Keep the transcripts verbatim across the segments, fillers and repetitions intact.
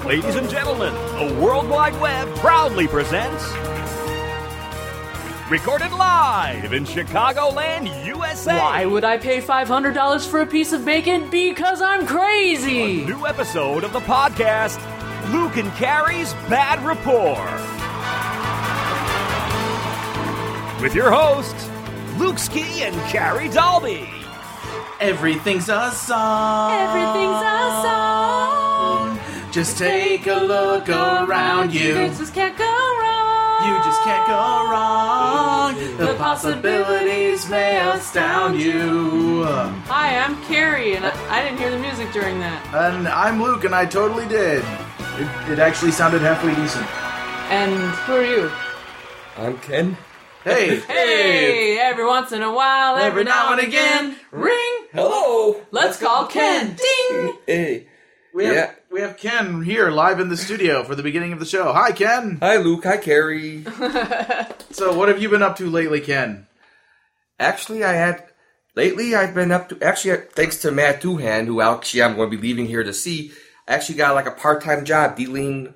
Ladies and gentlemen, the World Wide Web proudly presents... Recorded live in Chicagoland, U S A. Why would I pay five hundred dollars for a piece of bacon? Because I'm crazy! A new episode of the podcast, Luke and Carrie's Bad Rapport. With your hosts, Luke Ski and Carrie Dalby. Everything's a song. Everything's a song. Just take a look around you. You just can't go wrong. You just can't go wrong. The possibilities may astound you. Hi, I'm Carrie, and I, I didn't hear the music during that. And I'm Luke, and I totally did. It, it actually sounded halfway decent. And who are you? I'm Ken. Hey. Hey, every once in a while, every, Every now and again, ring. Hello. Let's call Ken. Ding. Hey. We have, Yeah. we have Ken here live in the studio for the beginning of the show. Hi, Ken. Hi, Luke. Hi, Carrie. So what have you been up to lately, Ken? Actually, I had... Lately, I've been up to... Actually, thanks to Matt Doohan, who actually I'm going to be leaving here to see, I actually got like a part-time job dealing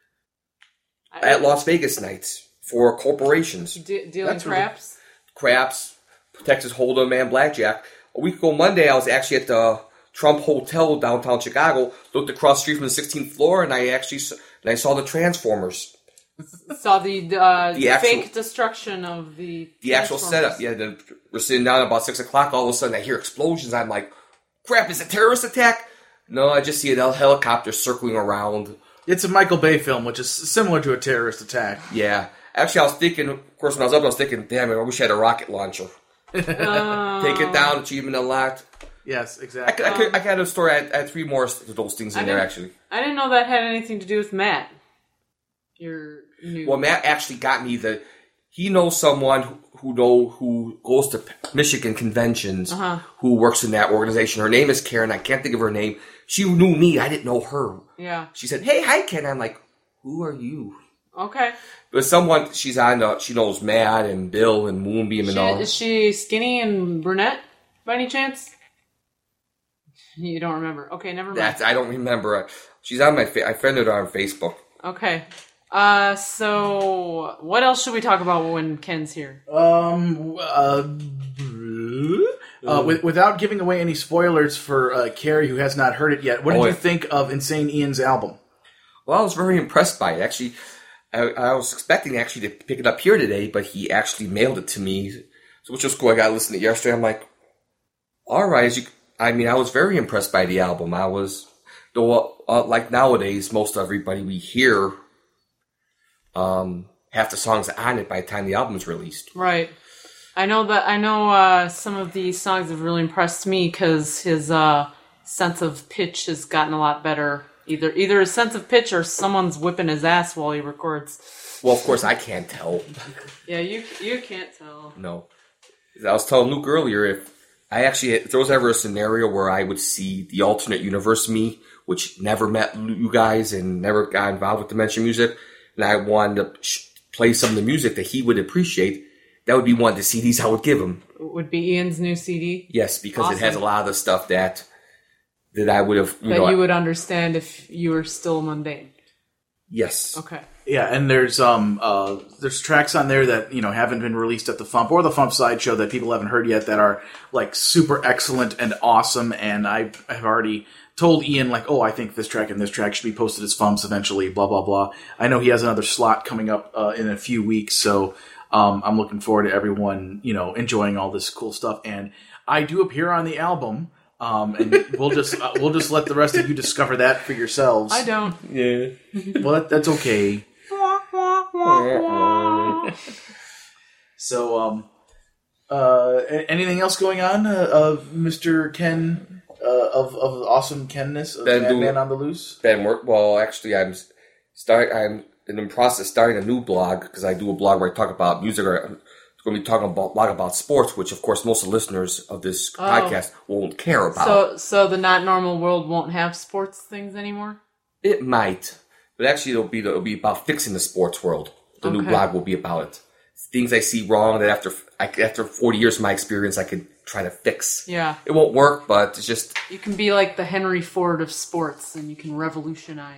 at Las Vegas nights for corporations. De- dealing That's really- craps. Craps, Texas Hold'em, and Blackjack. A week ago Monday, I was actually at the Trump Hotel downtown Chicago, looked across the street from the sixteenth floor, and I actually s- and I saw the Transformers. Saw the, uh, The actual- fake destruction of the... The actual setup. Yeah, the, we're sitting down at about six o'clock, all of a sudden I hear explosions. I'm like, crap, is it a terrorist attack? No, I just see a helicopter circling around. It's a Michael Bay film, which is similar to a terrorist attack. Yeah. Actually, I was thinking, of course, when I was up, I was thinking, damn it, I wish I had a rocket launcher. Uh, Take it down, achievement unlocked. Yes, I, exactly. could, I, could, I had a story, I had, I had three more of those things in I there, didn't- actually. I didn't know that had anything to do with Matt. Your new... Well, Matt actually got me the... He knows someone who, who know who goes to Michigan conventions, Uh-huh. who works in that organization. Her name is Karen. I can't think of her name. She knew me. I didn't know her. Yeah. She said, "Hey, hi, Ken." I'm like, "Who are you?" Okay. But someone she's on. Uh, she knows Matt and Bill and Moonbeam and She, all. is she skinny and brunette, by any chance? You don't remember. Okay, never mind. That's I don't remember. She's on my. Fa- I friended her on Facebook. Okay. Uh, so, what else should we talk about when Ken's here? Um, uh, uh, with, without giving away any spoilers for uh, Carrie, who has not heard it yet, what did Oh, you yeah. think of Insane Ian's album? Well, I was very impressed by it. Actually, I, I was expecting actually to pick it up here today, but he actually mailed it to me, so which was cool. I got to listen to it yesterday. I'm like, all right. As you, I mean, I was very impressed by the album. I was, though, uh, like nowadays, most everybody we hear, um, half the songs on it by the time the album's released. Right. I know that, I know, uh, some of these songs have really impressed me because his, uh, sense of pitch has gotten a lot better. Either, either his sense of pitch or someone's whipping his ass while he records. Well, of course, I can't tell. Yeah, you, you can't tell. No. I was telling Luke earlier, if I actually, if there was ever a scenario where I would see the alternate universe me, which never met you guys and never got involved with Dimension Music, and I wanted to sh- play some of the music that he would appreciate, that would be one of the C Ds I would give him. Would be Ian's new C D? Yes, because Awesome. it has a lot of the stuff that that I would have, you That know. you would understand if you were still mundane. Yes. Okay. Yeah, and there's um uh there's tracks on there that, you know, haven't been released at the Fump or the Fump Sideshow that people haven't heard yet that are like super excellent and awesome, and I have already told Ian, like, oh, I think this track and this track should be posted as Fumps eventually, blah blah blah. I know he has another slot coming up uh, in a few weeks, so um I'm looking forward to everyone, you know, enjoying all this cool stuff. And I do appear on the album. Um, and we'll just uh, we'll just let the rest of you discover that for yourselves. I don't. Yeah. Well, that, that's okay. So, um, uh, a- anything else going on, uh, of Mister Ken, uh, of of awesome Kenness of Ben Madman doing- on the Loose? Ben, work. Well, actually, I'm start. I'm in the process of starting a new blog because I do a blog where I talk about music. Or I'm going to be talking about a lot about sports, which, of course, most of the listeners of this Oh. podcast won't care about. So, so the not normal world won't have sports things anymore? It might, but actually, it'll be it'll be about fixing the sports world. The new Okay. blog will be about it. Things I see wrong that after I, after forty years of my experience, I could try to fix. Yeah. It won't work, but it's just You can be like the Henry Ford of sports, and you can revolutionize.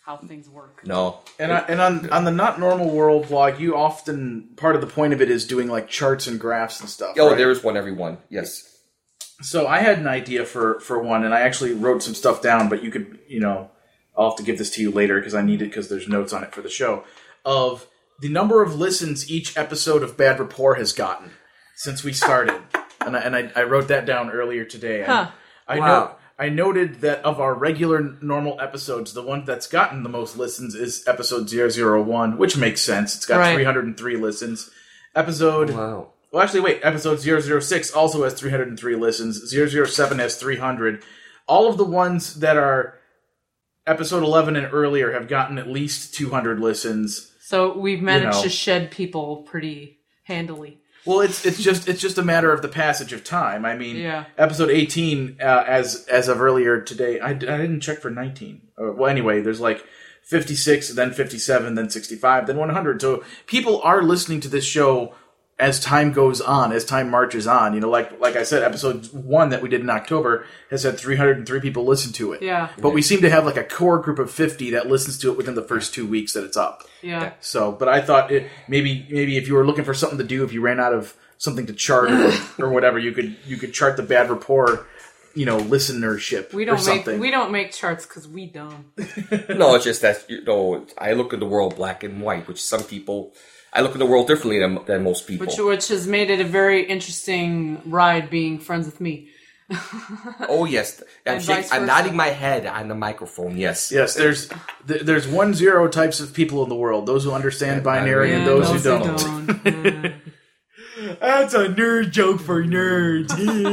how things work. No. And I, and on on the Not Normal World vlog, you often part of the point of it is doing like charts and graphs and stuff. Oh, right? there is one every one. Yes. So I had an idea for, for one, and I actually wrote some stuff down. But you could, you know, I'll have to give this to you later because I need it because there's notes on it for the show of the number of listens each episode of Bad Rapport has gotten since we started. and I, and I, I wrote that down earlier today. Huh. I, I Wow. know. I noted that of our regular normal episodes, the one that's gotten the most listens is episode zero zero one, which makes sense. It's got Right. three hundred three listens. Episode... Wow. Well, actually, wait. Episode zero zero six also has three hundred three listens. zero zero seven has three hundred. All of the ones that are episode eleven and earlier have gotten at least two hundred listens. So we've managed know. to shed people pretty handily. Well, it's it's just it's just a matter of the passage of time. I mean, Yeah. episode eighteen, uh, as as of earlier today, I, I didn't check for nineteen. Uh, well, anyway, there's like fifty-six, then fifty-seven, then sixty-five, then one hundred. So people are listening to this show as time goes on, as time marches on. You know, like like I said, episode one that we did in October has had three hundred three people listen to it. Yeah. But we seem to have like a core group of fifty that listens to it within the first two weeks that it's up. Yeah. So, but I thought it, maybe maybe if you were looking for something to do, if you ran out of something to chart or, or whatever, you could you could chart the Bad Rapport, you know, listenership. We or don't make something. we don't make charts because we dumb. No, it's just that, you know, I look at the world black and white, which some people, I look at the world differently than, than most people. Which which has made it a very interesting ride being friends with me. Oh, yes. I'm, And shak- vice I'm versa. nodding my head on the microphone, yes. Yes, there's th- there's one zero types of people in the world: those who understand binary and Yeah, those, who those don't. who don't. Yeah. That's a nerd joke for nerds.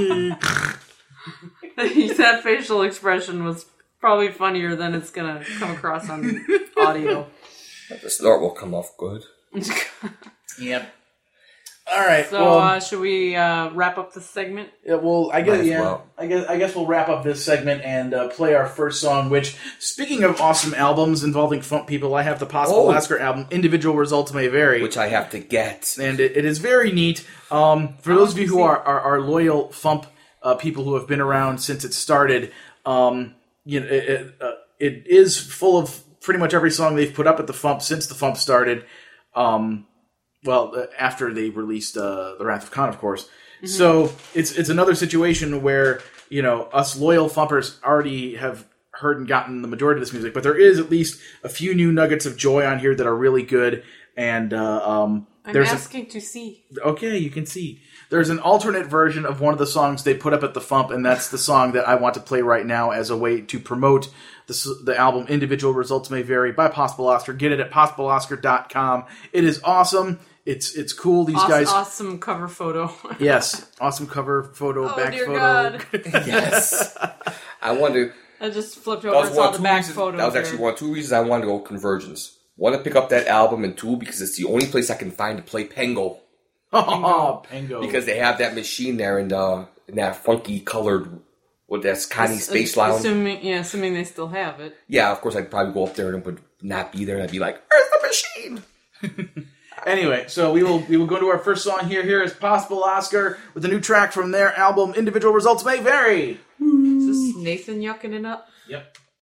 That facial expression was probably funnier than it's gonna come across on audio. The snort will come off good. Yep. All right. So well, uh, should we uh, wrap up this segment? Yeah, well, I Might guess as yeah. well. I guess I guess we'll wrap up this segment and uh, play our first song. Which, speaking of awesome albums involving funk people, I have the Possible Oh. Oscar album. Individual results may vary, Which I have to get. and it, it is very neat. Um, for those of you who are are, are loyal Fump uh, people who have been around since it started, um, you know, it, it, uh, it is full of pretty much every song they've put up at the Fump since the Fump started. Um, well, uh, after they released uh, The Wrath of Khan, of course. Mm-hmm. So it's it's another situation where, you know, us loyal Fumpers already have heard and gotten the majority of this music, but there is at least a few new nuggets of joy on here that are really good. And uh, um, I'm there's a, asking to see. okay, you can see. There's an alternate version of one of the songs they put up at the Fump, and that's the song that I want to play right now as a way to promote the, the album Individual Results May Vary by Possible Oscar. Get it at possible oscar dot com. It is awesome. It's it's cool. These Awesome, guys... awesome cover photo. Yes. Awesome cover photo, Oh, back dear photo. God. Yes. I wanted. I just flipped That over was and one saw of the two back reasons. photo. That was actually one of two reasons I wanted to go Convergence. One, to pick up that album, and two, because it's the only place I can find to play Pengo. Oh, Pango. Because they have that machine there in, uh, in that funky colored, what that's Connie Ass- Space Lounge. Assuming, yeah, assuming they still have it. Yeah, of course I'd probably go up there and it would not be there, and I'd be like, "Where's the machine?" Anyway, so we will we will go to our first song here. Here is Possible Oscar with a new track from their album Individual Results May Vary. Is this Nathan yucking it up? Yep.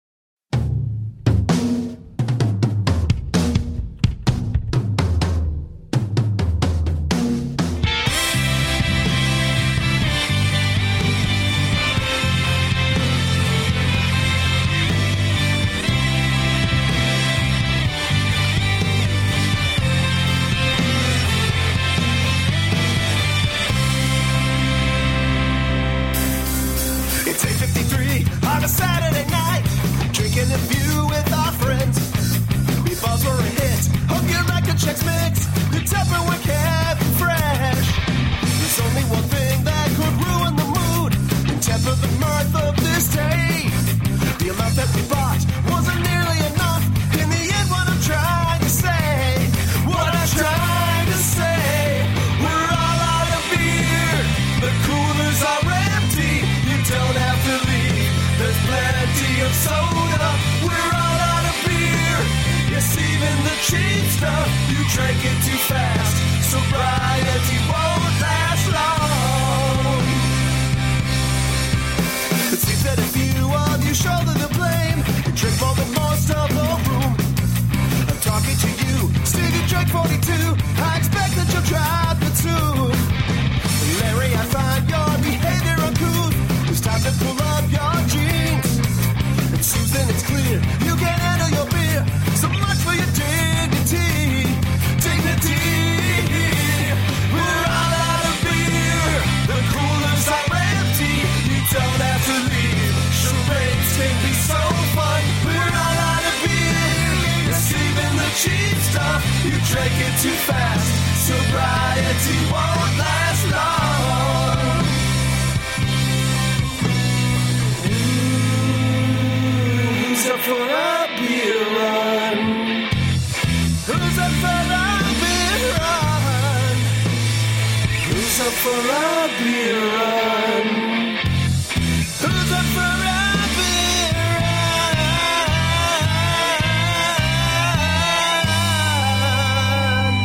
It's eight fifty-three on a Saturday night, drinking a few with our friends. Meatballs were a hit, hope your record checks mix, the Tupperware kept fresh. There's only one thing that could ruin the mood and temper the mirth of this day. The amount that we bought wasn't nearly enough. In the end, what I'm trying to say, what I'm trying to say, we're all out of beer. The coolers are empty. You don't have to leave. There's plenty of soda. We're all out of beer. Yes, even the cheap stuff. You drank it too fast. Sobriety won't last long. It seems that if you of you shoulder the blame, you drink more than most of the drinking too fast. Sobriety won't last long. Who's up for a beer run? Who's up for a beer run? Who's up for a beer run? Who's up for a beer run?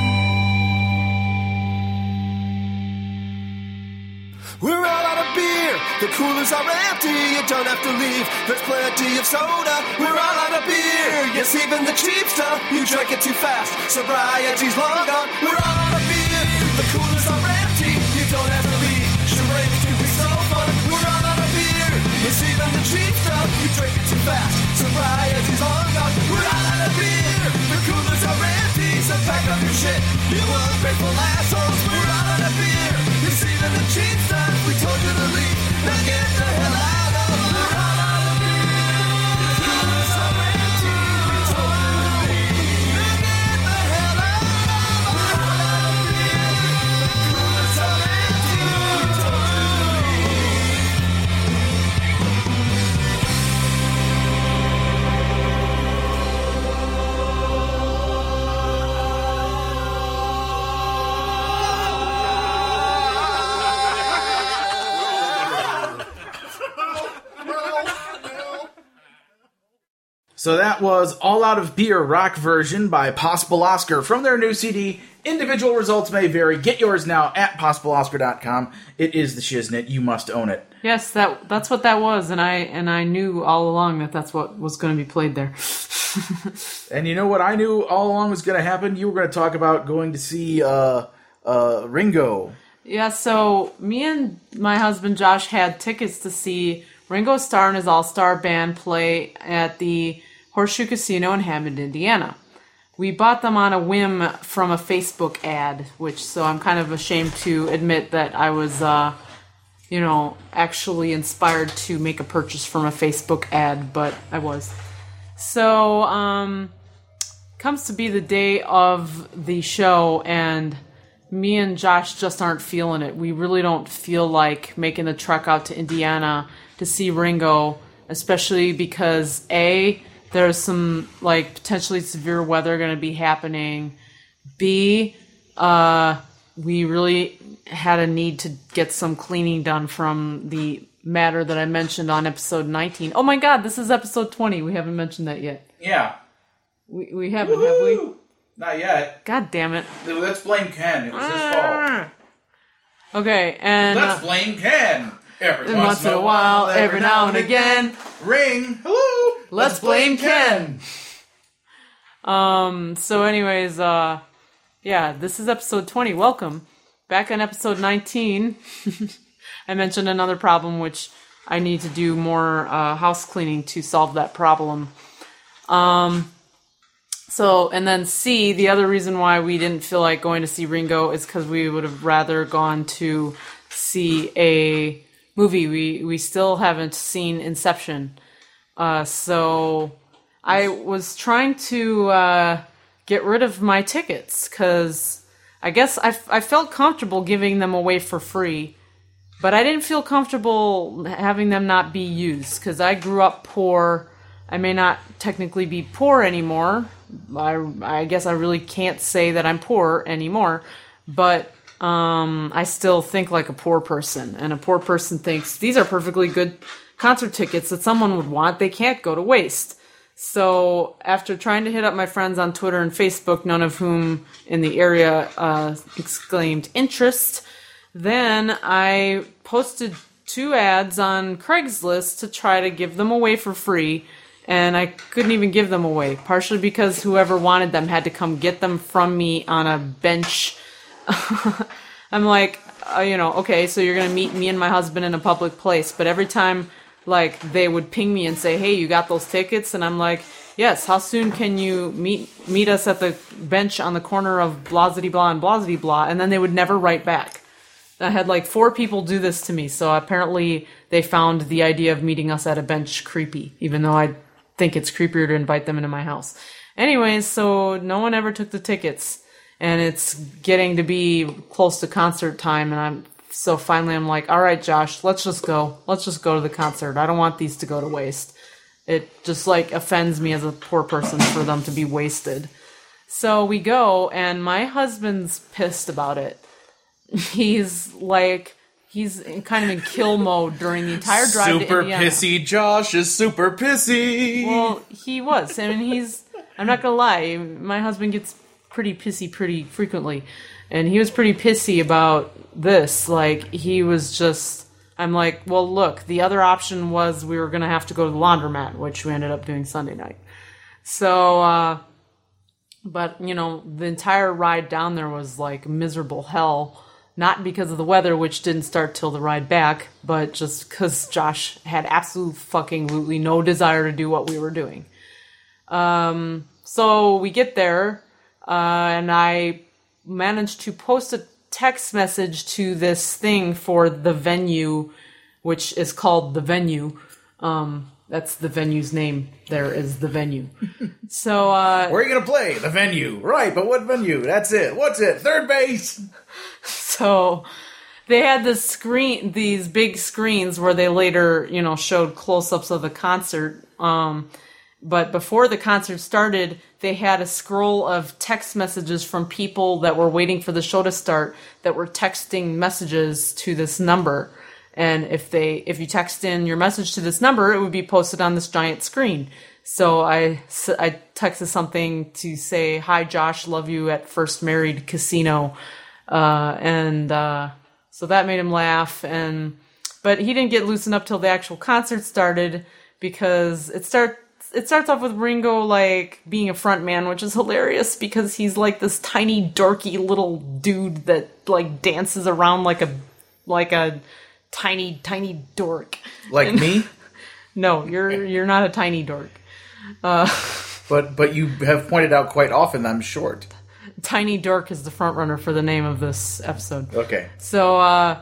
We're all out of beer. The coolers are empty. You don't have to leave. There's plenty of soda. We're all out of beer. Yes, even the cheap stuff. You drank it too fast. Sobriety's long gone. We're all out of beer. The coolers are empty. You don't have to leave. Charades can be so fun. We're all out of beer. Yes, even the cheap stuff. You drank it too fast. Sobriety's long gone. We're all out of beer. The coolers are empty. So pack up your shit. You ungrateful assholes. We're all out of beer. Yes, even the cheap stuff. We told you to leave. Now get the hell out of here. We're all out of beer. The coolers are empty. We told you to leave. Now get the hell out of here. We're all out of beer. The coolers are empty. We told you to leave. So that was All Out of Beer rock version by Possible Oscar from their new C D. Individual results may vary. Get yours now at possible oscar dot com. It is the shiznit. You must own it. Yes, that that's what that was, and I and I knew all along that that's what was going to be played there. And you know what I knew all along was going to happen? You were going to talk about going to see uh, uh, Ringo. Yeah, so me and my husband Josh had tickets to see Ringo Starr and his all-star band play at the Horseshoe Casino in Hammond, Indiana. We bought them on a whim from a Facebook ad, which, so I'm kind of ashamed to admit that I was, uh, you know, actually inspired to make a purchase from a Facebook ad, but I was. So, um, comes to be the day of the show, and me and Josh just aren't feeling it. We really don't feel like making the trek out to Indiana to see Ringo, especially because, A, there's some, like, potentially severe weather going to be happening. B, uh, we really had a need to get some cleaning done from the matter that I mentioned on episode nineteen. Oh my god, this is episode twenty. We haven't mentioned that yet. Yeah. We we haven't, have we? Not yet. God damn it. Let's blame Ken. It was his fault. Okay, and... Let's uh, blame Ken. Every once in a while, every now and again. Ring. Hello. Let's blame Ken. Um, so anyways, uh, yeah, this is episode twenty. Welcome. Back on episode nineteen, I mentioned another problem, which I need to do more uh, house cleaning to solve that problem. Um, so, and then C, the other reason why we didn't feel like going to see Ringo is because we would have rather gone to see a movie. We, we still haven't seen Inception. Uh, so I was trying to uh, get rid of my tickets because I guess I, I felt comfortable giving them away for free, but I didn't feel comfortable having them not be used because I grew up poor. I may not technically be poor anymore. I, I guess I really can't say that I'm poor anymore, but um, I still think like a poor person, and a poor person thinks these are perfectly good concert tickets that someone would want. They can't go to waste. So after trying to hit up my friends on Twitter and Facebook, none of whom in the area uh, exclaimed interest, then I posted two ads on Craigslist to try to give them away for free, and I couldn't even give them away, partially because whoever wanted them had to come get them from me on a bench. I'm like, uh, you know, okay, so you're going to meet me and my husband in a public place, but every time like they would ping me and say, hey, you got those tickets? And I'm like, yes, how soon can you meet meet us at the bench on the corner of blah-zity blah and blah-zity blah? And then they would never write back. I had like four people do this to me, so apparently they found the idea of meeting us at a bench creepy, even though I think it's creepier to invite them into my house. Anyways, so no one ever took the tickets. and it's getting to be close to concert time, and I'm so finally I'm like, all right, Josh, let's just go. Let's just go to the concert. I don't want these to go to waste. It just like offends me as a poor person for them to be wasted. So we go, and my husband's pissed about it. He's like, he's kind of in kill mode during the entire drive super to Indiana. pissy Josh is super pissy. Well, he was. I mean, he's, I'm not gonna lie, my husband gets pretty pissy pretty frequently. And he was pretty pissy about this. Like, he was just, I'm like, well, look, the other option was we were gonna have to go to the laundromat, which we ended up doing Sunday night. So, uh, but, you know, the entire ride down there was like miserable hell. Not because of the weather, which didn't start till the ride back, but just because Josh had absolute fucking lutely no desire to do what we were doing. Um, so we get there, uh, and I managed to post a text message to this thing for the venue, which is called The Venue. Um, that's the venue's name. There is The Venue. So, uh... where are you going to play? The Venue. Right, but what venue? That's it. What's it? Third base! So they had this screen, these big screens where they later, you know, showed close-ups of the concert. Um, but before the concert started, they had a scroll of text messages from people that were waiting for the show to start that were texting messages to this number. And if they, if you text in your message to this number, it would be posted on this giant screen. So I, I texted something to say, "Hi Josh, love you at First Married Casino." Uh, and, uh, so that made him laugh. And, but he didn't get loosened up till the actual concert started, because it start, it starts off with Ringo, like, being a front man, which is hilarious because he's like this tiny, dorky little dude that, like, dances around like a, like a tiny, tiny dork. Like and, me? No, you're, you're not a tiny dork. Uh, but, but you have pointed out quite often that I'm short. Tiny Dork is the front runner for the name of this episode. Okay. So, uh,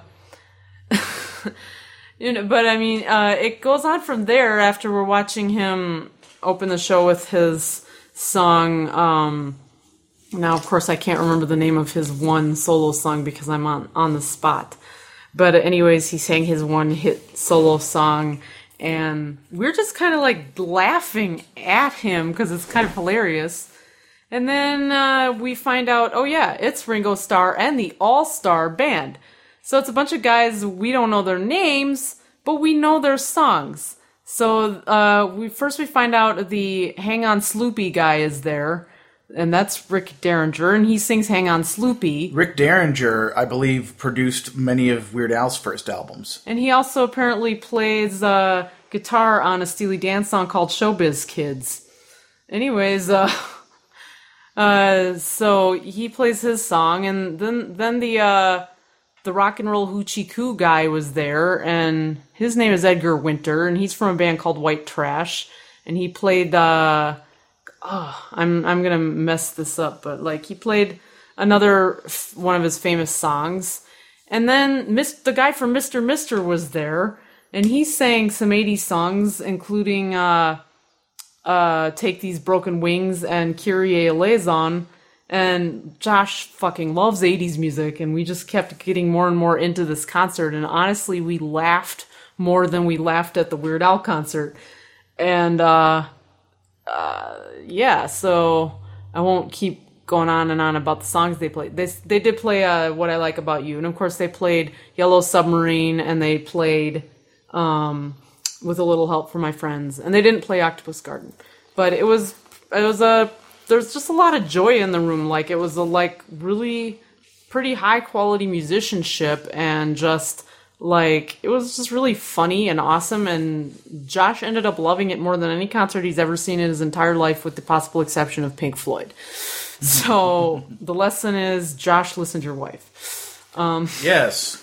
you know, but I mean, uh, it goes on from there after we're watching him open the show with his song. Um, now, of course, I can't remember the name of his one solo song because I'm on, on the spot. But anyways, he sang his one hit solo song, and we're just kind of like laughing at him because it's kind of hilarious. And then uh, we find out, oh yeah, it's Ringo Starr and the All-Star Band. So it's a bunch of guys, we don't know their names, but we know their songs. So uh, we first we find out the Hang On Sloopy guy is there, and that's Rick Derringer, and he sings Hang On Sloopy. Rick Derringer, I believe, produced many of Weird Al's first albums. And he also apparently plays uh, guitar on a Steely Dan song called Showbiz Kids. Anyways, uh... Uh, so he plays his song, and then then the uh, the rock and roll hoochie coo guy was there, and his name is Edgar Winter, and he's from a band called White Trash, and he played. Uh, oh, I'm I'm gonna mess this up, but like he played another one of his famous songs, and then Miss the guy from Mister Mister was there, and he sang some eighties songs, including. Uh, Uh, Take These Broken Wings and Kyrie Eleison, and Josh fucking loves eighties music, and we just kept getting more and more into this concert, and honestly, we laughed more than we laughed at the Weird Al concert, and, uh, uh, yeah, so I won't keep going on and on about the songs they played. They, they did play, uh, What I Like About You, and of course they played Yellow Submarine, and they played, um... With a Little Help from My Friends, and they didn't play Octopus Garden, but it was it was a there's just a lot of joy in the room. Like it was a like really pretty high quality musicianship, and just like it was just really funny and awesome. And Josh ended up loving it more than any concert he's ever seen in his entire life, with the possible exception of Pink Floyd. So the lesson is, Josh, listen to your wife. Um, yes.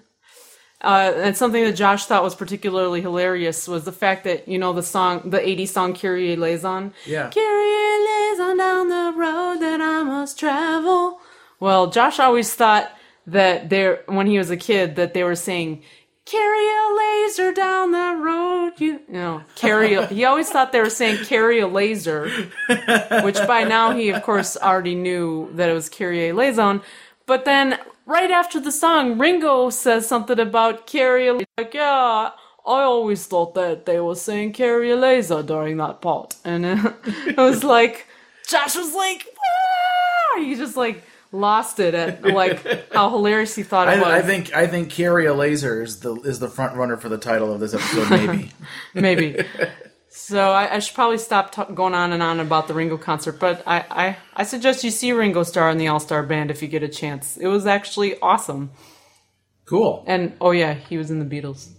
Uh, and something that Josh thought was particularly hilarious was the fact that, you know, the song, the eighties song Kyrie Eleison. Yeah. Kyrie Eleison down the road that I must travel. Well, Josh always thought that they when he was a kid, that they were saying, carry a laser down that road. You, you know, carry a, he always thought they were saying carry a laser, which by now he, of course, already knew that it was carry a laser. But then right after the song, Ringo says something about carry a laser. Like, yeah, I always thought that they were saying carry a laser during that part. And uh, it was like, Josh was like, ah! He just like lost it at like how hilarious he thought it I, was. I think I think Carry a Laser is the is the front runner for the title of this episode. Maybe, maybe. So I, I should probably stop t- going on and on about the Ringo concert. But I, I, I suggest you see Ringo Starr in the All Star Band if you get a chance. It was actually awesome. Cool. And oh yeah, he was in the Beatles.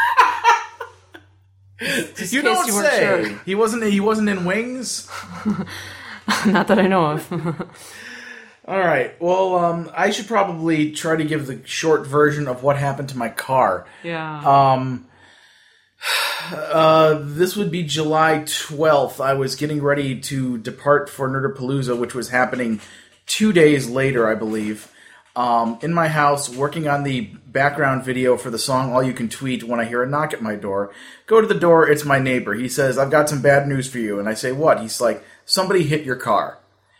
Just you in case don't you weren't say. sure. He wasn't. He wasn't in Wings. Not that I know of. All right. Well, um, I should probably try to give the short version of what happened to my car. Yeah. Um, uh, this would be July twelfth. I was getting ready to depart for Nerdapalooza, which was happening two days later, I believe. Um, in my house, working on the background video for the song All You Can Tweet when I hear a knock at my door. Go to the door, it's my neighbor. He says, I've got some bad news for you. And I say, what? He's like, somebody hit your car.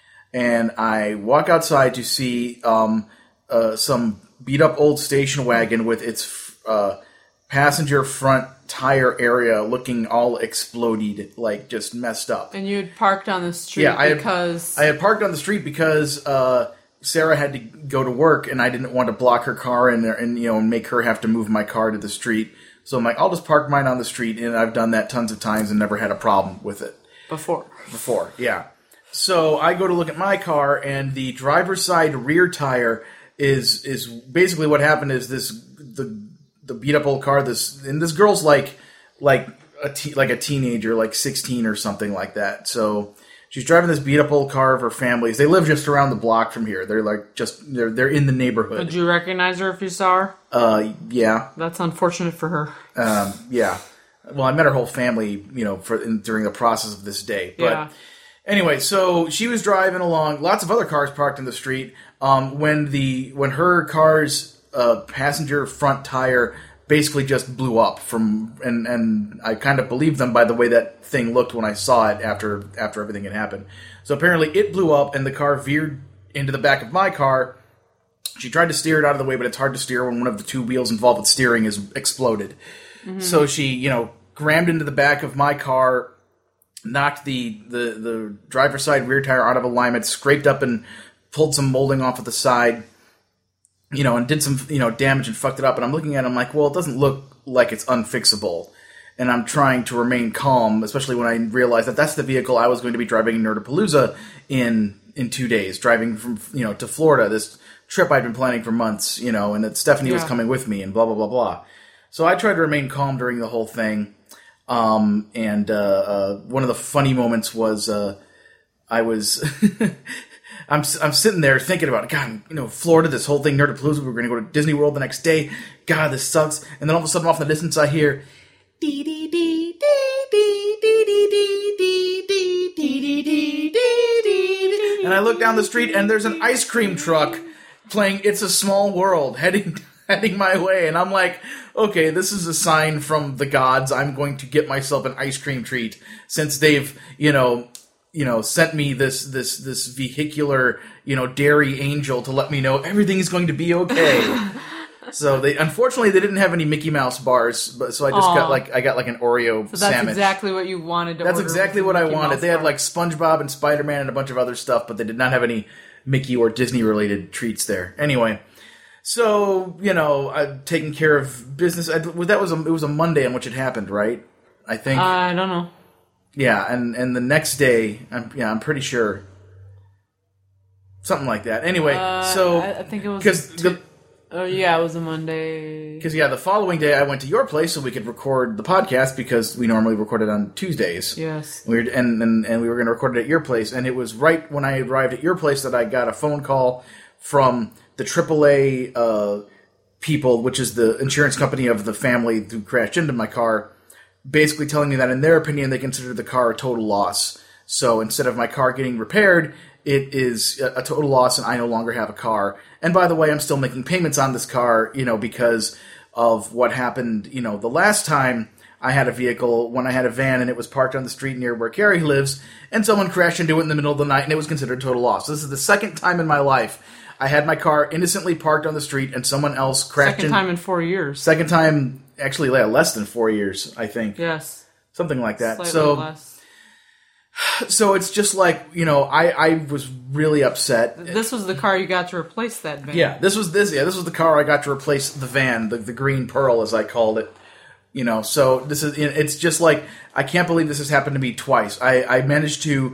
And I walk outside to see um, uh, some beat-up old station wagon with its uh, passenger front tire area looking all exploded, like just messed up. And you had parked on the street Yeah, I had, because... I had parked on the street because uh, Sarah had to go to work, and I didn't want to block her car and, and you know and make her have to move my car to the street. So I'm like, I'll just park mine on the street, and I've done that tons of times and never had a problem with it. Before. Before, yeah. So I go to look at my car, and the driver's side rear tire is is basically what happened. Is this the the beat up old car? This and this girl's like like a te- like a teenager, like sixteen or something like that. So she's driving this beat up old car of her family's. They live just around the block from here. They're like just they're they're in the neighborhood. Would you recognize her if you saw her? Uh, yeah, That's unfortunate for her. um, yeah. Well, I met her whole family, you know, for in, during the process of this day, but. Yeah. Anyway, so she was driving along. Lots of other cars parked in the street. Um, when the when her car's uh, passenger front tire basically just blew up from, and and I kind of believed them by the way that thing looked when I saw it after after everything had happened. So apparently it blew up, and the car veered into the back of my car. She tried to steer it out of the way, but it's hard to steer when one of the two wheels involved with steering is exploded. Mm-hmm. So she, you know, rammed into the back of my car. Knocked the, the, the driver's side rear tire out of alignment, scraped up and pulled some molding off of the side, you know, and did some, you know, damage and fucked it up. And I'm looking at it, I'm like, well, it doesn't look like it's unfixable. And I'm trying to remain calm, especially when I realize that that's the vehicle I was going to be driving in Nerdapalooza in, in two days, driving from, you know, to Florida, this trip I'd been planning for months, you know, and that Stephanie yeah. was coming with me and blah, blah, blah, blah. So I tried to remain calm during the whole thing. Um, and, uh, uh, one of the funny moments was, uh, I was, I'm, I'm sitting there thinking about, God, you know, Florida, this whole thing, Nerdapalooza, we were going to go to Disney World the next day. God, this sucks. And then all of a sudden off in the distance I hear, dee dee dee dee dee dee dee dee dee dee dee dee dee. And I look down the street and there's an ice cream truck playing It's a Small World heading heading my way, and I'm like, okay, this is a sign from the gods. I'm going to get myself an ice cream treat since they've, you know, you know, sent me this this this vehicular, you know, dairy angel to let me know everything is going to be okay. So they unfortunately they didn't have any Mickey Mouse bars, but so I just Aww. got like I got like an Oreo so that's sandwich. exactly what you wanted to That's order exactly what I Mickey wanted. Mouse They had bar. like SpongeBob and Spider-Man and a bunch of other stuff, but they did not have any Mickey or Disney related treats there. Anyway. So, you know, I've taken care of business. I, that was a, it was a Monday on which it happened, right? I think. Uh, I don't know. Yeah, and, and the next day, I'm, yeah, I'm pretty sure. Something like that. Anyway, uh, so. I, I think it was. Because the. Oh, yeah, it was a Monday. Because, yeah, the following day I went to your place so we could record the podcast because we normally record it on Tuesdays. Yes. We were, and, and, and we were going to record it at your place. And it was right when I arrived at your place that I got a phone call from the triple A uh, people, which is the insurance company of the family who crashed into my car, basically telling me that in their opinion they consider the car a total loss. So instead of my car getting repaired, it is a, a total loss and I no longer have a car. And by the way, I'm still making payments on this car, you know, because of what happened, you know, the last time I had a vehicle, when I had a van and it was parked on the street near where Carrie lives, and someone crashed into it in the middle of the night and it was considered total loss. This is the second time in my life I had my car innocently parked on the street and someone else crashed Second in. time in four years. Second time, actually, yeah, less than four years, I think. Yes. Something like that. Slightly so, less. so it's just like, you know, I, I was really upset. This was the car you got to replace that van. Yeah, this was this. Yeah, this was the car I got to replace the van, the the Green Pearl, as I called it. You know, so this is. It's just like I can't believe this has happened to me twice. I, I managed to,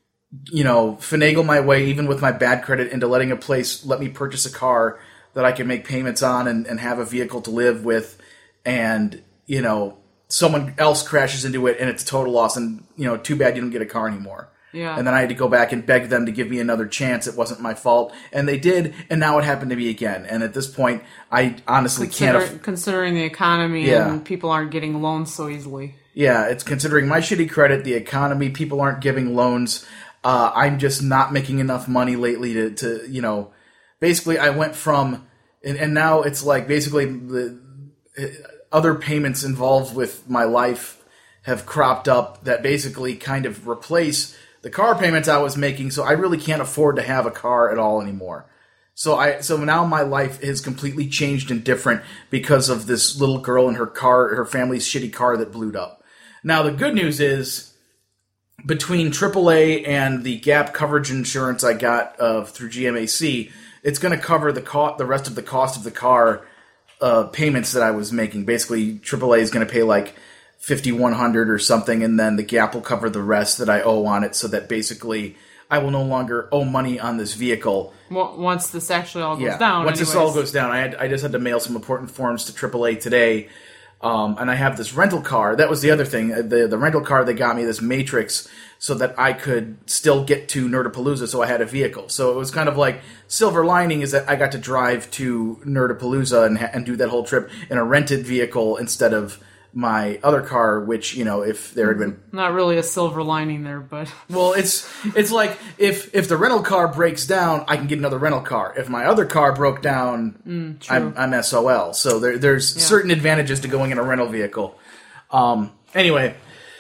you know, finagle my way, even with my bad credit, into letting a place let me purchase a car that I can make payments on and, and have a vehicle to live with, and you know, someone else crashes into it and it's a total loss, and you know, too bad you don't get a car anymore. Yeah. And then I had to go back and beg them to give me another chance. It wasn't my fault. And they did, and now it happened to me again. And at this point, I honestly Consider, can't... Aff- considering the economy Yeah. and people aren't getting loans so easily. yeah, it's considering my shitty credit, the economy, people aren't giving loans. Uh, I'm just not making enough money lately to, to you know... Basically, I went from... And, and now it's like, basically, the uh, other payments involved with my life have cropped up that basically kind of replace the car payments I was making, so I really can't afford to have a car at all anymore. So I, so now my life is completely changed and different because of this little girl and her car, her family's shitty car that blew up. Now the good news is, between triple A and the gap coverage insurance I got uh, through G M A C, it's going to cover the co- the rest of the cost of the car uh, payments that I was making. Basically, triple A is going to pay like fifty-one hundred dollars or something, and then the Gap will cover the rest that I owe on it, so that basically I will no longer owe money on this vehicle. Well, once this actually all goes Yeah, down. once anyways. this all goes down, I had I just had to mail some important forms to triple A today, um, and I have this rental car. That was the other thing. The the rental car they got me, this Matrix, so that I could still get to Nerdapalooza, so I had a vehicle. So it was kind of like, silver lining is that I got to drive to Nerdapalooza and, ha- and do that whole trip in a rented vehicle instead of my other car, which, you know, if there had been... Not really a silver lining there, but... Well, it's it's like, if if the rental car breaks down, I can get another rental car. If my other car broke down, Mm, true. I'm, I'm S O L. So there, there's Yeah. certain advantages to going in a rental vehicle. Um, anyway,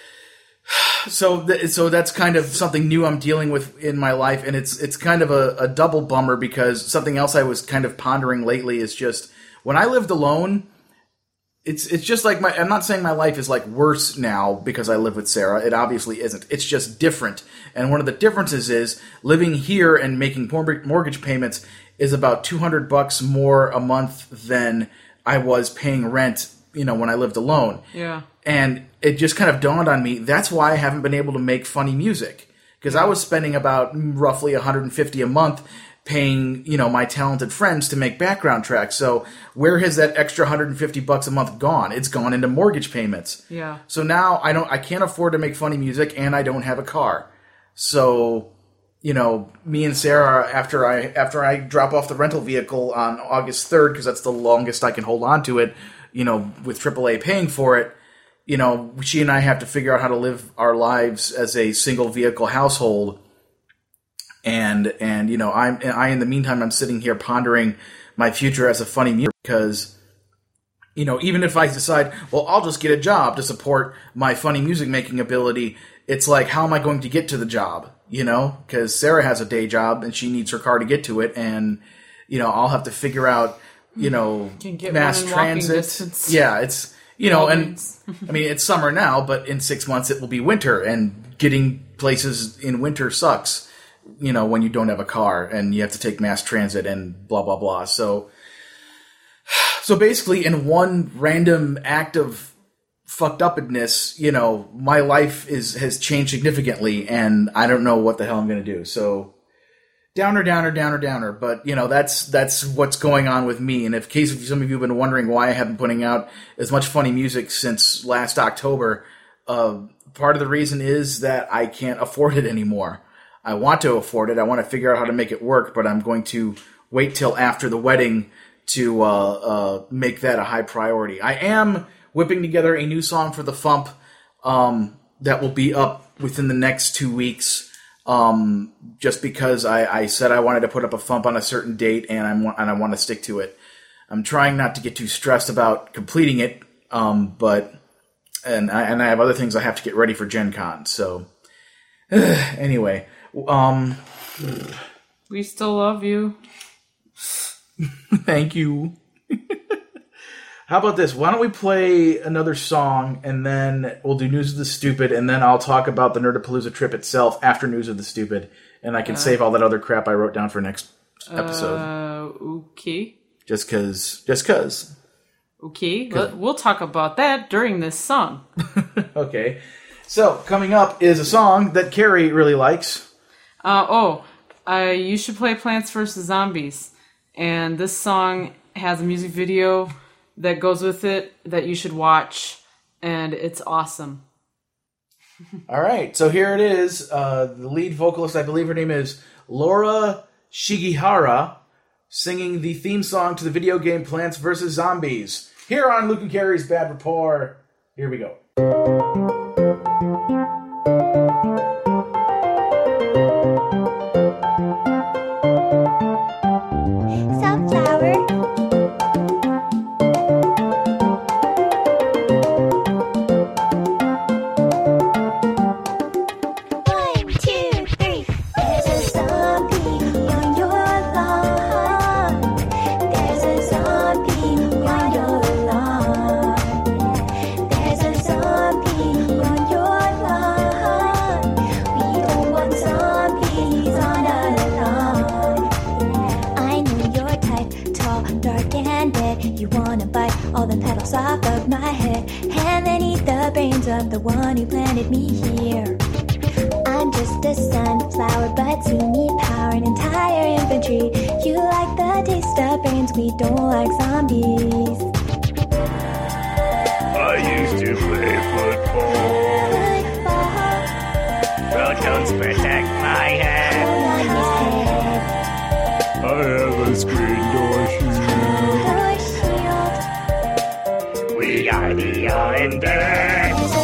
so th- so that's kind of something new I'm dealing with in my life, and it's it's kind of a, a double bummer, because something else I was kind of pondering lately is just, when I lived alone... It's it's just like my... I'm not saying my life is like worse now because I live with Sarah. It obviously isn't. It's just different. And one of the differences is living here and making mor- mortgage payments is about two hundred bucks more a month than I was paying rent, you know, when I lived alone. Yeah. And it just kind of dawned on me, that's why I haven't been able to make funny music. Because I was spending about roughly one hundred fifty a month paying, you know, my talented friends to make background tracks. So where has that extra one hundred fifty bucks a month gone? It's gone into mortgage payments. Yeah. So now I don't, I can't afford to make funny music, and I don't have a car. So, you know, me and Sarah, after I after I drop off the rental vehicle on August third, because that's the longest I can hold on to it, you know, with triple A paying for it, you know, she and I have to figure out how to live our lives as a single vehicle household. And, and, you know, I'm, I, in the meantime, I'm sitting here pondering my future as a funny music, because, you know, even if I decide, well, I'll just get a job to support my funny music making ability, it's like, how am I going to get to the job? You know, because Sarah has a day job and she needs her car to get to it. And, you know, I'll have to figure out, you know, Can get mass one in walking transit. distance. Yeah, it's, you know, and Walgreens. I mean, it's summer now, but in six months it will be winter, and getting places in winter sucks. You know, when you don't have a car and you have to take mass transit and blah, blah, blah. So, so basically, in one random act of fucked upness, you know, my life is, has changed significantly, and I don't know what the hell I'm going to do. So, downer, downer, downer, downer. But, you know, that's, that's what's going on with me. And if case if some of you have been wondering why I haven't been putting out as much funny music since last October, uh, part of the reason is that I can't afford it anymore. I want to afford it. I want to figure out how to make it work, but I'm going to wait till after the wedding to uh, uh, make that a high priority. I am whipping together a new song for the Fump um, that will be up within the next two weeks, um, just because I, I said I wanted to put up a Fump on a certain date, and I want and I want to stick to it. I'm trying not to get too stressed about completing it, um, but and I, and I have other things I have to get ready for Gen Con. So anyway, um, we still love you. Thank you. How about this? Why don't we play another song, and then we'll do News of the Stupid, and then I'll talk about the Nerdapalooza trip itself after News of the Stupid, and I can uh, save all that other crap I wrote down for next episode. Uh, okay. Just cause, just cause. Okay, Cause. We'll talk about that during this song. Okay. So, coming up is a song that Carrie really likes. Uh, oh, uh, you should play Plants versus. Zombies. And this song has a music video that goes with it that you should watch, and it's awesome. All right, so here it is. Uh, the lead vocalist, I believe her name is Laura Shigihara, singing the theme song to the video game Plants versus. Zombies. Here on Luke and Carrie's Bad Rapport. Here we go. The one who planted me here. I'm just a sunflower, but you need power and entire infantry. You like the taste of brains, we don't like zombies. I used to play football. Football. Protons protect my head. I have a screen door shield. Door shield. We are the Undead.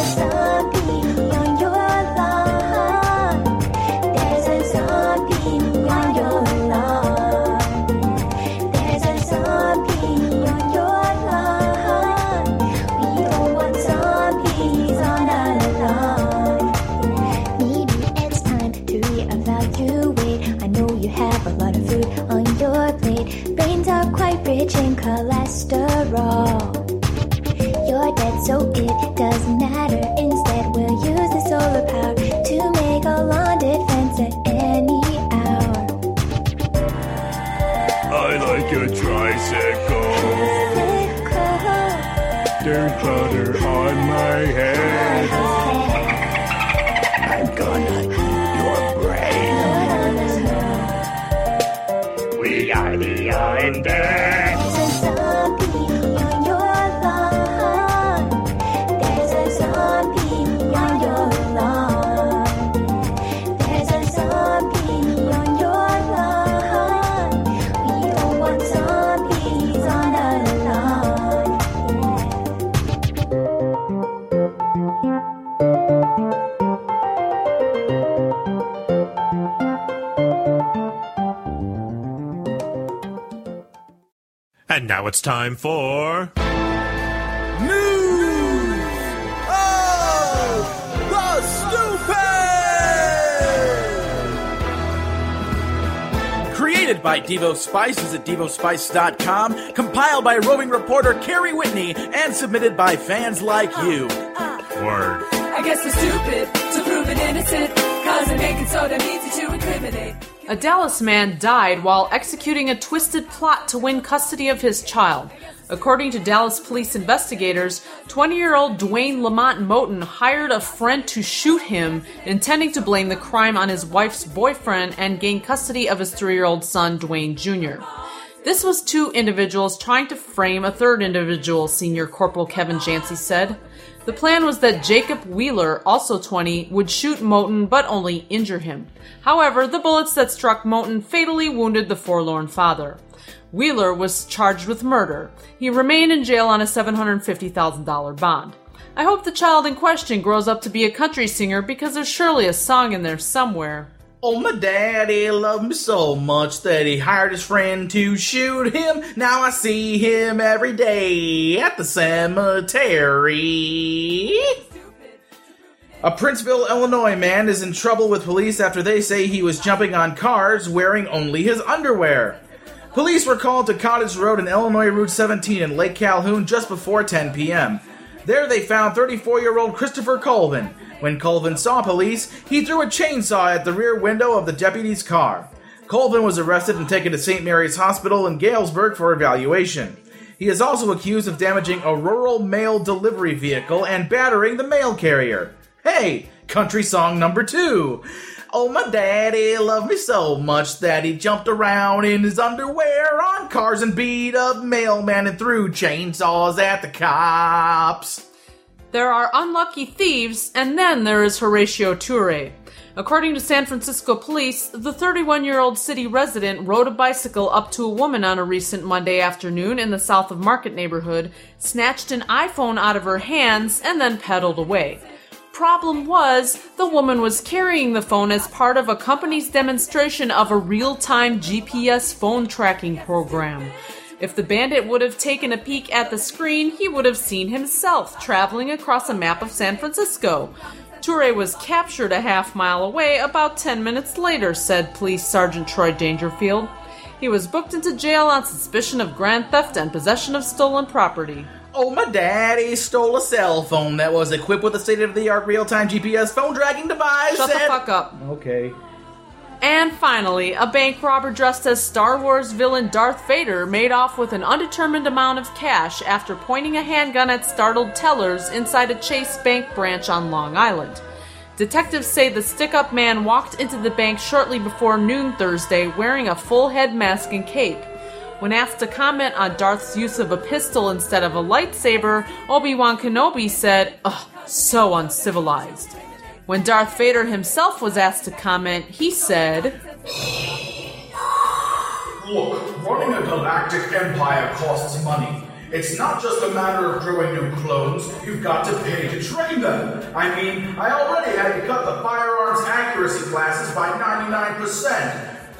Rich in cholesterol. You're dead, so it doesn't matter. Instead, we'll use the solar power to make a lawn defense at any hour. I like your tricycle. Tricycle. Dirt butter on my head. I'm gonna eat your brain. We are the Undead. And now it's time for... News of the Stupid! Created by Devo Spice, visit devo spice dot com. Compiled by roving reporter Carrie Whitney and submitted by fans like you. Word. I guess they're stupid to prove it innocent, cause they're making so damn easy to incriminate. A Dallas man died while executing a twisted plot to win custody of his child. According to Dallas police investigators, twenty-year-old Dwayne Lamont Moten hired a friend to shoot him, intending to blame the crime on his wife's boyfriend and gain custody of his three-year-old son, Dwayne Junior This was two individuals trying to frame a third individual, Senior Corporal Kevin Jancy said. The plan was that Jacob Wheeler, also twenty, would shoot Moten but only injure him. However, the bullets that struck Moten fatally wounded the forlorn father. Wheeler was charged with murder. He remained in jail on a seven hundred fifty thousand dollars bond. I hope the child in question grows up to be a country singer because there's surely a song in there somewhere. Oh, my daddy loved me so much that he hired his friend to shoot him. Now I see him every day at the cemetery. A Princeville, Illinois man is in trouble with police after they say he was jumping on cars wearing only his underwear. Police were called to Cottage Road in Illinois Route seventeen in Lake Calhoun just before ten p.m. There they found thirty-four-year-old Christopher Colvin. When Colvin saw police, he threw a chainsaw at the rear window of the deputy's car. Colvin was arrested and taken to Saint Mary's Hospital in Galesburg for evaluation. He is also accused of damaging a rural mail delivery vehicle and battering the mail carrier. Hey, country song number two. Oh, my daddy loved me so much that he jumped around in his underwear on cars and beat up mailman and threw chainsaws at the cops. There are unlucky thieves, and then there is Horatio Toure. According to San Francisco police, the thirty-one-year-old city resident rode a bicycle up to a woman on a recent Monday afternoon in the South of Market neighborhood, snatched an iPhone out of her hands, and then pedaled away. Problem was, the woman was carrying the phone as part of a company's demonstration of a real-time G P S phone tracking program. If the bandit would have taken a peek at the screen, he would have seen himself traveling across a map of San Francisco. Toure was captured a half mile away about ten minutes later, said Police Sergeant Troy Dangerfield. He was booked into jail on suspicion of grand theft and possession of stolen property. Oh, my daddy stole a cell phone that was equipped with a state-of-the-art real-time G P S phone tracking device. Shut the and- fuck up. Okay. And finally, a bank robber dressed as Star Wars villain Darth Vader made off with an undetermined amount of cash after pointing a handgun at startled tellers inside a Chase Bank branch on Long Island. Detectives say the stick-up man walked into the bank shortly before noon Thursday wearing a full head mask and cape. When asked to comment on Darth's use of a pistol instead of a lightsaber, Obi-Wan Kenobi said, "Ugh, so uncivilized." When Darth Vader himself was asked to comment, he said, Look, running a galactic empire costs money. It's not just a matter of growing new clones, you've got to pay to train them. I mean, I already had to cut the firearms accuracy classes by ninety-nine percent.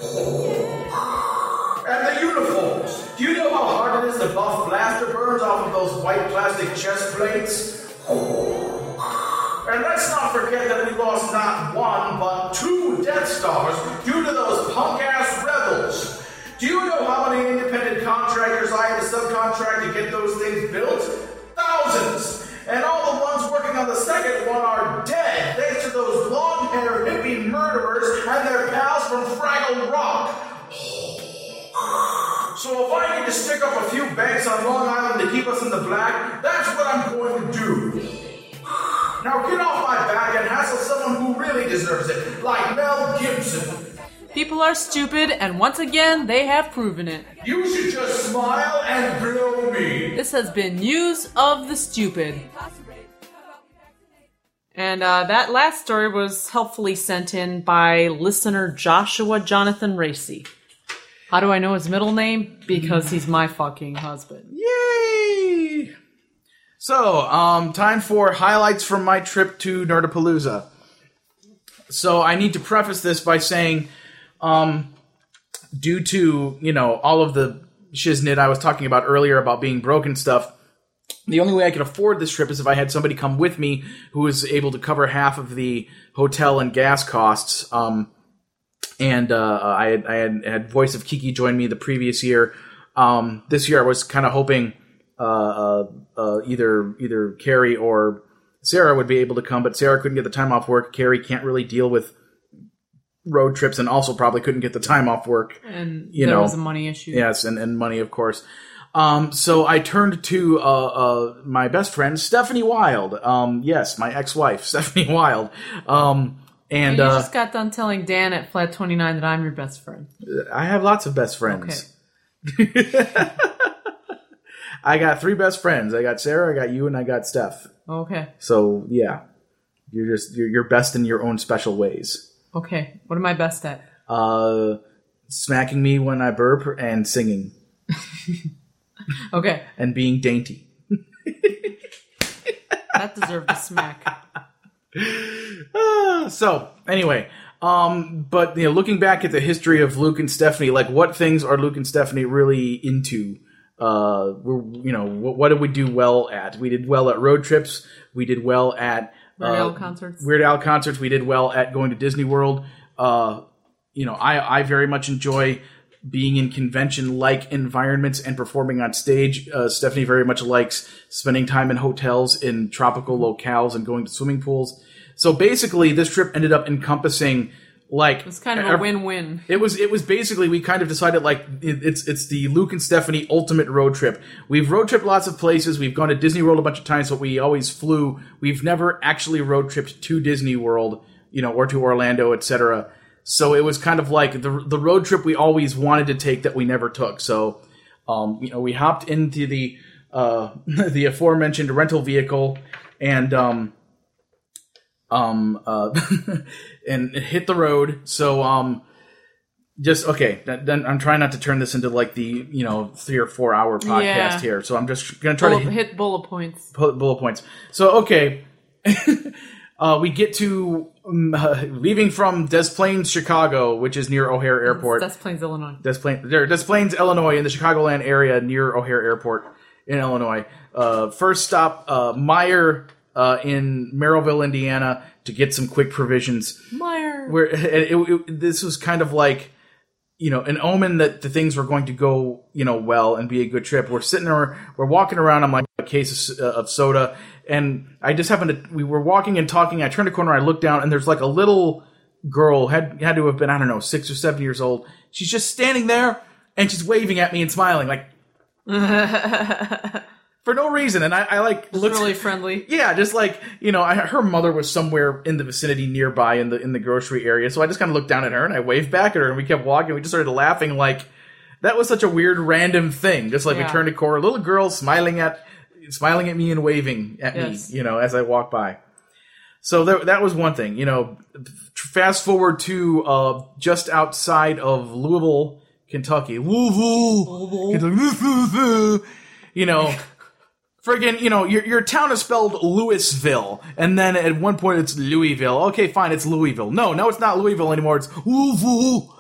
And the uniforms. Do you know how hard it is to buff blaster burns off of those white plastic chest plates? And let's not forget that we lost not one, but two Death Stars due to those punk-ass rebels. Do you know how many independent contractors I had to subcontract to get those things built? Thousands! And all the ones working on the second one are dead, thanks to those long-haired hippie murderers and their pals from Fraggle Rock. So if I need to stick up a few banks on Long Island to keep us in the black, that's what I'm going to do. Now get off my back and hassle someone who really deserves it, like Mel Gibson. "People are stupid, and once again, they have proven it." You should just smile and blow me. This has been News of the Stupid. And uh, that last story was helpfully sent in by listener Joshua Jonathan Racy. How do I know his middle name? Because he's my fucking husband. Yay! So, um, time for highlights from my trip to Nerdapalooza. So, I need to preface this by saying, um, due to, you know, all of the shiznit I was talking about earlier about being broke and stuff, the only way I could afford this trip is if I had somebody come with me who was able to cover half of the hotel and gas costs. Um, and uh, I, had, I had, had Voice of Kiki join me the previous year. Um, this year I was kind of hoping uh, uh, uh, either either Carrie or Sarah would be able to come, but Sarah couldn't get the time off work. Carrie can't really deal with road trips and also probably couldn't get the time off work. And you there know, was a money issue. Yes, and, and money, of course. Um, so I turned to uh, uh, my best friend, Stephanie Wild. Um, yes, my ex-wife, Stephanie Wild. Um, and you uh, just got done telling Dan at Flat twenty-nine that I'm your best friend. I have lots of best friends. Okay. I got three best friends. I got Sarah, I got you, and I got Steph. Okay. So, yeah. You're just you're, you're best in your own special ways. Okay. What am I best at? Uh, smacking me when I burp and singing. Okay. And being dainty. That deserved a smack. Uh, so, anyway, Um, but you know, looking back at the history of Luke and Stephanie, like what things are Luke and Stephanie really into? Uh, we're, you know, what, what did we do well at? We did well at road trips. We did well at Weird uh, Al concerts. Weird Al concerts. We did well at going to Disney World. Uh, you know, I I very much enjoy being in convention-like environments and performing on stage. Uh, Stephanie very much likes spending time in hotels in tropical locales and going to swimming pools. So basically, this trip ended up encompassing like It was kind of a win-win. It was. It was basically we kind of decided like it, it's it's the Luke and Stephanie ultimate road trip. We've road tripped lots of places. We've gone to Disney World a bunch of times, but we always flew. We've never actually road tripped to Disney World, you know, or to Orlando, et cetera. So it was kind of like the the road trip we always wanted to take that we never took. So, um, you know, we hopped into the uh, the aforementioned rental vehicle and um, um, uh, and hit the road. So, um, just okay. Then I'm trying not to turn this into like the you know three or four hour podcast Yeah. here. So I'm just gonna try Bullet, to hit, hit bullet points. bullet, bullet points. So okay. Uh, we get to um, uh, leaving from Des Plaines, Chicago, which is near O'Hare Airport. Des Plaines, Illinois. Des Plaines, there, Des Plaines, Illinois, in the Chicagoland area near O'Hare Airport in Illinois. Uh, first stop, uh, Meyer uh, in Merrillville, Indiana, to get some quick provisions. Meyer. Where it, it, it, this was kind of like, you know, an omen that the things were going to go, you know, well and be a good trip. We're sitting there, we're walking around. I'm like a case of, uh, of soda. And I just happened to, we were walking and talking. I turned a corner, I looked down, and there's like a little girl, had had to have been, I don't know, six or seven years old. She's just standing there, and she's waving at me and smiling, like, for no reason. And I, I like, It's looked really friendly. Yeah, just like, you know, I, her mother was somewhere in the vicinity nearby in the in the grocery area. So I just kind of looked down at her, and I waved back at her, and we kept walking. We just started laughing, like, that was such a weird, random thing. Just like Yeah. we turned a corner, a little girl smiling at smiling at me and waving at Yes. me, you know, as I walk by. So that, that was one thing, you know. Fast forward to uh, just outside of Louisville, Kentucky. Louisville, Kentucky. You know, friggin', you know, your your town is spelled Louisville, and then at one point it's Louisville. Okay, fine, it's Louisville. No, no, it's not Louisville anymore. It's Louisville.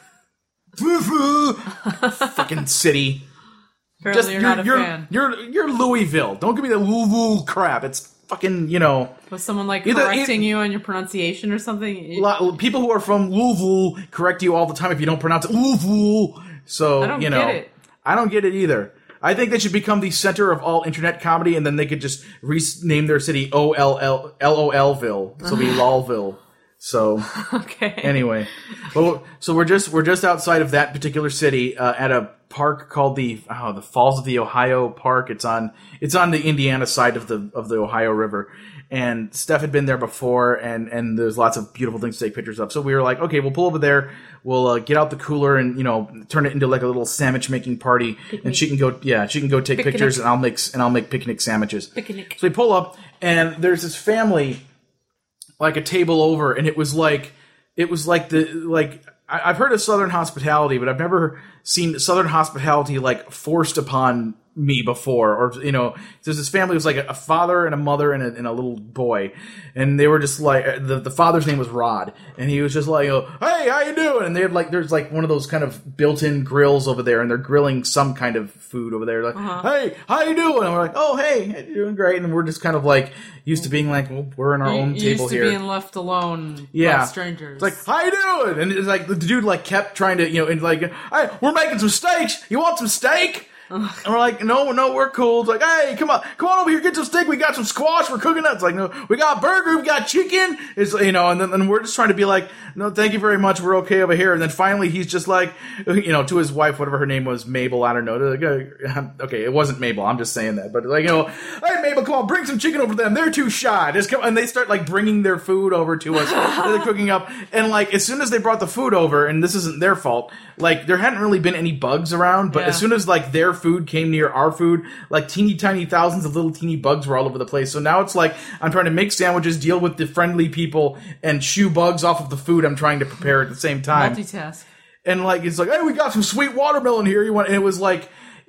Fucking city. Apparently you're, not a you're, fan. You're you're Louisville. Don't give me the Louisville crap. It's fucking, you know. Was someone like Either- correcting you on your pronunciation or something? Lot, people who are from Louisville correct you all the time if you don't pronounce it Louisville. So I don't you know, get it. I don't get it either. I think they should become the center of all internet comedy, and then they could just rename their city O L L L O L-ville. So it'll be Lolville. So Okay. anyway, well, so we're just we're just outside of that particular city uh, at a park called the oh, the Falls of the Ohio Park. It's on it's on the Indiana side of the of the Ohio River. And Steph had been there before, and, and there's lots of beautiful things to take pictures of. So we were like, okay, we'll pull over there. We'll uh, get out the cooler and, you know, turn it into like a little sandwich making party. Picnic. And she can go, yeah, she can go take Picnic. pictures, and I'll make and I'll make picnic sandwiches. Picnic. So we pull up, and there's this family, like a table over, and it was like it was like the like I, I've heard of Southern hospitality, but I've never seen Southern hospitality like forced upon me before. Or, you know, there's this family. It was like a, a father and a mother and a, and a little boy, and they were just like the the father's name was Rod, and he was just like, oh, hey, how you doing? And they had like there's like one of those kind of built-in grills over there, and they're grilling some kind of food over there. Like, Uh-huh. hey, how you doing? And we're like, oh, hey, you're doing great. And we're just kind of like used to being like, well, we're in our You- own you table used to here. being left alone Yeah. by strangers. It's like, how you doing? And it's like the dude like kept trying to, you know, and like, hey, we're making some steaks. You want some steak? And we're like, no, no, we're cool. It's like, hey, come on, come on over here, get some steak. We got some squash. We're cooking up. It's like, no, we got burger. We got chicken. It's, you know, and then and we're just trying to be like, no, thank you very much. We're okay over here. And then finally, he's just like, you know, to his wife, whatever her name was, Mabel. I don't know. Like, uh, okay, it wasn't Mabel. I'm just saying that. But like, you know, hey, Mabel, come on, bring some chicken over to them. They're too shy. Just come, and they start like bringing their food over to us. They're cooking up, and like as soon as they brought the food over, and this isn't their fault. Like there hadn't really been any bugs around, but Yeah. as soon as like their food came near our food, like teeny tiny thousands of little teeny bugs were all over the place. So now it's like I'm trying to make sandwiches, deal with the friendly people, and shoo bugs off of the food I'm trying to prepare at the same time. multitask. And like it's like, hey, we got some sweet watermelon here. You want? And it was like,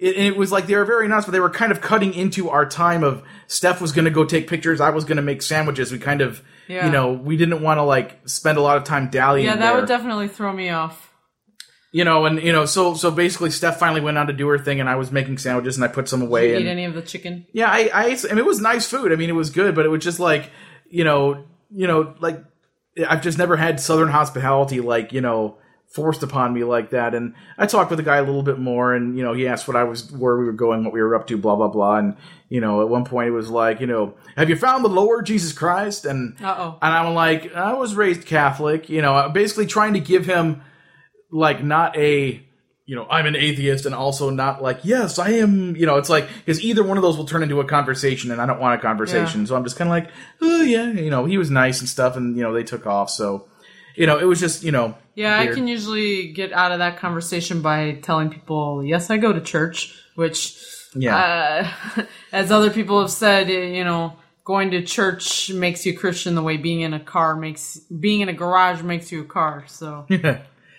it, it was like they were very nice, but they were kind of cutting into our time of Steph was going to go take pictures, I was going to make sandwiches. We kind of, Yeah. you know, we didn't want to like spend a lot of time dallying. Yeah, that there. would definitely throw me off. You know, and you know, so so basically, Steph finally went on to do her thing, and I was making sandwiches, and I put some away. Did you and, eat any of the chicken? Yeah, I, I, ate, I mean, it was nice food. I mean, it was good, but it was just like, you know, you know, like I've just never had Southern hospitality like, you know, forced upon me like that. And I talked with the guy a little bit more, and you know, he asked what I was, where we were going, what we were up to, blah blah blah. And you know, at one point, it was like, you know, have you found the Lord Jesus Christ? And Uh-oh. and I'm like, I was raised Catholic, you know, basically trying to give him like not a, you know, I'm an atheist, and also not like, yes, I am, you know, it's like, because either one of those will turn into a conversation, and I don't want a conversation. Yeah. So I'm just kind of like, oh, yeah, you know, he was nice and stuff, and, you know, they took off. So, you know, it was just, you know. Yeah, weird. I can usually get out of that conversation by telling people, yes, I go to church, which, Yeah. uh, as other people have said, you know, going to church makes you a Christian the way being in a car makes, being in a garage makes you a car, so. Yeah.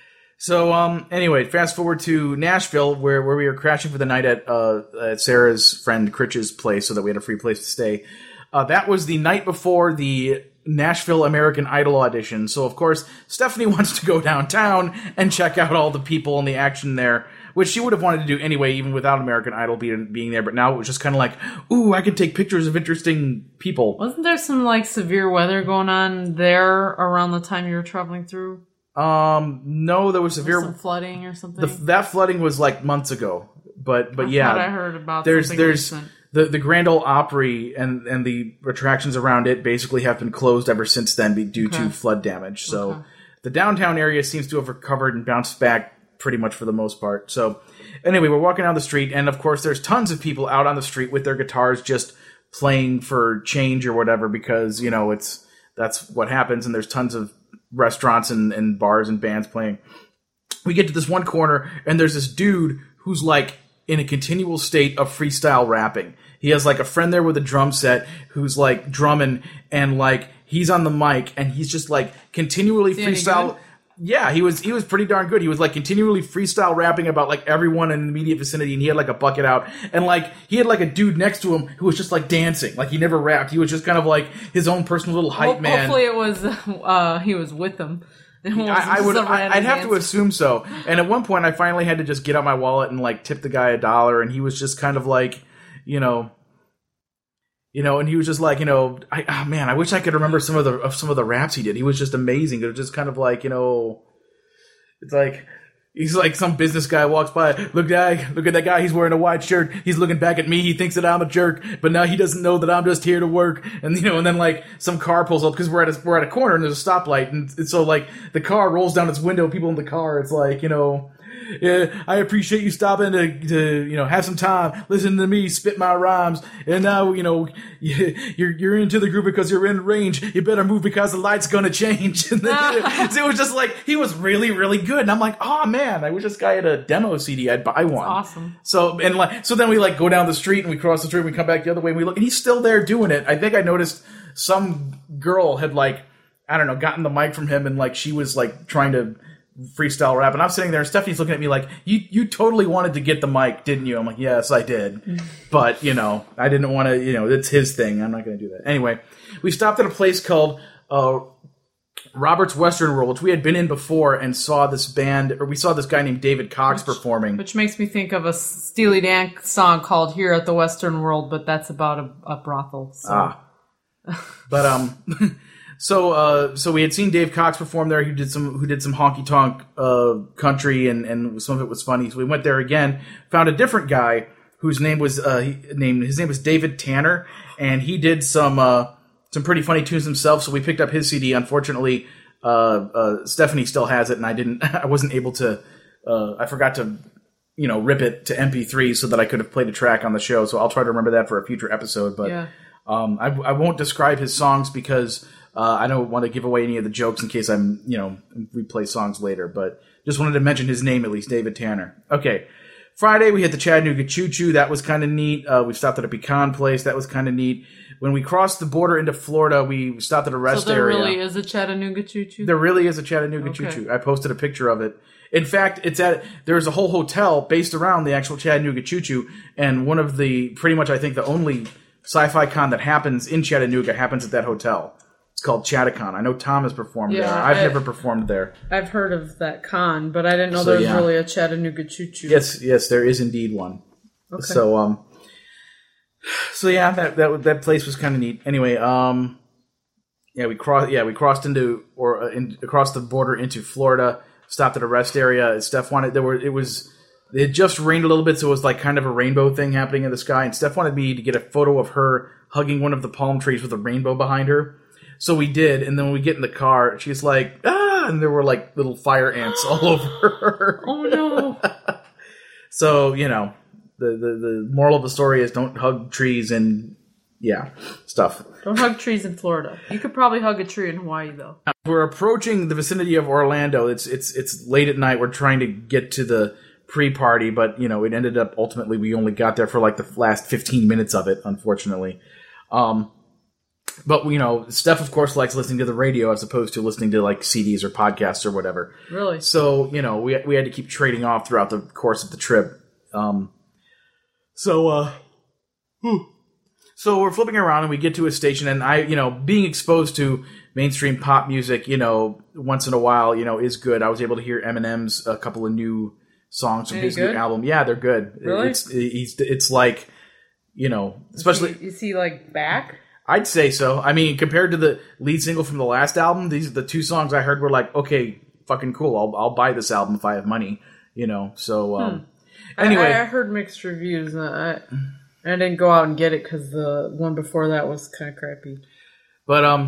So, um, anyway, fast forward to Nashville, where, where we were crashing for the night at, uh, at Sarah's friend Critch's place, so that we had a free place to stay. Uh, that was the night before the Nashville American Idol audition. So, of course, Stephanie wants to go downtown and check out all the people and the action there, which she would have wanted to do anyway, even without American Idol being, being there. But now it was just kind of like, ooh, I can take pictures of interesting people. Wasn't there some, like, severe weather going on there around the time you were traveling through? Um, no, there was severe Some flooding or something? The, that flooding was like months ago, but but I yeah, thought I heard about there's something there's recent. the the Grand Ole Opry and and the attractions around it basically have been closed ever since then be- due Okay. to flood damage. So Okay. the downtown area seems to have recovered and bounced back pretty much for the most part. So anyway, we're walking down the street, and of course, there's tons of people out on the street with their guitars just playing for change or whatever, because you know it's that's what happens, and there's tons of restaurants and, and bars and bands playing. We get to this one corner, and there's this dude who's like in a continual state of freestyle rapping. He has like a friend there with a drum set who's like drumming, and like he's on the mic, and he's just like continually Is he any freestyle. good? Yeah, he was he was pretty darn good. He was like continually freestyle rapping about like everyone in the immediate vicinity, and he had like a bucket out, and like he had like a dude next to him who was just like dancing. Like he never rapped. He was just kind of like his own personal little hype Ho- man. Hopefully it was, uh, he was with them. It wasn't I, I would. just a I, random I'd have to dancer. assume so. And at one point, I finally had to just get out my wallet and like tip the guy a dollar, and he was just kind of like, you know, you know, and he was just like, you know, I, oh man, I wish I could remember some of the of some of the raps he did. He was just amazing. It was just kind of like, you know, it's like. He's like some business guy walks by. Look, guy, look at that guy. He's wearing a white shirt. He's looking back at me. He thinks that I'm a jerk, but now he doesn't know that I'm just here to work. And you know, and then like some car pulls up because we're at a, we're at a corner and there's a stoplight, and, and so like the car rolls down its window. People in the car. It's like, you know, yeah, I appreciate you stopping to to you know have some time, listen to me spit my rhymes, and now you know you're you're into the group because you're in range. You better move because the light's gonna change. And then, so it was just like he was really really good, and I'm like, oh man, I wish this guy had a demo C D. I'd buy one. Awesome. So and like so then we like go down the street and we cross the street and we come back the other way and we look and he's still there doing it. I think I noticed some girl had like I don't know gotten the mic from him and like she was like trying to freestyle rap, and I'm sitting there and Stephanie's looking at me like, you you totally wanted to get the mic, didn't you? I'm like, yes, I did. But, you know, I didn't want to, you know, it's his thing. I'm not going to do that. Anyway, we stopped at a place called uh, Robert's Western World, which we had been in before and saw this band, or we saw this guy named David Cox performing. Which makes me think of a Steely Dan song called Here at the Western World, but that's about a, a brothel. So. Ah. But, um... So, uh, so we had seen Dave Cox perform there. Who did some, who did some honky tonk uh, country, and, and some of it was funny. So we went there again, found a different guy whose name was uh, he, named his name was David Tanner, and he did some uh, some pretty funny tunes himself. So we picked up his C D. Unfortunately, uh, uh, Stephanie still has it, and I didn't. I wasn't able to. Uh, I forgot to, you know, rip it to M P three so that I could have played a track on the show. So I'll try to remember that for a future episode. But Yeah. um, I, I won't describe his songs because. Uh, I don't want to give away any of the jokes in case I'm, you know, we play songs later, but just wanted to mention his name at least, David Tanner. Okay. Friday, we hit the Chattanooga Choo Choo. That was kind of neat. Uh, we stopped at a pecan place. That was kind of neat. When we crossed the border into Florida, we stopped at a rest so there area. really is a Chattanooga Choo Choo? There really is a Chattanooga Okay. Choo Choo. I posted a picture of it. In fact, it's at there's a whole hotel based around the actual Chattanooga Choo Choo, and one of the pretty much I think the only sci-fi con that happens in Chattanooga happens at that hotel. It's called Chattacon. I know Tom has performed Yeah, there. I've I- never performed there. I've heard of that con, but I didn't know So, there was yeah. really a Chattanooga Choo Choo. Yes, yes, there is indeed one. Okay. So um, so yeah, that that that place was kind of neat. Anyway, um, yeah, we crossed. Yeah, we crossed into or uh, in, across the border into Florida. Stopped at a rest area. Steph wanted there were it was it had just rained a little bit, so it was like kind of a rainbow thing happening in the sky. And Steph wanted me to get a photo of her hugging one of the palm trees with a rainbow behind her. So we did, and then when we get in the car, she's like, ah, and there were like little fire ants all over her. Oh no! So, you know, the, the, the moral of the story is don't hug trees and, yeah, stuff. Don't hug trees in Florida. You could probably hug a tree in Hawaii, though. We're approaching the vicinity of Orlando. It's it's it's late at night. We're trying to get to the pre-party, but, you know, it ended up, ultimately, we only got there for like the last fifteen minutes of it, unfortunately. Um, but, you know, Steph, of course, likes listening to the radio as opposed to listening to, like, C Ds or podcasts or whatever. Really? So, you know, we we had to keep trading off throughout the course of the trip. Um, so, uh, whew. So we're flipping around and we get to a station, and I, you know, being exposed to mainstream pop music, you know, once in a while, you know, is good. I was able to hear Eminem's a couple of new songs from Any his good? new album. Yeah, they're good. Really? It's he's it's like, you know, especially Is he, is he like back? I'd say so. I mean, compared to the lead single from the last album, these the two songs I heard were like, okay, fucking cool. I'll I'll buy this album if I have money, you know. So um, Hmm. anyway, I, I heard mixed reviews. And I I didn't go out and get it because the one before that was kind of crappy. but um.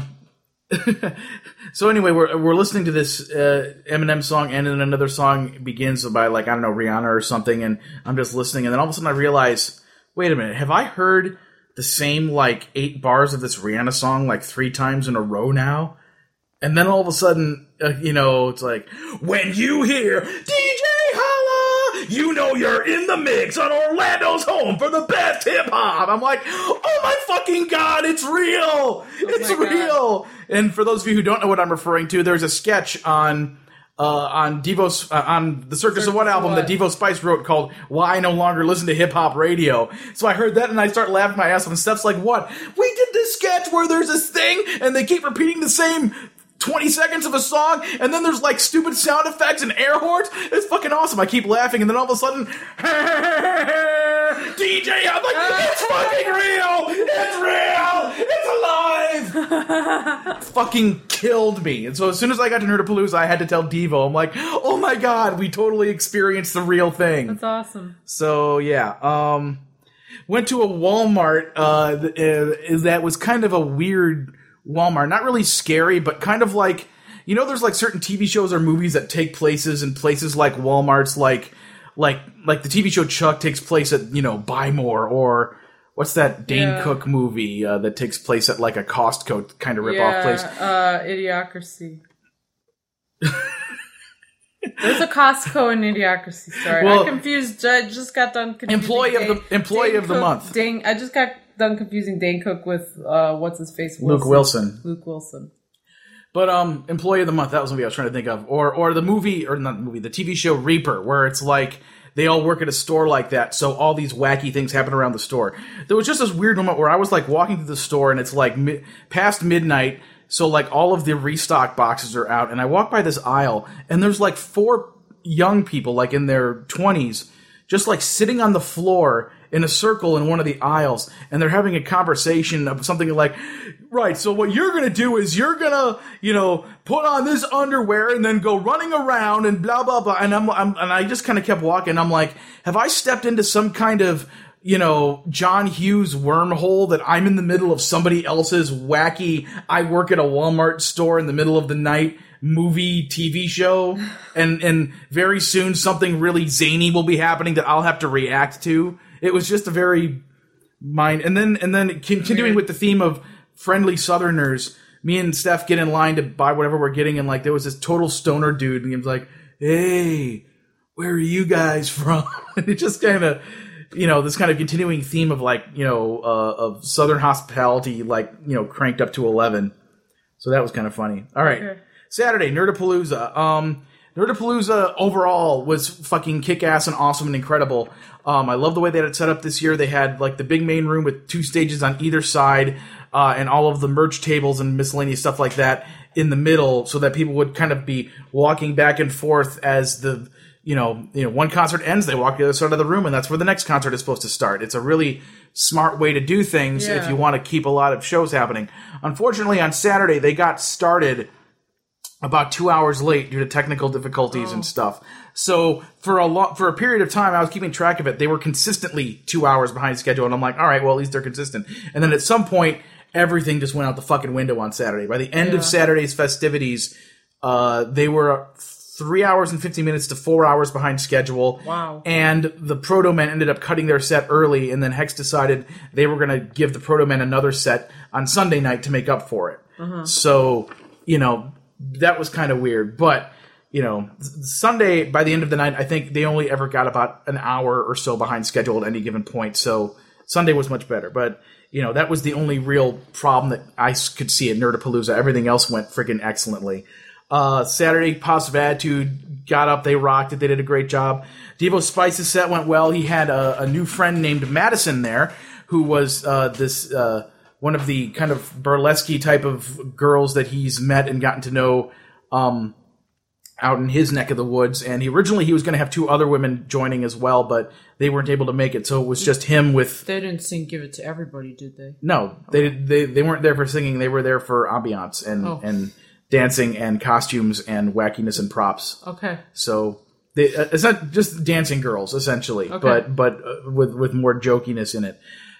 So anyway, we're we're listening to this uh, Eminem song, and then another song begins by like I don't know Rihanna or something, and I'm just listening, and then all of a sudden I realize, wait a minute, have I heard the same like eight bars of this Rihanna song like three times in a row now? And then all of a sudden, uh, you know, it's like when you hear D J Holla, you know you're in the mix on Orlando's home for the best hip hop. I'm like, oh my fucking god, it's real, it's my God. real. And for those of you who don't know what I'm referring to, there's a sketch on uh, on Devo uh, on the Circus, Circus of What of album What? that Devo Spice wrote called "Why I No Longer Listen to Hip Hop Radio." So I heard that and I start laughing my ass off. And Steph's like, "What? We did this sketch where there's this thing and they keep repeating the same twenty seconds of a song, and then there's like stupid sound effects and air horns. It's fucking awesome." I keep laughing, and then all of a sudden, D J, I'm like, it's fucking real! It's real! It's alive! Fucking killed me. And so as soon as I got to Nerdapalooza, I had to tell Devo, I'm like, oh my god, we totally experienced the real thing. That's awesome. So yeah, um, went to a Walmart uh, th- uh, that was kind of a weird Walmart. Not really scary, but kind of like, you know, there's like certain T V shows or movies that take places in places like Walmart's, like like like the T V show Chuck takes place at, you know, Buy More, or what's that Dane Yeah. Cook movie uh, that takes place at like a Costco kind of rip yeah, off place. uh, Idiocracy. There's a Costco in Idiocracy. Sorry, Well, I confused. I just got done confusing. Employee of the- Dane- employee Dane of the Cook- month. Dane, I just got done confusing Dane Cook with uh, what's his face? Luke Wilson. Luke Wilson. But um, Employee of the Month, that was the movie I was trying to think of. Or or the movie, or not the movie, the T V show Reaper, where it's like they all work at a store like that, so all these wacky things happen around the store. There was just this weird moment where I was like walking through the store, and it's like mi- past midnight, so like all of the restock boxes are out, and I walk by this aisle, and there's like four young people, like in their twenties, just like sitting on the floor in a circle in one of the aisles, and they're having a conversation of something like, right, so what you're gonna do is you're gonna, you know, put on this underwear and then go running around and blah, blah, blah. And I'm, I'm and I just kind of kept walking. I'm like, have I stepped into some kind of, you know, John Hughes wormhole that I'm in the middle of somebody else's wacky, I work at a Walmart store in the middle of the night movie T V show, and and very soon something really zany will be happening that I'll have to react to. It was just a very mind, and then and then continuing with the theme of friendly Southerners, me and Steph get in line to buy whatever we're getting, and like there was this total stoner dude, and he was like, "Hey, where are you guys from? And it just kind of, you know, this kind of continuing theme of like, you know, uh, of Southern hospitality, like, you know, cranked up to eleven. So that was kind of funny. All right. Okay. Saturday, Nerdapalooza. Um, Nerdapalooza overall was fucking kick-ass and awesome and incredible. Um, I love the way they had it set up this year. They had like the big main room with two stages on either side, uh, and all of the merch tables and miscellaneous stuff like that in the middle, so that people would kind of be walking back and forth as the, you know, you know, one concert ends, they walk to the other side of the room, and that's where the next concert is supposed to start. It's a really smart way to do things yeah. if you want to keep a lot of shows happening. Unfortunately, on Saturday, they got started about two hours late due to technical difficulties oh. and stuff. So for a lo- for a period of time, I was keeping track of it. They were consistently two hours behind schedule, and I'm like, all right, well, at least they're consistent. And then at some point, everything just went out the fucking window on Saturday. By the end yeah. of Saturday's festivities, uh, they were three hours and fifty minutes to four hours behind schedule. Wow. And the Proto Men ended up cutting their set early, and then Hex decided they were going to give the Proto Men another set on Sunday night to make up for it. Uh-huh. So, you know, that was kind of weird. But, you know, Sunday, by the end of the night, I think they only ever got about an hour or so behind schedule at any given point. So Sunday was much better. But, you know, that was the only real problem that I could see at Nerdapalooza. Everything else went freaking excellently. Uh, Saturday, Positive Attitude got up. They rocked it. They did a great job. Devo Spice's set went well. He had a, a new friend named Madison there, who was uh, this uh, one of the kind of burlesque type of girls that he's met and gotten to know um, out in his neck of the woods. And he originally he was going to have two other women joining as well, but they weren't able to make it. So it was just him with. They didn't sing "Give It to Everybody," did they? No, they they they weren't there for singing. They were there for ambiance and oh. and. dancing and costumes and wackiness and props. Okay. So they, uh, it's not just dancing girls essentially, okay. but but uh, with with more jokiness in it.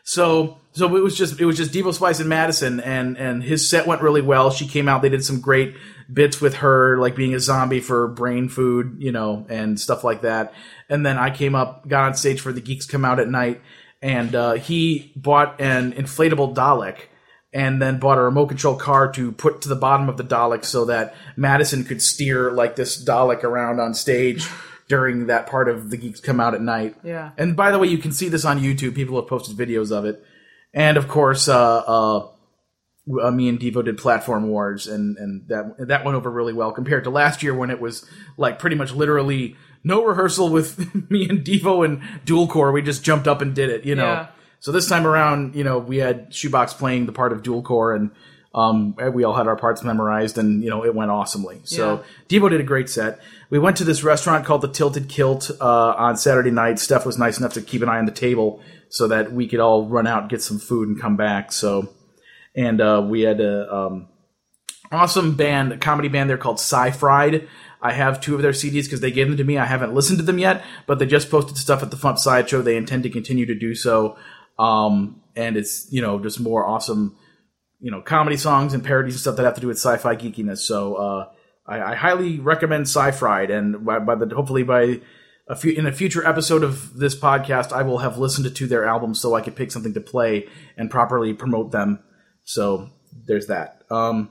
So so it was just it was just Devo Spice and Madison, and and his set went really well. She came out. They did some great bits with her, like being a zombie for brain food, you know, and stuff like that. And then I came up, got on stage for the Geeks Come Out at Night, and uh, he bought an inflatable Dalek. And then bought a remote control car to put to the bottom of the Dalek so that Madison could steer like this Dalek around on stage during that part of the Geeks Come Out at Night. Yeah. And by the way, you can see this on YouTube. People have posted videos of it. And of course, uh, uh, uh, me and Devo did Platform Wars, and, and that that went over really well compared to last year when it was like pretty much literally no rehearsal with me and Devo and Dual Core. We just jumped up and did it, you know. Yeah. So this time around, you know, we had Shoebox playing the part of Dual Core, and um, we all had our parts memorized, and, you know, it went awesomely. So yeah. Devo did a great set. We went to this restaurant called the Tilted Kilt uh, on Saturday night. Steph was nice enough to keep an eye on the table so that we could all run out, get some food, and come back. So, and uh, we had a um, awesome band, a comedy band there called Sci-Fried. I have two of their C Ds because they gave them to me. I haven't listened to them yet, but they just posted stuff at the Fump Sideshow. They intend to continue to do so. Um, and it's, you know, just more awesome, you know, comedy songs and parodies and stuff that have to do with sci-fi geekiness. So, uh, I, I highly recommend Sci-Fried, and by, by the, hopefully by a few, in a future episode of this podcast, I will have listened to their albums so I could pick something to play and properly promote them. So there's that. Um,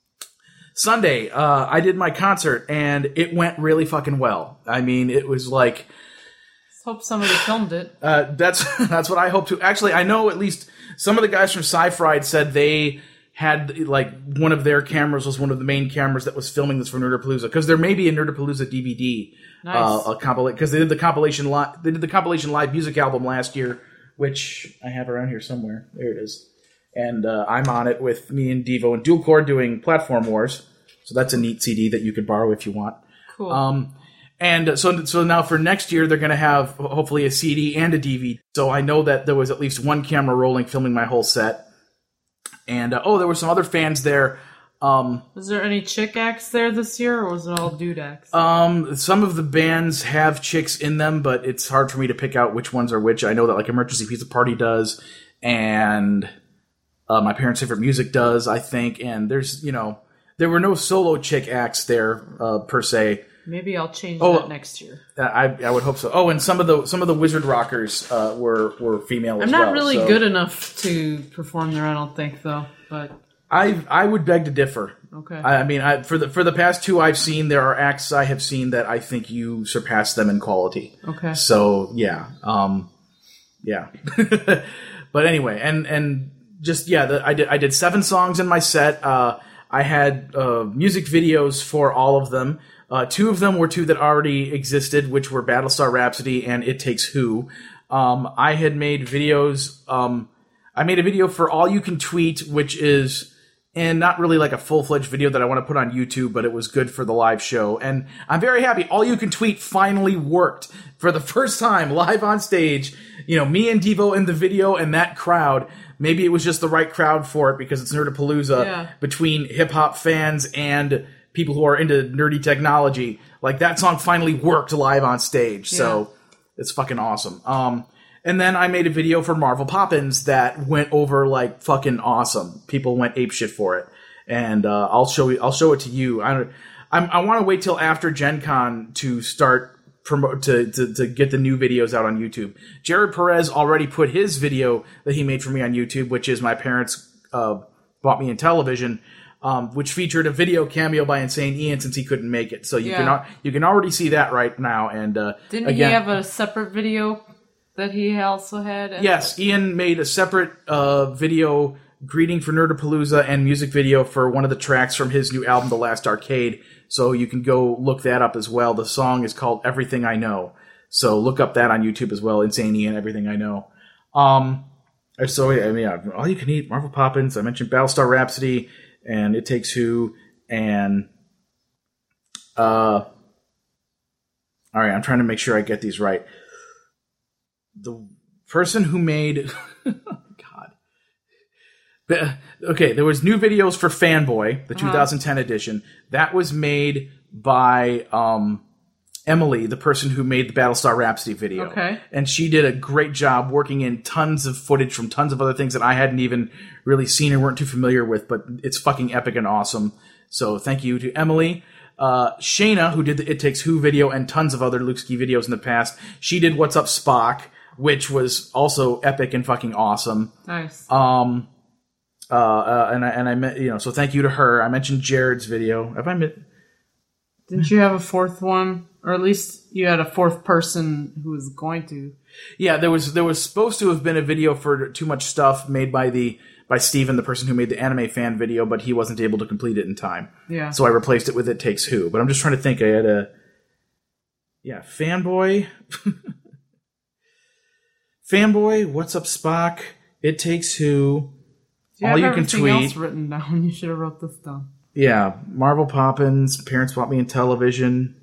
Sunday, uh, I did my concert, and it went really fucking well. I mean, it was like, hope somebody filmed it. Uh, that's that's what I hope to. Actually, I know at least some of the guys from Sci-Fried said they had, like, one of their cameras was one of the main cameras that was filming this for Nerdapalooza, because there may be a Nerdapalooza D V D. Nice. Uh, a compilation, because they did the compilation li- they did the compilation live music album last year, which I have around here somewhere. There it is, and uh, I'm on it with me and Devo and Dual Core doing Platform Wars. So that's a neat C D that you could borrow if you want. Cool. Um, And so, so now for next year, they're going to have hopefully a C D and a D V D. So I know that there was at least one camera rolling, filming my whole set. And uh, oh, there were some other fans there. Um, was there any chick acts there this year, or was it all dude acts? Um, some of the bands have chicks in them, but it's hard for me to pick out which ones are which. I know that like Emergency Pizza Party does, and uh, My Parents' Favorite Music does, I think. And there's, you know, there were no solo chick acts there uh, per se. Maybe I'll change oh, that next year. I I would hope so. Oh, and some of the some of the Wizard Rockers uh, were were female. I'm as not well, really so. good enough to perform there, I don't think, though. But I I would beg to differ. Okay. I, I mean, I, for the for the past two I've seen, there are acts I have seen that I think you surpass them in quality. Okay. So yeah, um, yeah. But anyway, and and just yeah, the, I did I did seven songs in my set. Uh, I had uh, music videos for all of them. Uh, two of them were two that already existed, which were Battlestar Rhapsody and It Takes Who. Um, I had made videos. Um, I made a video for All You Can Tweet, which is, and not really like a full-fledged video that I want to put on YouTube, but it was good for the live show. And I'm very happy. All You Can Tweet finally worked for the first time live on stage. You know, me and Devo in the video and that crowd. Maybe it was just the right crowd for it because it's Nerdapalooza Yeah. between hip-hop fans and people who are into nerdy technology. Like, that song finally worked live on stage. So it's fucking awesome. Um, and then I made a video for Marvel Poppins that went over like fucking awesome. People went apeshit for it. And uh, I'll show you, I'll show it to you. I don't, I'm, I want to wait till after Gen Con to start promote to, to to get the new videos out on YouTube. Jared Perez already put his video that he made for me on YouTube, which is My Parents uh, Bought Me in Television. Um, which featured a video cameo by Insane Ian since he couldn't make it. So you Yeah. can al- you can already see that right now. And uh, Didn't again, he have a separate video that he also had? yes, Ian made a separate uh, video greeting for Nerdapalooza and music video for one of the tracks from his new album, The Last Arcade. So you can go look that up as well. The song is called Everything I Know. So look up that on YouTube as well. Insane Ian, Everything I Know. Um, so I mean, yeah, All You Can Eat, Marvel Poppins. I mentioned Battlestar Rhapsody. And It Takes Who, and uh, all right, I'm trying to make sure I get these right. The person who made, God, the, okay, there was new videos for Fanboy, the Uh-huh. twenty ten edition. That was made by um, Emily, the person who made the Battlestar Rhapsody video. Okay. And she did a great job working in tons of footage from tons of other things that I hadn't even really seen or weren't too familiar with, but it's fucking epic and awesome. So thank you to Emily. Uh, Shayna, who did the It Takes Who video and tons of other Luke Ski videos in the past, she did What's Up Spock, which was also epic and fucking awesome. Nice. Um, uh, uh, and I, and I met, you know, so thank you to her. I mentioned Jared's video. Have I met? Didn't you have a fourth one? Or at least you had a fourth person who was going to. Yeah, there was there was supposed to have been a video for Too Much Stuff made by the by Steven, the person who made the anime fan video, but he wasn't able to complete it in time. Yeah. So I replaced it with It Takes Who. But I'm just trying to think. I had a yeah, Fanboy, Fanboy, What's Up Spock, It Takes Who, Do you All have You Can everything Tweet. else written down? You should have wrote this down. Yeah, Marvel Poppins, Parents Bought Me in Television.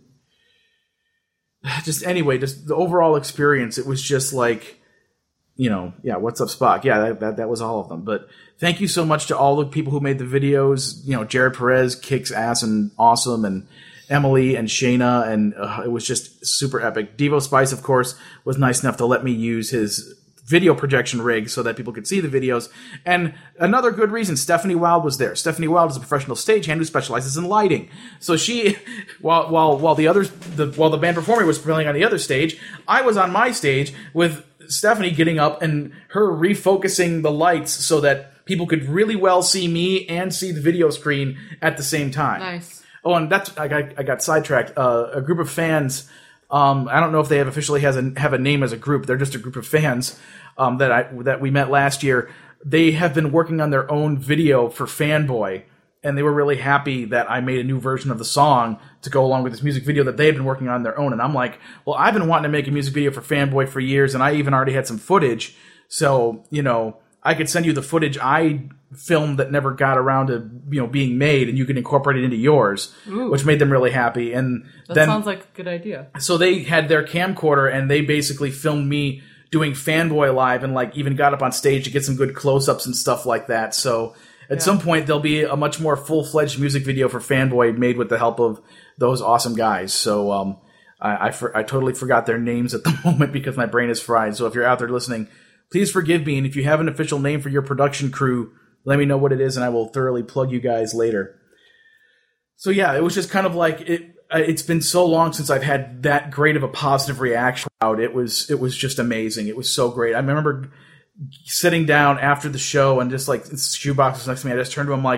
Just anyway, just the overall experience, it was just like, you know, yeah, What's Up Spock? Yeah, that, that that was all of them. But thank you so much to all the people who made the videos. You know, Jared Perez kicks ass and awesome, and Emily and Shayna, and uh, it was just super epic. Devo Spice, of course, was nice enough to let me use his video projection rig so that people could see the videos. And another good reason, Stephanie Wild was there. Stephanie Wild is a professional stagehand who specializes in lighting. So she, while while while the others, the, while the band performer was playing on the other stage, I was on my stage with Stephanie getting up and her refocusing the lights so that people could really well see me and see the video screen at the same time. Nice. Oh, and that's I got I got sidetracked. Uh, a group of fans. Um, I don't know if they have officially has a, have a name as a group. They're just a group of fans um, that I that we met last year. They have been working on their own video for Fanboy, and they were really happy that I made a new version of the song to go along with this music video that they had been working on their own. And I'm like, well, I've been wanting to make a music video for Fanboy for years, and I even already had some footage. So, you know, I could send you the footage I filmed that never got around to, you know, being made, and you can incorporate it into yours, Ooh. which made them really happy. And That then, sounds like a good idea. so they had their camcorder, and they basically filmed me doing Fanboy live, and like even got up on stage to get some good close-ups and stuff like that. So at Yeah. some point there'll be a much more full-fledged music video for Fanboy made with the help of those awesome guys. So um, I I, for, I totally forgot their names at the moment because my brain is fried. So if you're out there listening, please forgive me, and if you have an official name for your production crew, let me know what it is, and I will thoroughly plug you guys later. So yeah, it was just kind of like it. It's been so long since I've had that great of a positive reaction out. It was it was just amazing. It was so great. I remember sitting down after the show and just like Shoebox was next to me. I just turned to him like,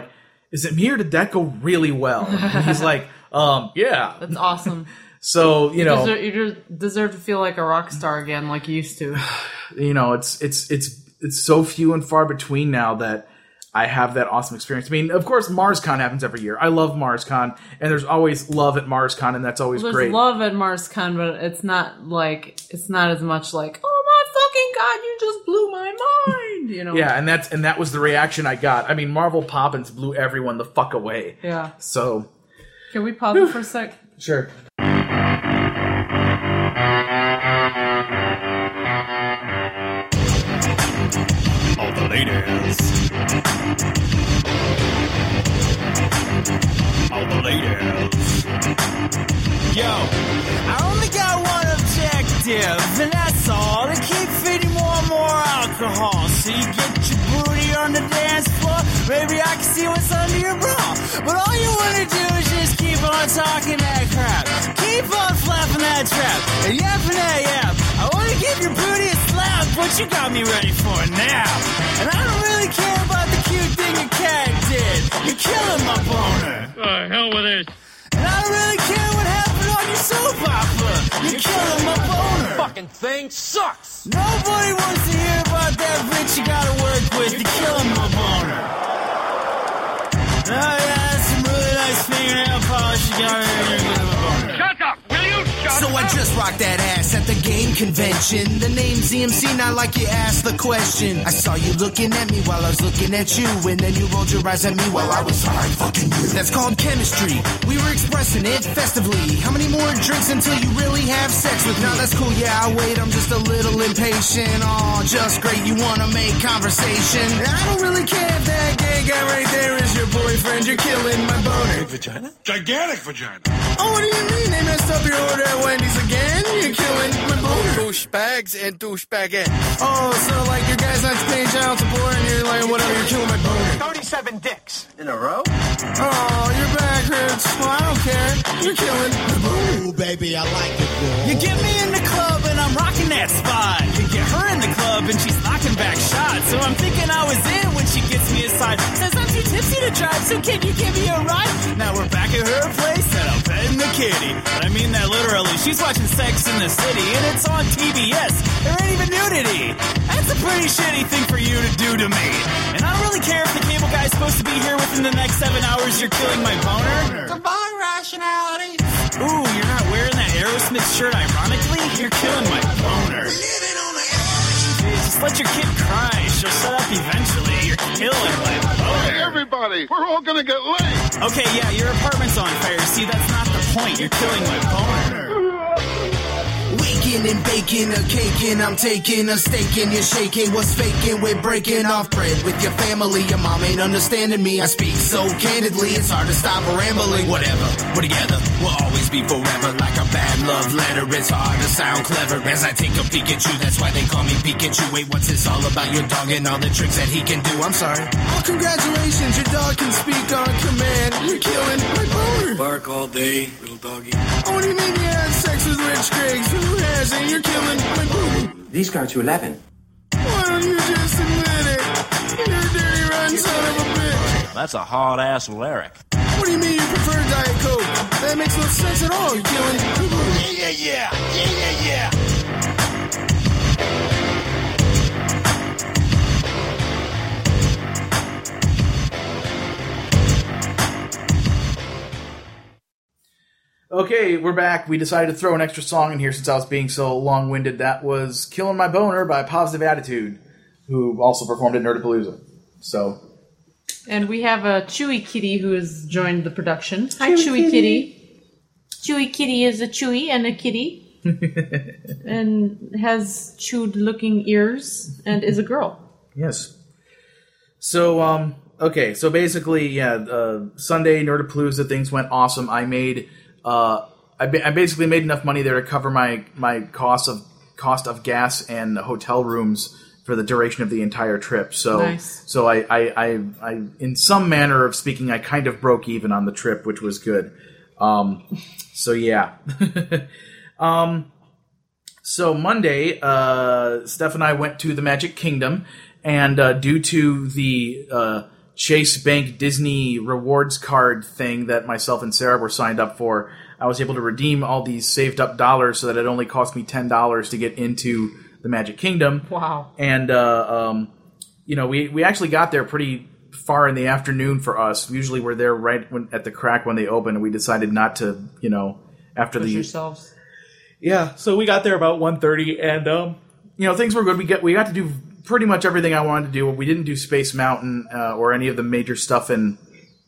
is it me or did that go really well? And he's like, um, yeah. That's awesome. So, you, you know. Deserve, you deserve to feel like a rock star again like you used to. You know, it's it's it's it's so few and far between now that I have that awesome experience. I mean, of course, MarsCon happens every year. I love MarsCon, and there's always love at MarsCon, and that's always well, great. There's love at MarsCon, but it's not like it's not as much like, oh my fucking god, you just blew my mind, you know? Yeah, and that's and that was the reaction I got. I mean, Marvel Poppins blew everyone the fuck away. Yeah. So, can we pause it for a sec? Sure. All the ladies. All the ladies. Yo, I only got one objective, and that's all. To keep feeding more and more alcohol. So you get your booty on the dance floor. Maybe I can see what's under your bra. But all you wanna do is just keep on talking that crap. Keep on flapping that trap. And yapping that yap. I wanna give your booty a slap, but you got me ready for it now. And I don't really care about the cute thing your cat did. You're killing my boner. Oh, hell with this. And I don't really care what happened on your soap opera. You're killing my boner. Fucking thing sucks. Nobody wants to hear about that bitch you gotta work with. You're killing my boner. Oh yeah, that's some really nice fingernail polish you got in here. You're killing my boner. Shut up, will you? Shut So up. I just rocked that ass at the game convention. The name's E M C, not like you asked the question. I saw you looking at me while I was looking at you, and then you rolled your eyes at me while I was hard fucking you. That's called chemistry. We were expressing it festively. How many more drinks until you really have sex with me? Now that's cool, yeah, I'll wait, I'm just a little impatient. Oh, just great, you wanna make conversation. I don't really care if that gay guy right there is your boyfriend. You're killing my boner. Vagina? Gigantic vagina. Oh, what do you mean? They messed up your order at Wendy's again? You're killing my boner. Douchebags and douchebaggette. Oh, so like your guy's not paying child support and you're like, whatever, you're killing my boner. thirty-seven dicks. In a row? Oh, your back hurts. Well, I don't care. You're killing my boner. Ooh, baby, I like it, boy. You get me in the club and I'm rocking that spot. You get her in the club and she's knocking back shots. So I'm thinking I was in when she gets me aside. Says I'm too tipsy to drive, so can you give me a ride? Now we're back at her place and I'm petting the kitty. But I mean that literally. She's watching Sex in the City and it's on T V S. There ain't even nudity. That's a pretty shitty thing for you to do to me. And I don't really care if the cable guy's supposed to be here within the next seven hours. You're killing my boner. Goodbye, rationality. Ooh, you're not wearing that Aerosmith shirt ironically? You're killing my boner. Living on the edge. Jeez, just let your kid cry. She'll shut up eventually. You're killing my boner. Everybody, we're all gonna get laid. Okay, yeah, your apartment's on fire. See, that's not the point. You're killing my boner. Waking and baking a cake and I'm taking a steak and you're shaking what's faking. We're breaking off bread with your family. Your mom ain't understanding me. I speak so candidly, it's hard to stop rambling. Whatever, we're together, we'll always be forever. Like a bad love letter, it's hard to sound clever. As I take a peek at you, that's why they call me Pikachu. Wait, what's this all about? Your dog and all the tricks that he can do. I'm sorry. Oh, congratulations, your dog can speak on command. You're killing my boner. Bark all day, little doggy. Oh, what do you mean you had sex with Rich Griggs? Who hasn't? You're killing my boner. These go to eleven. Why don't you just admit it? You're a dirty, rotten son of a bitch. That's a hard-ass lyric. What do you mean you prefer Diet Coke? That makes no sense at all. You're killing my boner. Yeah, yeah, yeah, yeah, yeah, yeah. Okay, we're back. We decided to throw an extra song in here since I was being so long-winded. That was Killing My Boner by Positive Attitude, who also performed at Nerdapalooza. So, And we have a Chewy Kitty who has joined the production. Hi, Chewy, Kitty. Chewy Kitty is a Chewy and a kitty. And has chewed-looking ears and is a girl. yes. So, um, okay, so basically, yeah, uh, Sunday, Nerdapalooza, things went awesome. I made... Uh, I, ba- I basically made enough money there to cover my, my cost of cost of gas and hotel rooms for the duration of the entire trip. So, Nice. so I, I, I, I, in some manner of speaking, I kind of broke even on the trip, which was good. Um, so yeah. um, so Monday, uh, Steph and I went to the Magic Kingdom, and uh, due to the uh, Chase Bank Disney rewards card thing that myself and Sarah were signed up for, I was able to redeem all these saved up dollars so that it only cost me ten dollars to get into the Magic Kingdom. Wow. And, uh, um, you know, we, we actually got there pretty far in the afternoon for us. Usually we're there right when, at the crack when they open, and we decided not to, you know, after Push the... yourselves. Yeah, so we got there about one thirty, and, um, you know, things were good. We got, we got to do pretty much everything I wanted to do. We didn't do Space Mountain uh, or any of the major stuff in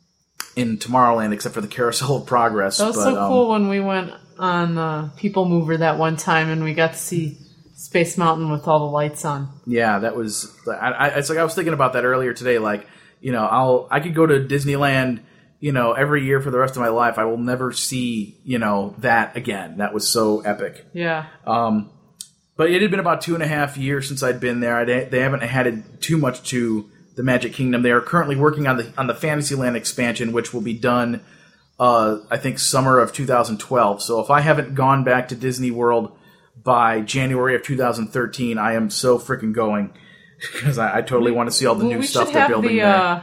in Tomorrowland except for the Carousel of Progress. That was but, so um, cool when we went on uh, People Mover that one time and we got to see Space Mountain with all the lights on. Yeah, that was... I, I, it's like I was thinking about that earlier today. Like, you know, I'll I could go to Disneyland, you know, every year for the rest of my life. I will never see, you know, that again. That was so epic. Yeah. Um, but it had been about two and a half years since I'd been there. They, they haven't added too much to the Magic Kingdom. They are currently working on the on the Fantasyland expansion, which will be done, uh, I think, summer of two thousand twelve. So if I haven't gone back to Disney World by January of two thousand thirteen, I am so freaking going because I, I totally want to see all the Well, new we stuff should they're have building the, there. Uh,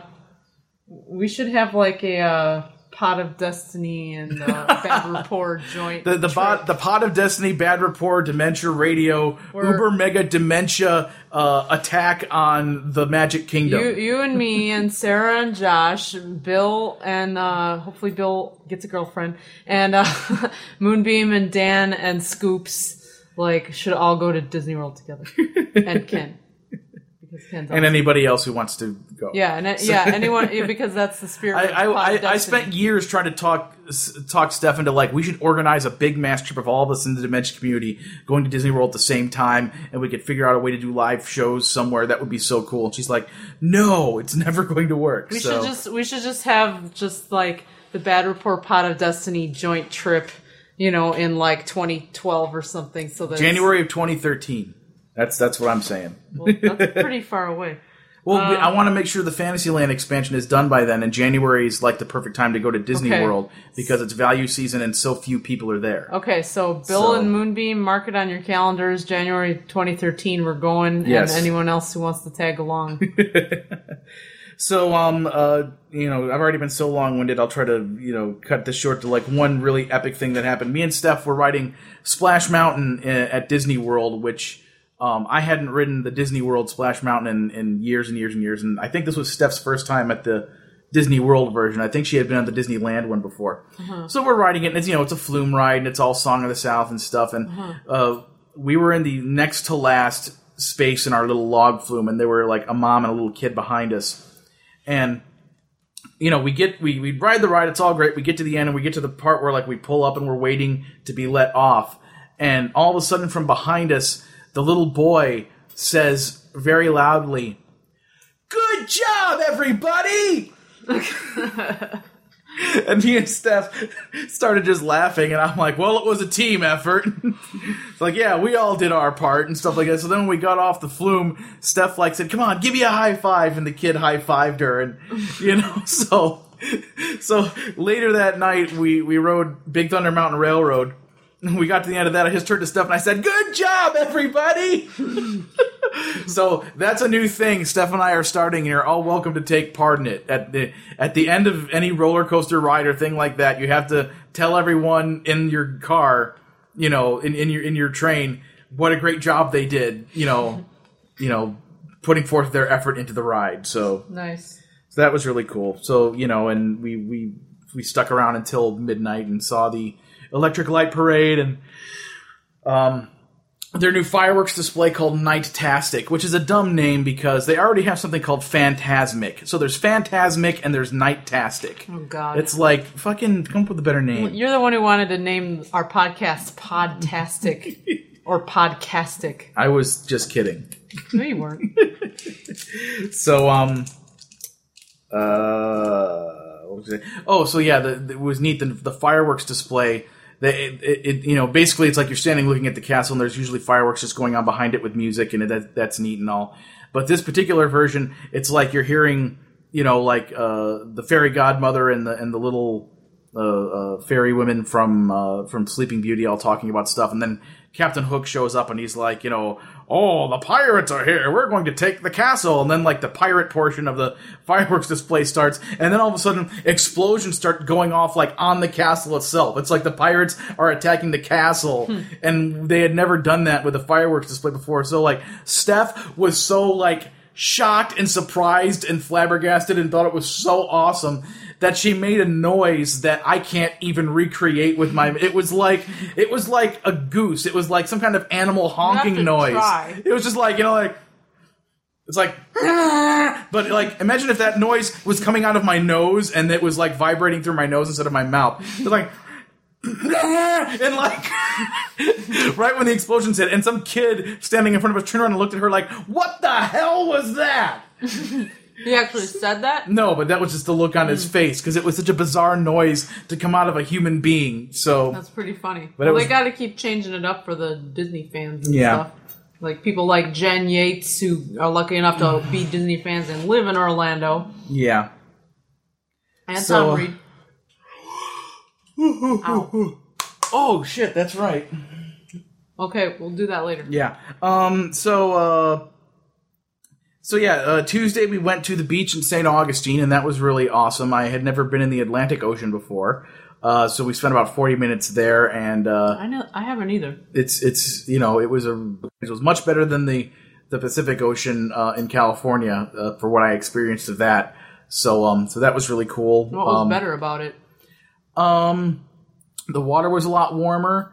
we should have like a uh, Pot of Destiny and uh, Bad Rapport joint. The the, bot, the Pot of Destiny, Bad Rapport, Dementia Radio, We're- Uber Mega Dementia uh, attack on the Magic Kingdom. You, you and me and Sarah and Josh, Bill and uh, hopefully Bill gets a girlfriend, and uh, Moonbeam and Dan and Scoops like should all go to Disney World together, and Ken. Because Ken's and awesome. anybody else who wants to go. Yeah, and So- yeah, anyone yeah, because that's the spirit. I, of I, Pot of I, I Destiny. spent years trying to talk s- talk Steph into like we should organize a big mass trip of all of us in the Dementia community going to Disney World at the same time, and we could figure out a way to do live shows somewhere. That would be so cool. And she's like, "No, it's never going to work." We so, should just we should just have just like the Bad Rapport Pot of Destiny joint trip, you know, in like twenty twelve or something. So that January of twenty thirteen. That's that's what I'm saying. well, that's pretty far away. Well, Um, I want to make sure the Fantasyland expansion is done by then, and January is like the perfect time to go to Disney Okay. World because it's value season and so few people are there. Okay, so Bill So- and Moonbeam, mark it on your calendars. January twenty thirteen, we're going, Yes. and anyone else who wants to tag along. So, um, uh, you know, I've already been so long-winded, I'll try to, you know, cut this short to, like, one really epic thing that happened. Me and Steph were riding Splash Mountain i- at Disney World, which um, I hadn't ridden the Disney World Splash Mountain in, in years and years and years, and I think this was Steph's first time at the Disney World version. I think she had been on the Disneyland one before. Uh-huh. So we're riding it, and it's, you know, it's a flume ride, and it's all Song of the South and stuff, and Uh-huh. uh, we were in the next to last space in our little log flume, and there were, like, a mom and a little kid behind us. And, you know, we get, we, we ride the ride, it's all great. We get to the end and we get to the part where, like, we pull up and we're waiting to be let off. And all of a sudden from behind us, the little boy says very loudly, "Good job, everybody!" And me and Steph started just laughing, and I'm like, well, it was a team effort. It's like, yeah, we all did our part and stuff like that. So then when we got off the flume, Steph like said, "Come on, give me a high five," and the kid high-fived her, and, you know, so so later that night, we, we rode Big Thunder Mountain Railroad. We got to the end of that, I just turned to Steph and I said, "Good job, everybody!" So that's a new thing Steph and I are starting, and you're all welcome to take part in it. At the at the end of any roller coaster ride or thing like that, you have to tell everyone in your car, you know, in, in your in your train, what a great job they did, you know, you know, putting forth their effort into the ride. So Nice. so that was really cool. So, you know, and we we we stuck around until midnight and saw the Electric Light Parade and um their new fireworks display called Night-tastic, which is a dumb name because they already have something called Phantasmic. So there's Phantasmic and there's Night-tastic. Oh, God. It's like, fucking come up with a better name. You're the one who wanted to name our podcast Podtastic or Podcastic. I was just kidding. No, you weren't. So, um, uh, what was it? Oh, so yeah, the, the, it was neat. The, the fireworks display, they, it, it, it, you know, basically it's like you're standing looking at the castle and there's usually fireworks just going on behind it with music, and it, that, that's neat and all. But this particular version, it's like you're hearing, you know, like, uh, the fairy godmother and the, and the little, uh, uh, fairy women from uh, from Sleeping Beauty all talking about stuff, and then Captain Hook shows up and he's like, you know, oh, the pirates are here. We're going to take the castle. And then, like, the pirate portion of the fireworks display starts. And then all of a sudden, explosions start going off, like, on the castle itself. It's like the pirates are attacking the castle. Hmm. And they had never done that with a fireworks display before. So, like, Steph was so, like, shocked and surprised and flabbergasted and thought it was so awesome that she made a noise that I can't even recreate with my. It was like it was like a goose. It was like some kind of animal honking noise. Try. It was just like, you know, like it's like, but like imagine if that noise was coming out of my nose and it was like vibrating through my nose instead of my mouth. It was like. And like right when the explosions hit, and some kid standing in front of us turned around and looked at her like, "What the hell was that?" He actually said that? No, but that was just the look on his face because it was such a bizarre noise to come out of a human being. So that's pretty funny. But well, was, they got to keep changing it up for the Disney fans and yeah. stuff. Like people like Jen Yates who are lucky enough to be Disney fans and live in Orlando. Yeah. And so, Tom Reed. Ow. Oh shit, that's right. Okay, we'll do that later. Yeah. Um. So. Uh. So yeah. Uh, Tuesday we went to the beach in Saint Augustine, and that was really awesome. I had never been in the Atlantic Ocean before, uh, so we spent about forty minutes there, and uh, I know I haven't either. It's it's you know it was a it was much better than the the Pacific Ocean uh, in California uh, for what I experienced of that. So um. So that was really cool. What was um, better about it? Um, the water was a lot warmer.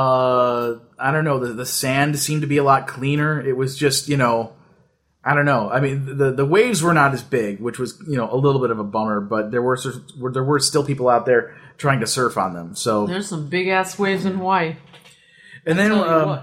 Uh, I don't know. The the sand seemed to be a lot cleaner. It was just, you know, I don't know. I mean, the the waves were not as big, which was, you know, a little bit of a bummer. But there were there were still people out there trying to surf on them. So there's some big ass waves in Hawaii. And then um,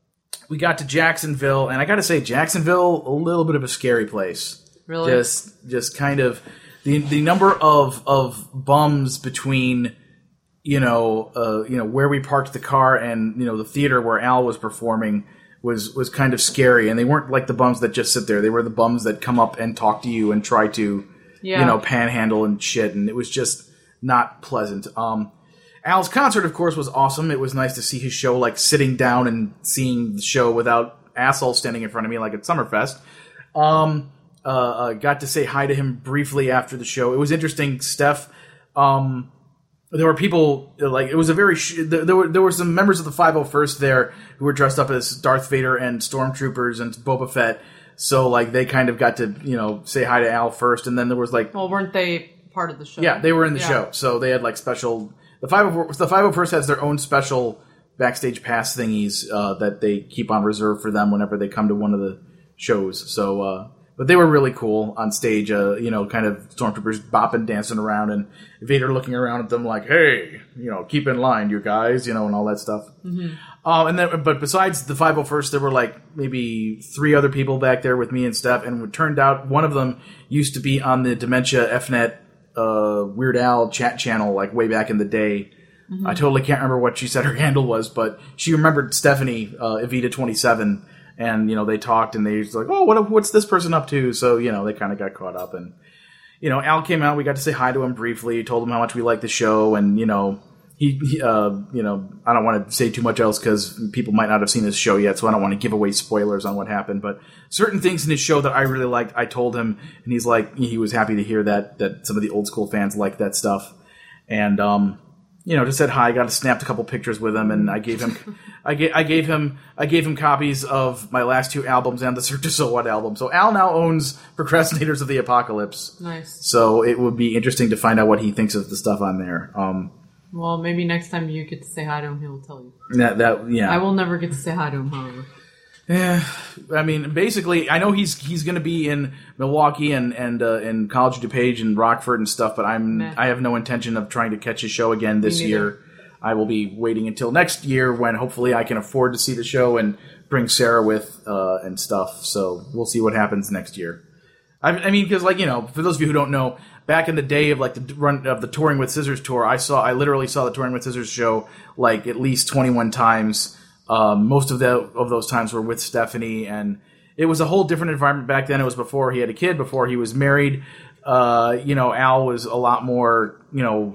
we got to Jacksonville, and I got to say, Jacksonville, a little bit of a scary place. Really? Just just kind of. The the number of, of bums between, you know, uh, you know where we parked the car and, you know, the theater where Al was performing was, was kind of scary. And they weren't like the bums that just sit there. They were the bums that come up and talk to you and try to, yeah. you know, panhandle and shit. And it was just not pleasant. Um, Al's concert, of course, was awesome. It was nice to see his show, like, sitting down and seeing the show without assholes standing in front of me like at Summerfest. Um... Uh, uh, got to say hi to him briefly after the show. It was interesting, Steph. Um, there were people like it was a very sh- there were there were some members of the five oh first there who were dressed up as Darth Vader and stormtroopers and Boba Fett. So like they kind of got to, you know, say hi to Al first, and then there was like well, weren't they part of the show? Yeah, they were in the yeah. show, so they had like special. The five oh the five oh first has their own special backstage pass thingies uh, that they keep on reserve for them whenever they come to one of the shows. So. Uh, But they were really cool on stage, uh, you know, kind of stormtroopers bopping, dancing around, and Vader looking around at them like, hey, you know, keep in line, you guys, you know, and all that stuff. Mm-hmm. Uh, and then, but besides the five oh first, there were like maybe three other people back there with me and Steph, and it turned out one of them used to be on the Dementia F net uh, Weird Al chat channel, like way back in the day. Mm-hmm. I totally can't remember what she said her handle was, but she remembered Stephanie, uh, Evita twenty-seven. And, you know, they talked and they was like, oh, what, what's this person up to? So, you know, they kind of got caught up. And, you know, Al came out. We got to say hi to him briefly. Told him how much we liked the show. And, you know, he, he uh, you know, I don't want to say too much else because people might not have seen this show yet. So I don't want to give away spoilers on what happened. But certain things in his show that I really liked, I told him. And he's like, he was happy to hear that, that some of the old school fans liked that stuff. And, um, you know, just said hi. Got to snapped a couple pictures with him, and I gave him, I gave, I gave him, I gave him copies of my last two albums and the Cirque du Soleil album. So Al now owns Procrastinators of the Apocalypse. Nice. So it would be interesting to find out what he thinks of the stuff on there. Um, well, maybe next time you get to say hi to him, he'll tell you. That that yeah. I will never get to say hi to him, however. Yeah, I mean, basically, I know he's he's going to be in Milwaukee and and uh, in College of DuPage and Rockford and stuff, but I'm Meh. I have no intention of trying to catch his show again this year. I will be waiting until next year when hopefully I can afford to see the show and bring Sarah with uh, and stuff. So we'll see what happens next year. I, I mean, because like you know, for those of you who don't know, back in the day of like the run of the Touring with Scissors tour, I saw I literally saw the Touring with Scissors show like at least twenty-one times. Um, most of the of those times were with Stephanie, and it was a whole different environment back then. It was before he had a kid, before he was married. Uh, you know, Al was a lot more, you know,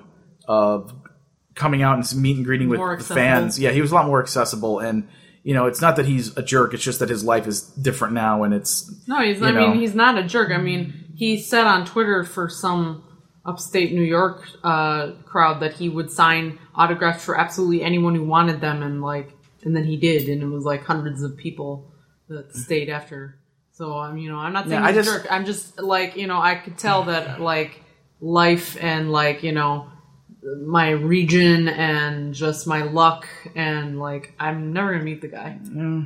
uh, coming out and meet and greeting with More the accessible. fans. Yeah, he was a lot more accessible. And, you know, it's not that he's a jerk. It's just that his life is different now. And it's, No, he's. you I know. mean, he's not a jerk. I mean, he said on Twitter for some upstate New York uh, crowd that he would sign autographs for absolutely anyone who wanted them, and like, and then he did, and it was like hundreds of people that stayed after. So I'm, you know, I'm not saying Yeah, he's I a just- jerk. I'm just like, you know, I could tell that like life and like, you know, my region and just my luck and like I'm never gonna meet the guy.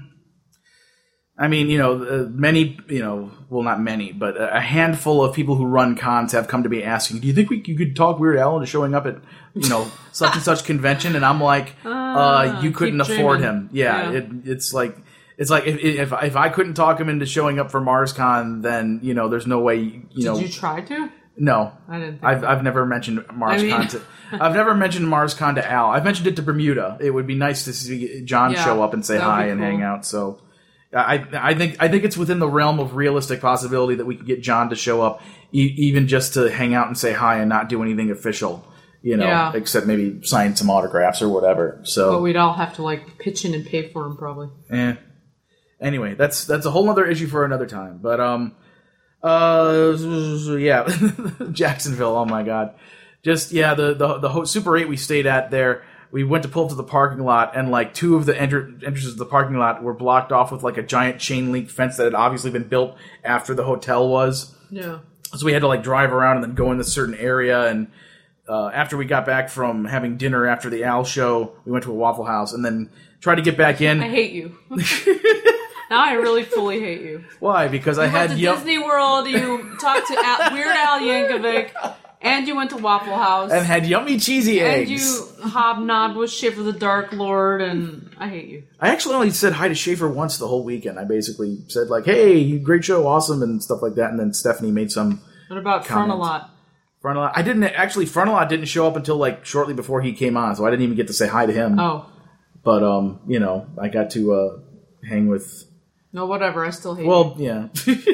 I mean, you know, uh, many, you know, well, not many, but a handful of people who run cons have come to me asking, do you think we you could talk Weird Al into showing up at, you know, such and such convention? And I'm like, uh, you couldn't keep afford dreaming. him. Yeah, Yeah. It, it's like, it's like if, if if I couldn't talk him into showing up for MarsCon, then, you know, there's no way, you know. Did you try to? No. I didn't think I've, so. I've never mentioned MarsCon I mean- to, I've never mentioned MarsCon to Al. I've mentioned it to Bermuda. It would be nice to see John Yeah, show up and say that would hi be and cool. hang out. So I, I think I think it's within the realm of realistic possibility that we could get John to show up, e- even just to hang out and say hi and not do anything official, you know, Yeah. except maybe sign some autographs or whatever. So, But we'd all have to like pitch in and pay for him probably. eh. Anyway, that's that's a whole other issue for another time. But um, uh, yeah, Jacksonville. Oh my God, just yeah, the the the ho- Super eight we stayed at there. We went to pull up to the parking lot, and like two of the enter- entrances of the parking lot were blocked off with like a giant chain link fence that had obviously been built after the hotel was. Yeah. So we had to like drive around and then go in this certain area. And uh, after we got back from having dinner after the Al show, we went to a Waffle House and then tried to get back in. I hate you. Now I really fully hate you. Why? Because I You had went to yum- Disney World, you talked to Al- Weird Al Yankovic, and you went to Waffle House. and had yummy cheesy eggs. And you hobnobbed with Schiffer the Dark Lord, and I hate you. I actually only said hi to Schaefer once the whole weekend. I basically said like, "Hey, great show, awesome," and stuff like that. And then Stephanie made some What about Comment. Frontalot? Frontalot. I didn't actually. Frontalot didn't show up until like shortly before he came on, so I didn't even get to say hi to him. Oh, But um, you know, I got to uh, hang with. no, whatever. I still hate you. Well, yeah.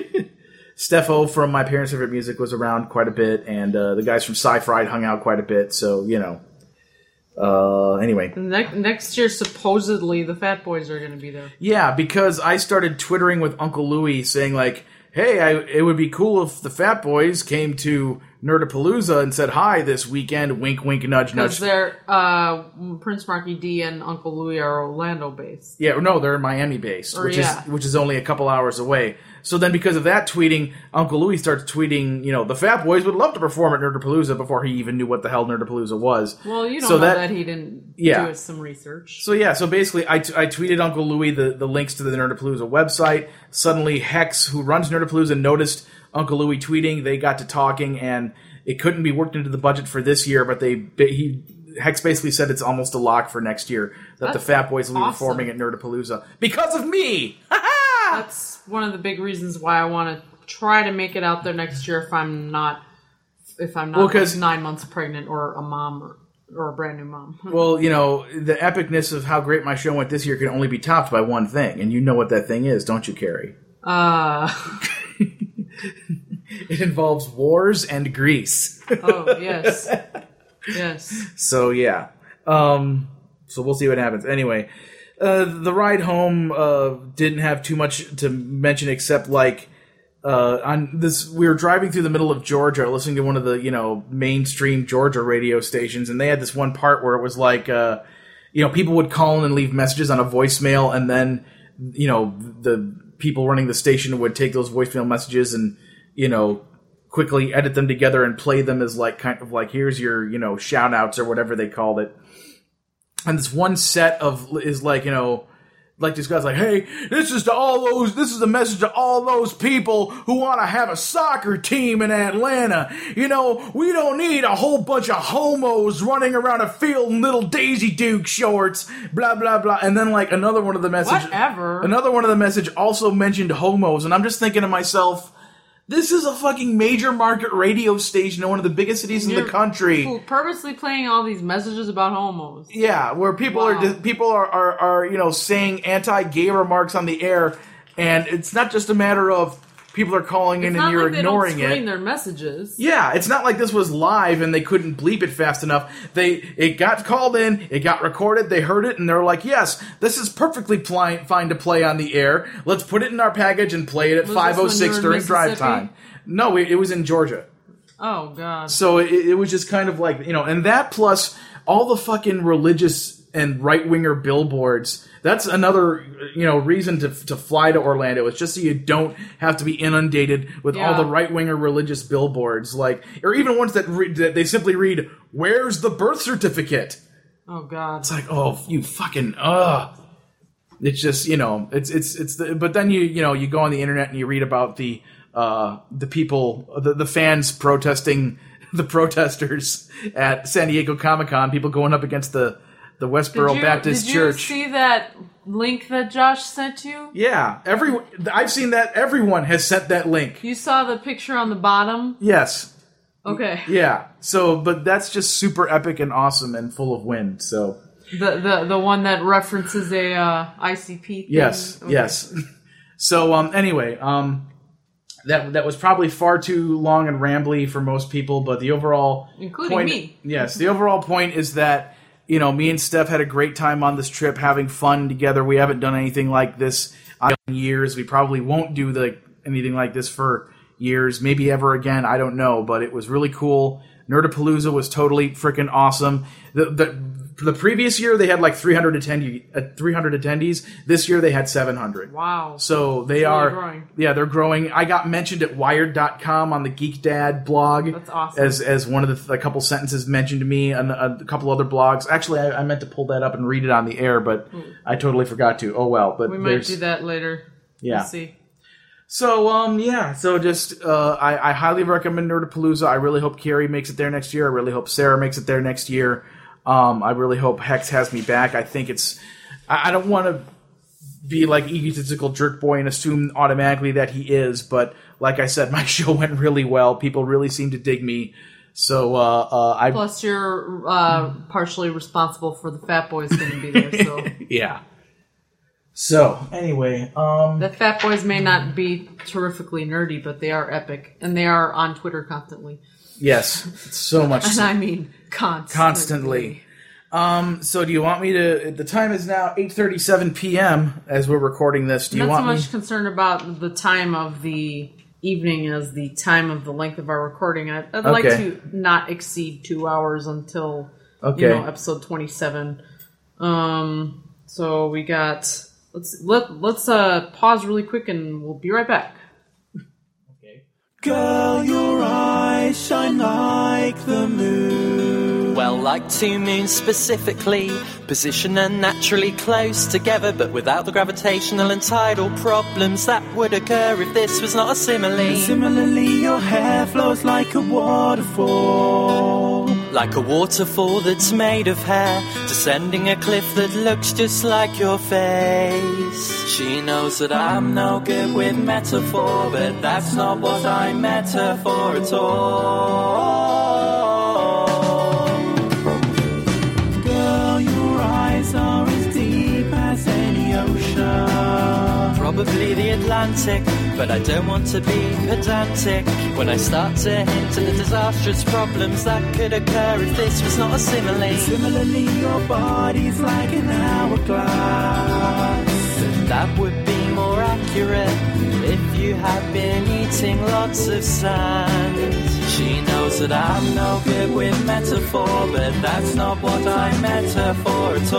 Steffo from My Parents' Favorite Music was around quite a bit, and uh, the guys from Sci-Fried hung out quite a bit. So you know. Uh, anyway. Ne- next year, supposedly, the Fat Boys are going to be there. Yeah, because I started twittering with Uncle Louie saying like, hey, I, it would be cool if the Fat Boys came to Nerdapalooza and said hi this weekend, wink, wink, nudge, Because nudge. they're, uh, Prince Marky D and Uncle Louie are Orlando-based. Yeah, no, they're Miami based, Or, which yeah. is which is only a couple hours away. So then because of that tweeting, Uncle Louie starts tweeting, you know, the Fat Boys would love to perform at Nerdapalooza before he even knew what the hell Nerdapalooza was. Well, you don't So know that- that, he didn't Yeah. do some research. So yeah, so basically I, t- I tweeted Uncle Louie the, the links to the Nerdapalooza website. Suddenly Hex, who runs Nerdapalooza, noticed Uncle Louie tweeting. They got to talking, and it couldn't be worked into the budget for this year, but they he Hex basically said it's almost a lock for next year that That's the Fat Boys will be awesome. performing at Nerdapalooza because of me. That's one of the big reasons why I want to try to make it out there next year if I'm not if I'm not Well, 'cause- like nine months pregnant or a mom or, or a brand new mom. Well, you know, the epicness of how great my show went this year can only be topped by one thing, and you know what that thing is, don't you, Carrie? Uh, It involves wars and Greece. oh yes, yes. So yeah, um, so we'll see what happens. Anyway, uh, the ride home uh, didn't have too much to mention except like uh, on this, we were driving through the middle of Georgia, listening to one of the you know mainstream Georgia radio stations, and they had this one part where it was like uh, you know people would call in and leave messages on a voicemail, and then you know the people running the station would take those voicemail messages and you know. quickly edit them together and play them as like kind of like here's your you know shout outs or whatever they called it. And this one set of is like you know like this guy's like, hey, this is to all those this is a message to all those people who want to have a soccer team in Atlanta. You know, we don't need a whole bunch of homos running around a field in little Daisy Duke shorts, blah blah blah. And then like another one of the messages Whatever. another one of the message also mentioned homos, and I'm just thinking to myself, this is a fucking major market radio station in one of the biggest cities in the You're country. purposely playing all these messages about homos. Yeah, where people Wow. are people are, are are you know saying anti-gay remarks on the air, and it's not just a matter of people are calling in It's and not you're like they ignoring don't screen it. their messages. Yeah, it's not like this was live and they couldn't bleep it fast enough. They it got called in, it got recorded, they heard it, and they're like, "Yes, this is perfectly pli- fine to play on the air. Let's put it in our package and play it at Was five oh this when six you were in during drive Mississippi? time." No, it, it was in Georgia. Oh God. So it, it was just kind of like, you know, and that plus all the fucking religious and right-winger billboards. That's another, you know, reason to to fly to Orlando. It's just so you don't have to be inundated with Yeah. all the right-winger religious billboards, like, or even ones that, re- that they simply read, "Where's the birth certificate?" Oh God. It's like, oh, you fucking, ugh. It's just, you know, it's it's it's the. But then you you know you go on the internet and you read about the uh the people, the the fans protesting, the protesters at San Diego Comic-Con, people going up against the. The Westboro Did you, Baptist did Church. you see that link that Josh sent you? Yeah, every I've seen that. Everyone has sent that link. You saw the picture on the bottom? Yes. Okay. Yeah. So, but that's just super epic and awesome and full of wind. So. The the the one that references a uh, I C P thing? Yes. Okay. Yes. So um. Anyway um. That that was probably far too long and rambly for most people, but the overall Including point, me. Yes. The overall point is that. You know, me and Steph had a great time on this trip, having fun together. We haven't done anything like this in years. We probably won't do the, anything like this for years, maybe ever again. I don't know, but it was really cool. Nerdapalooza was totally freaking awesome. The, the the previous year they had like three hundred attendee, uh, three hundred attendees. This year they had seven hundred. Wow. So they It's really are growing. Yeah, they're growing. I got mentioned at wired dot com on the Geek Dad blog. That's awesome. As as one of the a couple sentences mentioned to me, and a, a couple other blogs. Actually, I, I meant to pull that up and read it on the air, but I totally forgot to. Oh well. But We might there's- do that later. Yeah. We'll see. So, um, yeah, so just, uh, I, I highly recommend Nerdapalooza. I really hope Carrie makes it there next year. I really hope Sarah makes it there next year. Um, I really hope Hex has me back. I think it's, I, I don't want to be like egotistical jerk boy and assume automatically that he is, but like I said, my show went really well. People really seem to dig me. So, uh, uh, I, Plus, you're uh, partially responsible for the Fat Boys going to be there. So yeah. So, anyway, um, the Fat Boys may not be terrifically nerdy, but they are epic, and they are on Twitter constantly. yes, so much. And I mean constantly. Constantly. Um, so do you want me to, the time is now eight thirty-seven p.m. as we're recording this. Do you I'm not so want much me? concerned about the time of the evening as the time of the length of our recording. I'd, I'd like Okay. to not exceed two hours until, Okay. you know, episode twenty-seven. Um, so we got, let's, let, let's, uh, pause really quick and we'll be right back. Girl, your eyes shine like the moon. Well, like two moons specifically, positioned and naturally close together, but without the gravitational and tidal problems that would occur if this was not a simile. Similarly, your hair flows like a waterfall. Like a waterfall that's made of hair, descending a cliff that looks just like your face. She knows that I'm no good with metaphor, but that's not what I met her for at all. Girl, your eyes are as deep as any ocean. Probably the Atlantic, but I don't want to be pedantic when I start to hint at the disastrous problems that could occur if this was not a simile. Similarly, your body's like an hourglass. That would be more accurate if you had been eating lots of sand. She knows that I'm no good with metaphor, but that's not what I met her for at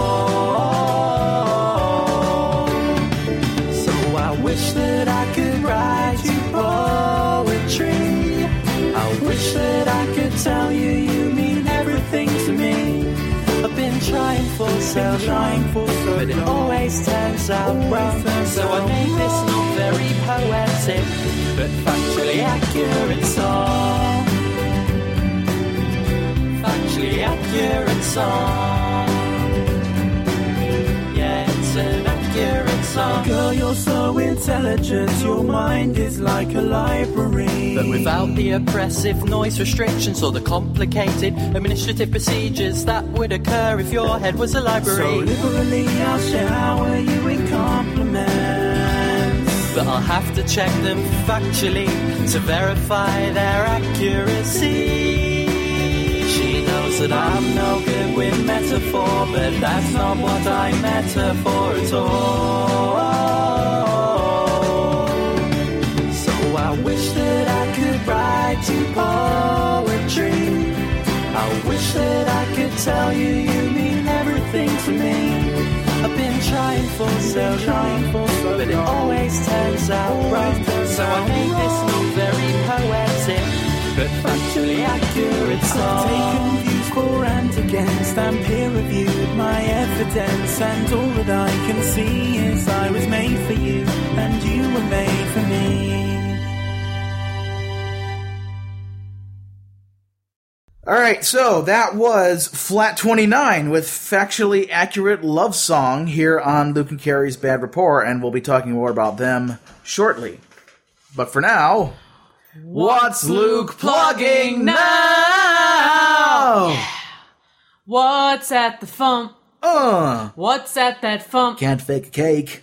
all. So I wish that I could write you poetry. I wish that I could tell you you mean everything to me. I've been trying for so long, trying for so but it long. always turns out wrong. So I made this not very poetic, but factually accurate song. Factually accurate song. Yeah, it's an accurate song. Girl, you're so intelligent, your mind is like a library. But without the oppressive noise restrictions or the complicated administrative procedures that would occur if your head was a library. So liberally I'll shower you in compliments. but I'll have to check them factually to verify their accuracy. She knows that I'm no good with metaphor, but that's not what I metaphor at all. So I wish that I could write you poetry. I wish that I could tell you you mean everything to me. I've been trying for so long, but it always turns out wrong. So I made this look very poetic, but factually accurate song. I've taken views for and against and peer-reviewed my evidence, and all that I can see is I was made for you, and you were made for me. All right, so that was Flat twenty-nine with Factually Accurate Love Song here on Luke and Carrie's Bad Rapport, and we'll be talking more about them shortly. But for now, what's Luke plugging now? Yeah. What's at the Fump? Uh. What's at that Fump? Can't fake a cake.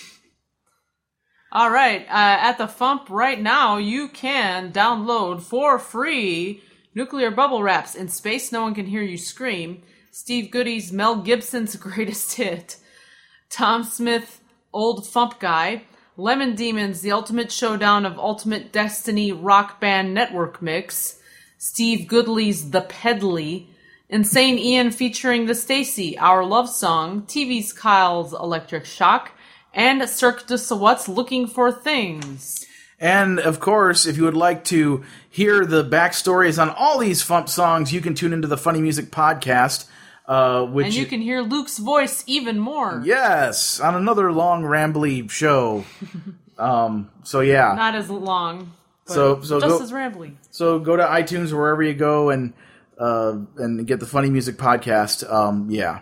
All right, uh, at the Fump right now, you can download for free Nuclear Bubble Wraps. In space, no one can hear you scream. Steve Goody's Mel Gibson's greatest hit. Tom Smith, Old Fump Guy. Lemon Demons, The Ultimate Showdown of Ultimate Destiny Rock Band Network Mix. Steve Goodley's The Pedley. Insane Ian featuring The Stacy, Our Love Song. T V's Kyle's Electric Shock. And Cirque du Soleil's Looking for Things. And, of course, if you would like to hear the backstories on all these Fump songs, you can tune into the Funny Music Podcast. Uh, which and you can hear Luke's voice even more. Yes, on another long, rambly show. um, so, yeah. Not as long, but so, so just go, as rambly. So go to iTunes or wherever you go and uh, and get the Funny Music Podcast. Um, yeah.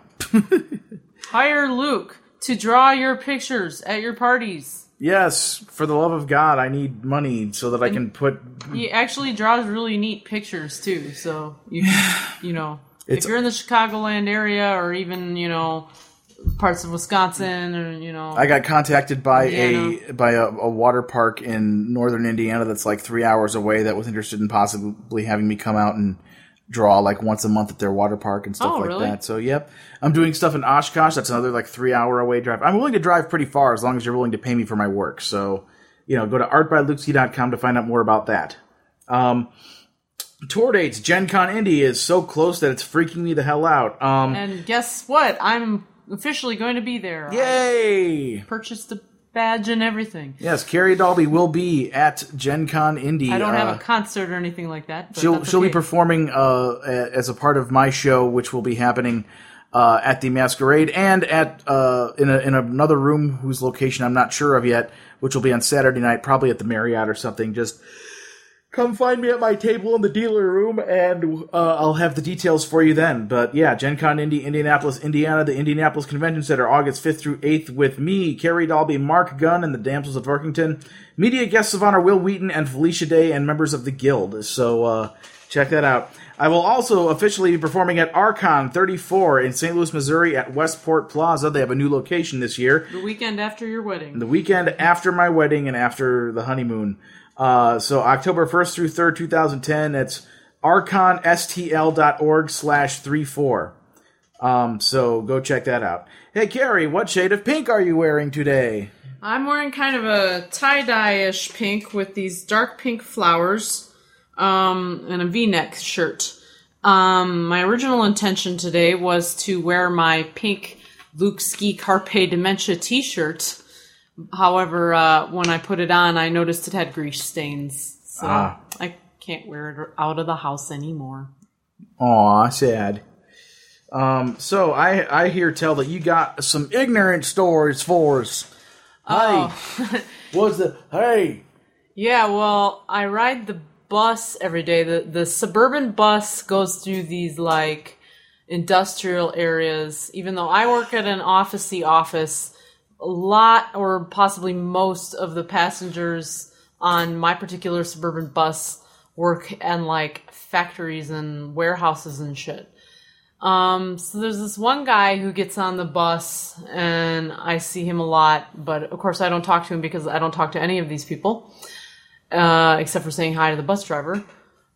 Hire Luke to draw your pictures at your parties. Yes, for the love of God, I need money so that I can put... He actually draws really neat pictures, too, so, you you know, It's- if you're in the Chicagoland area or even, you know, parts of Wisconsin or, you know... I got contacted by Indiana. a by a, a water park in northern Indiana that's like three hours away that was interested in possibly having me come out and draw like once a month at their water park and stuff Oh, like really? that. So, yep. I'm doing stuff in Oshkosh. That's another like three hour away drive. I'm willing to drive pretty far as long as you're willing to pay me for my work. So, you know, go to art by lukeski dot com to find out more about that. Um, tour dates. Gen Con Indy is so close that it's freaking me the hell out. Um, And guess what? I'm officially going to be there. Yay! I purchased the badge and everything. Yes, Carrie Dalby will be at Gen Con Indy. I don't have uh, a concert or anything like that. But She'll that's she'll okay. be performing uh, a- as a part of my show, which will be happening uh, at the Masquerade and at uh, in a, in another room whose location I'm not sure of yet, which will be on Saturday night, probably at the Marriott or something. Just come find me at my table in the dealer room, and uh, I'll have the details for you then. But yeah, Gen Con Indy, Indianapolis, Indiana, the Indianapolis Convention Center, August fifth through eighth, with me, Carrie Dalby, Mark Gunn, and the Damsels of Dorkington. Media guests of honor Will Wheaton and Felicia Day, and members of the Guild. So uh, check that out. I will also officially be performing at Archon thirty-four in Saint Louis, Missouri at Westport Plaza. They have a new location this year. The weekend after your wedding. The weekend after my wedding and after the honeymoon. Uh, so October first through third, twenty ten, it's archonstl.org slash 34. Um, so go check that out. Hey, Carrie, what shade of pink are you wearing today? I'm wearing kind of a tie-dye-ish pink with these dark pink flowers um, and a V-neck shirt. Um, my original intention today was to wear my pink Luke Ski Carpe Dementia t-shirt. However, uh, when I put it on, I noticed it had grease stains. So Ah. I can't wear it out of the house anymore. Aw, sad. Um, so I, I hear tell that you got some ignorant stories for us. Oh. Hey, what's the, hey, Yeah, well, I ride the bus every day. The the suburban bus goes through these, like, industrial areas. Even though I work at an office-y office, a lot or possibly most of the passengers on my particular suburban bus work in, like, factories and warehouses and shit. Um, so there's this one guy who gets on the bus, and I see him a lot, but of course I don't talk to him because I don't talk to any of these people, uh, except for saying hi to the bus driver.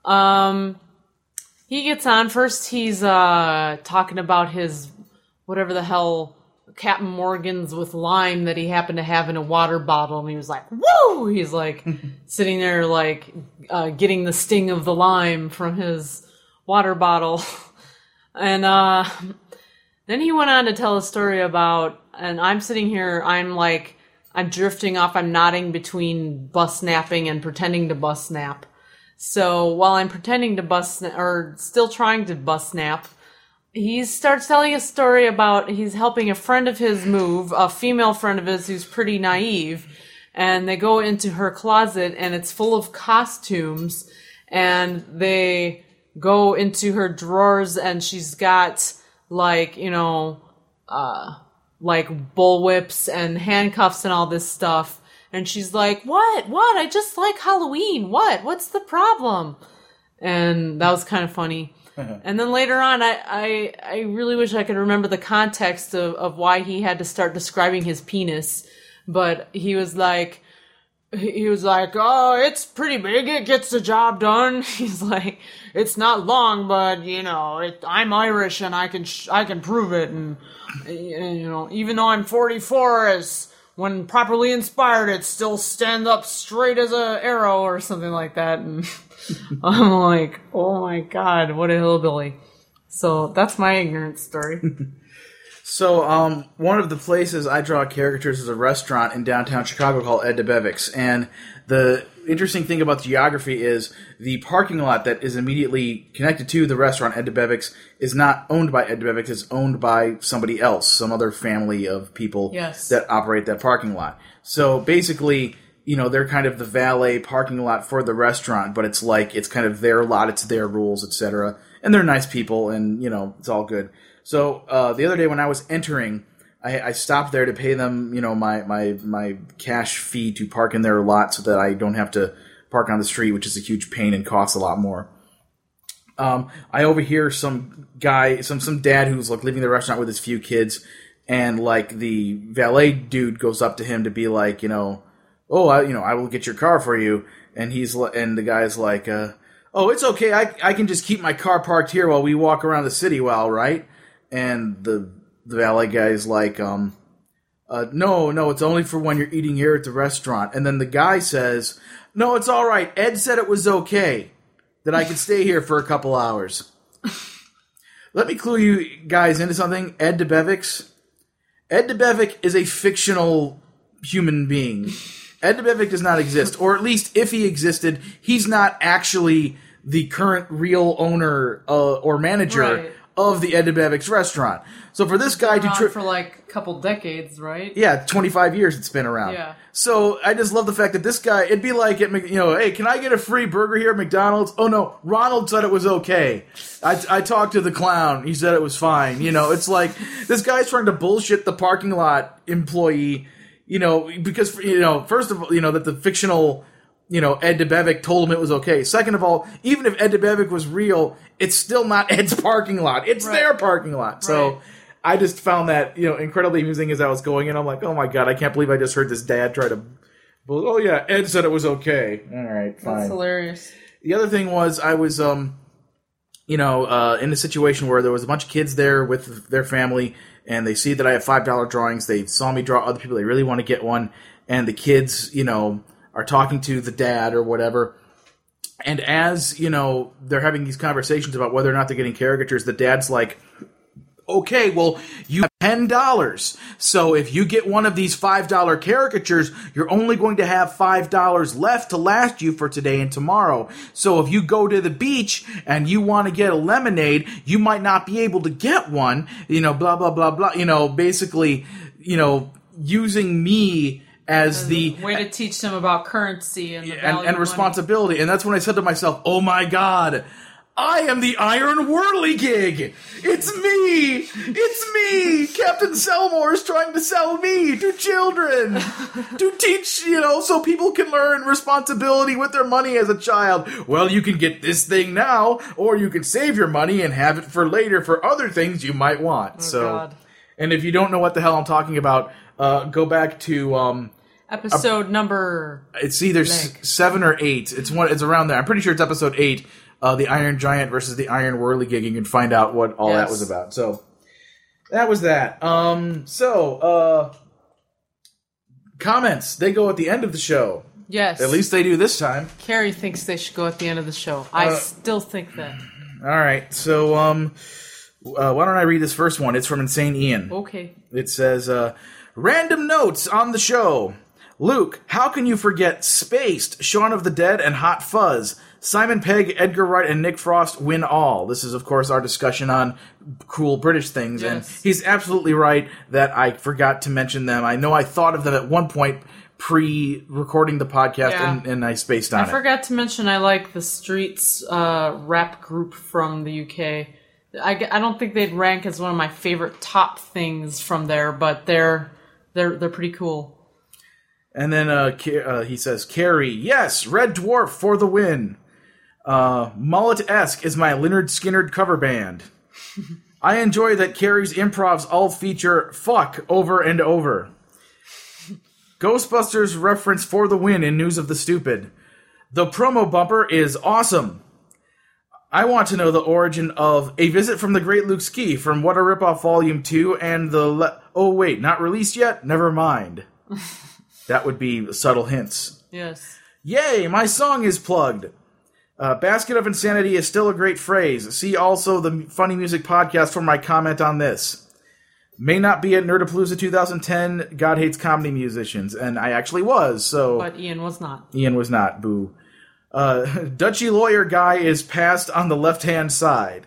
Um, he gets on first. He's uh talking about his whatever the hell Captain Morgan's with lime that he happened to have in a water bottle, and he was like, "Woo!" He's like sitting there like uh, getting the sting of the lime from his water bottle, and uh, then he went on to tell a story about. And I'm sitting here, I'm like, I'm drifting off, I'm nodding between bus napping and pretending to bus nap. So while I'm pretending to bus, or still trying to bus nap, he starts telling a story about he's helping a friend of his move, a female friend of his who's pretty naive, and they go into her closet and it's full of costumes, and they go into her drawers and she's got like, you know, uh, like bullwhips and handcuffs and all this stuff. And she's like, what? What? I just like Halloween. What? What's the problem? And that was kind of funny. And then later on, I, I I really wish I could remember the context of, of why he had to start describing his penis. But he was like, he was like, oh, it's pretty big. It gets the job done. He's like, it's not long, but, you know, it, I'm Irish and I can sh- I can prove it. And, you know, even though I'm forty-four, as when properly inspired, it still stand up straight as a arrow or something like that. And I'm like, oh my God, what a hillbilly. So that's my ignorant story. So, um, one of the places I draw caricatures is a restaurant in downtown Chicago called Ed DeBevick's. And the interesting thing about the geography is the parking lot that is immediately connected to the restaurant, Ed DeBevick's, is not owned by Ed DeBevick's. It's owned by somebody else, some other family of people yes. that operate that parking lot. So, basically, you know, they're kind of the valet parking lot for the restaurant, but it's like, it's kind of their lot, it's their rules, et cetera. And they're nice people, and, you know, it's all good. So, uh, the other day when I was entering, I, I stopped there to pay them, you know, my, my, my cash fee to park in their lot so that I don't have to park on the street, which is a huge pain and costs a lot more. Um, I overhear some guy, some, some dad who's like leaving the restaurant with his few kids, and like the valet dude goes up to him to be like, you know, oh, I, you know, I will get your car for you. And he's, and the guy's like, uh, oh, it's okay. I, I can just keep my car parked here while we walk around the city while, right? And the the valet guy's like, um, uh, no, no, it's only for when you're eating here at the restaurant. And then the guy says, no, it's all right. Ed said it was okay that I could stay here for a couple hours. Let me clue you guys into something. Ed DeBevick's. Ed DeBevick is a fictional human being. Ed DeBevick does not exist, or at least if he existed, he's not actually the current real owner uh, or manager. Right. Of the Ed DeBevick's restaurant. So for this guy to trip for like a couple decades, right? Yeah, twenty-five years it's been around. Yeah. So I just love the fact that this guy, it'd be like, at, you know, hey, can I get a free burger here at McDonald's? Oh no, Ronald said it was okay. I, I talked to the clown. He said it was fine. You know, it's like this guy's trying to bullshit the parking lot employee, you know, because, you know, first of all, you know, that the fictional, you know, Ed DeBevick told him it was okay. Second of all, even if Ed DeBevick was real, it's still not Ed's parking lot. It's right. their parking lot. So right. I just found that, you know, incredibly amusing as I was going in. I'm like, oh my God, I can't believe I just heard this dad try to, oh yeah, Ed said it was okay. All right, fine. That's hilarious. The other thing was I was, um, you know, uh, in a situation where there was a bunch of kids there with their family, and they see that I have five dollar drawings. They saw me draw other people. They really want to get one. And the kids, you know, are talking to the dad or whatever. And as, you know, they're having these conversations about whether or not they're getting caricatures, the dad's like, okay, well, you have ten dollars. So if you get one of these five dollar caricatures, you're only going to have five dollars left to last you for today and tomorrow. So if you go to the beach and you want to get a lemonade, you might not be able to get one, you know, blah, blah, blah, blah. You know, basically, you know, using me as and the way to teach them about currency and the and, and responsibility. And that's when I said to myself, oh my God, I am the Iron Whirligig! It's me! It's me! Captain Selmore is trying to sell me to children! To teach, you know, so people can learn responsibility with their money as a child. Well, you can get this thing now, or you can save your money and have it for later for other things you might want. Oh, so, God. And if you don't know what the hell I'm talking about, uh, go back to... Um, Episode uh, number... It's either s- seven or eight. It's one. It's around there. I'm pretty sure it's episode eight. Uh, the Iron Giant versus the Iron Whirligig. You can find out what all yes. that was about. So that was that. Um. So uh, comments. They go at the end of the show. Yes. At least they do this time. Carrie thinks they should go at the end of the show. I Uh, still think that. All right. So um, uh, why don't I read this first one? It's from Insane Ian. Okay. It says, uh, "Random notes on the show. Luke, how can you forget Spaced, Shaun of the Dead, and Hot Fuzz? Simon Pegg, Edgar Wright, and Nick Frost win all." This is, of course, our discussion on cool British things, Yes. and he's absolutely right that I forgot to mention them. I know I thought of them at one point pre-recording the podcast, Yeah. and, and I spaced on I it. forgot to mention I like the Streets uh, rap group from the U K. I, g- I don't think they'd rank as one of my favorite top things from there, but they're they're they're pretty cool. And then uh, Ca- uh, he says, "Carrie, yes, Red Dwarf for the win. Uh, Mullet-esque is my Lynyrd Skynyrd cover band. I enjoy that Carrie's improvs all feature fuck over and over. Ghostbusters reference for the win in News of the Stupid. The promo bumper is awesome. I want to know the origin of A Visit from the Great Luke Ski from What a Ripoff Volume two and the... Le- oh, wait, not released yet? Never mind." That would be subtle hints. Yes. "Yay, my song is plugged. Uh, Basket of Insanity is still a great phrase. See also the Funny Music podcast for my comment on this. May not be at Nerdapalooza twenty ten, God Hates Comedy Musicians." And I actually was, so... But Ian was not. Ian was not, boo. Uh, Dutchy lawyer guy is passed on the left-hand side.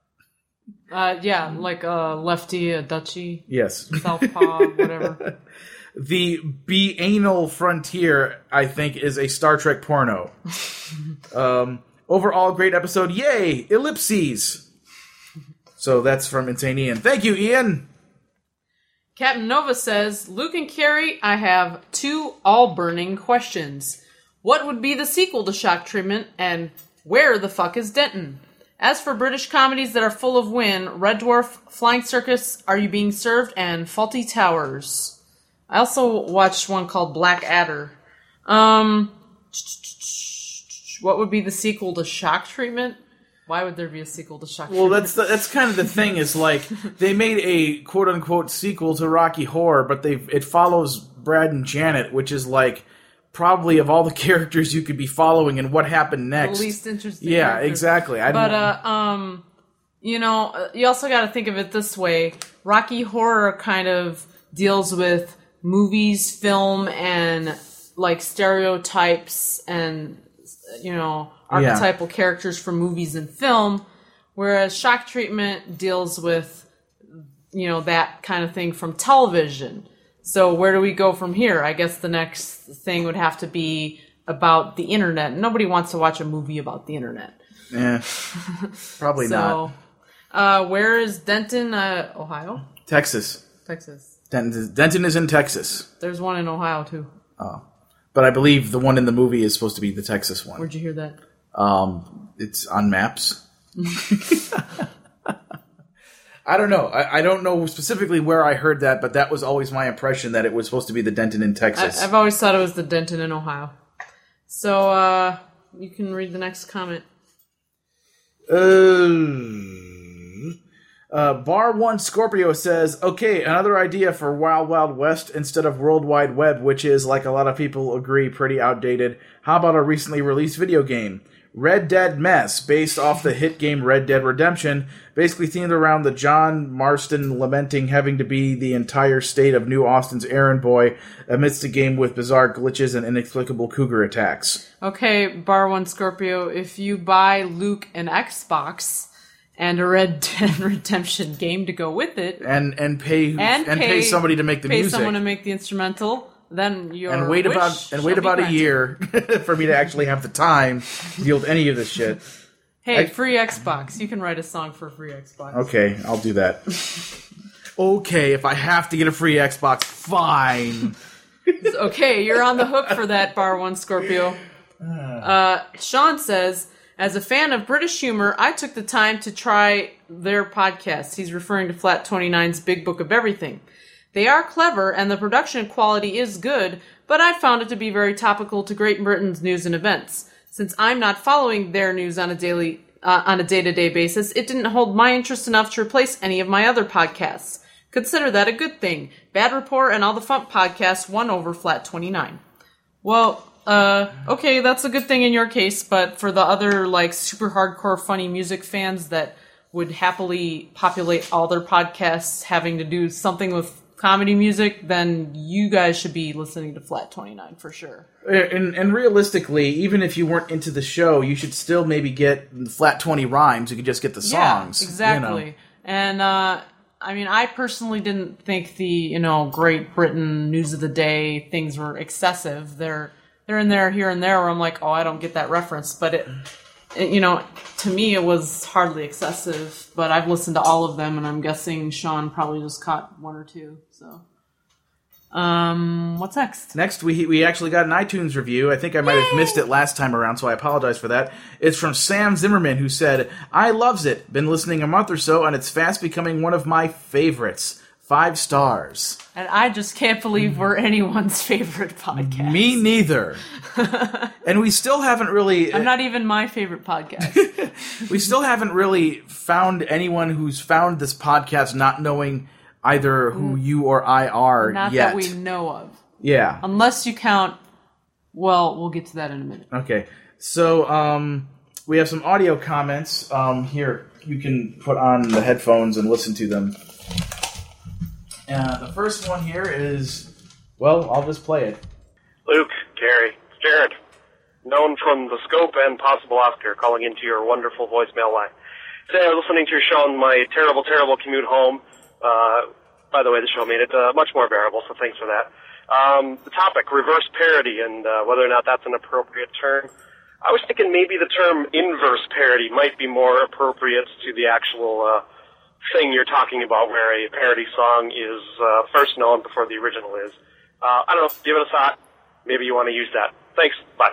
Uh, yeah, like a lefty, a Dutchy, Yes. southpaw, whatever. The Be-Anal Frontier, I think, is a Star Trek porno. um, overall, great episode. Yay! Ellipses! So that's from Insane Ian. Thank you, Ian! Captain Nova says, "Luke and Carrie, I have two all-burning questions. What would be the sequel to Shock Treatment, and where the fuck is Denton? As for British comedies that are full of win, Red Dwarf, Flying Circus, Are You Being Served, and Faulty Towers." I also watched one called Black Adder. Um, what would be the sequel to Shock Treatment? Why would there be a sequel to Shock Well, Treatment? that's the, that's kind of the thing, is like, they made a quote-unquote sequel to Rocky Horror, but they it follows Brad and Janet, which is like, probably of all the characters you could be following and what happened next. The least interesting Yeah, characters. exactly. I but, don't, uh, um, you know, uh, you also got to think of it this way. Rocky Horror kind of deals with movies, film, and, like, stereotypes and, you know, archetypal yeah. characters from movies and film, whereas Shock Treatment deals with, you know, that kind of thing from television. So where do we go from here? I guess the next thing would have to be about the internet. Nobody wants to watch a movie about the internet. Yeah, probably so, not. Uh, where is Denton, uh, Ohio? Texas. Texas. Denton, Denton is in Texas. There's one in Ohio, too. Oh. But I believe the one in the movie is supposed to be the Texas one. Where'd you hear that? Um, it's on maps. I don't know. I, I don't know specifically where I heard that, but that was always my impression, that it was supposed to be the Denton in Texas. I, I've always thought it was the Denton in Ohio. So, uh, you can read the next comment. Uh... Uh, Bar One Scorpio says, "Okay, another idea for Wild Wild West instead of World Wide Web, which is, like a lot of people agree, pretty outdated. How about a recently released video game? Red Dead Mess, based off the hit game Red Dead Redemption, basically themed around the John Marston lamenting having to be the entire state of New Austin's errand boy amidst a game with bizarre glitches and inexplicable cougar attacks." Okay, Bar One Scorpio, if you buy Luke an Xbox and a Red Dead Redemption game to go with it, and and pay and, and pay, pay somebody to make the pay music, someone to make the instrumental, then your and wait wish about and wait about granted. a year for me to actually have the time to deal with any of this shit. Hey, I- free Xbox. You can write a song for free Xbox. Okay, I'll do that. Okay, if I have to get a free Xbox, fine. Okay, you're on the hook for that, Bar One Scorpio. Uh, Sean says, as a fan of British humor, I took the time to try their podcast. He's referring to Flat twenty-nine's Big Book of Everything. They are clever, and the production quality is good, but I found it to be very topical to Great Britain's news and events. Since I'm not following their news on a daily, uh, on a day-to-day basis, it didn't hold my interest enough to replace any of my other podcasts. Consider that a good thing. Bad Rapport and all the Funk podcasts won over Flat twenty-nine. Well, uh, okay, that's a good thing in your case, but for the other, like, super hardcore funny music fans that would happily populate all their podcasts having to do something with comedy music, then you guys should be listening to Flat twenty-nine for sure. And, and realistically, even if you weren't into the show, you should still maybe get the Flat twenty Rhymes. You could just get the songs. Yeah, exactly. You know. And, uh, I mean, I personally didn't think the, you know, Great Britain news of the day things were excessive. They're they're in there here and there where I'm like, oh, I don't get that reference. But, it, it, you know, to me it was hardly excessive. But I've listened to all of them, and I'm guessing Sean probably just caught one or two. So, um, what's next? Next, we we actually got an iTunes review. I think I might Yay! have missed it last time around, so I apologize for that. It's from Sam Zimmerman, who said, I loves it. Been listening a month or so, and it's fast becoming one of my favorites. Five stars. And I just can't believe we're anyone's favorite podcast. Me neither. And we still haven't really... I'm not even my favorite podcast. We still haven't really found anyone who's found this podcast not knowing either who you or I are Not yet. that we know of. Yeah. Unless you count... Well, we'll get to that in a minute. Okay. So, um, we have some audio comments. Um, here, you can put on the headphones and listen to them. Uh, the first one here is... Well, I'll just play it. Luke, Gary, it's Jared. Known from the Scope and Possible Oscar, calling into your wonderful voicemail line. Today I was listening to your show on my terrible, terrible commute home. Uh, by the way, the show made it uh, much more bearable, so thanks for that. Um, the topic, reverse parody, and uh, whether or not that's an appropriate term. I was thinking maybe the term inverse parody might be more appropriate to the actual uh, thing you're talking about, where a parody song is uh, first known before the original is. Uh, I don't know, give it a thought. Maybe you want to use that. Thanks, bye.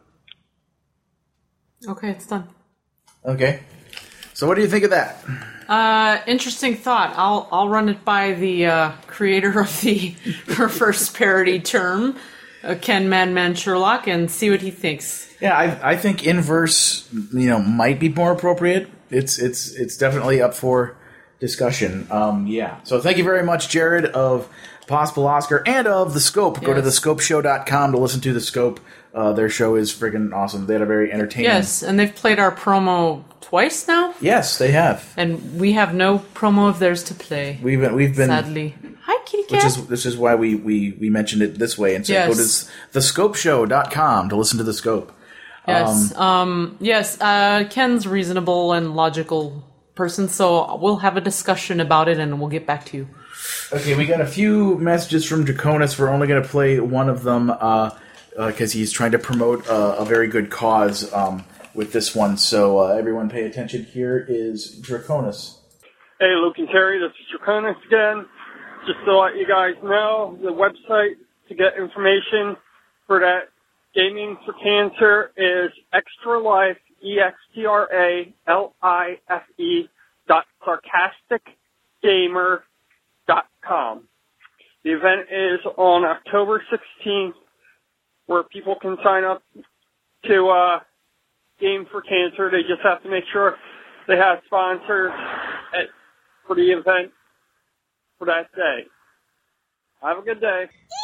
Okay, it's done. Okay. So what do you think of that? Uh, interesting thought. I'll I'll run it by the uh, creator of the reverse parody term, uh, Ken Man Man Sherlock, and see what he thinks. Yeah, I I think inverse, you know, might be more appropriate. It's it's it's definitely up for discussion. Um, yeah. So thank you very much, Jared of Possible Oscar and of The Scope. Go Yes. to the scope show dot com to listen to The Scope. Uh, their show is friggin' awesome. They had a very entertaining... Yes, and they've played our promo twice now. Yes, they have. And we have no promo of theirs to play. We've been... We've been sadly. Hi, kitty cat. Which is this is why we, we, we mentioned it this way. And so Yes. go to the scope show dot com to listen to The Scope. Yes, um, um, yes. Uh, Ken's a reasonable and logical person, so we'll have a discussion about it, and we'll get back to you. Okay, we got a few messages from Draconis. We're only going to play one of them because uh, uh, he's trying to promote uh, a very good cause um, with this one. So uh, everyone pay attention. Here is Draconis. Hey, Luke and Terry, this is Draconis again. Just to let you guys know, the website to get information for that Gaming for Cancer is Extra Life, E X T R A L I F E dot sarcastic gamer dot com. The event is on October sixteenth, where people can sign up to uh, Game for Cancer. They just have to make sure they have sponsors at, for the event for that day. Have a good day.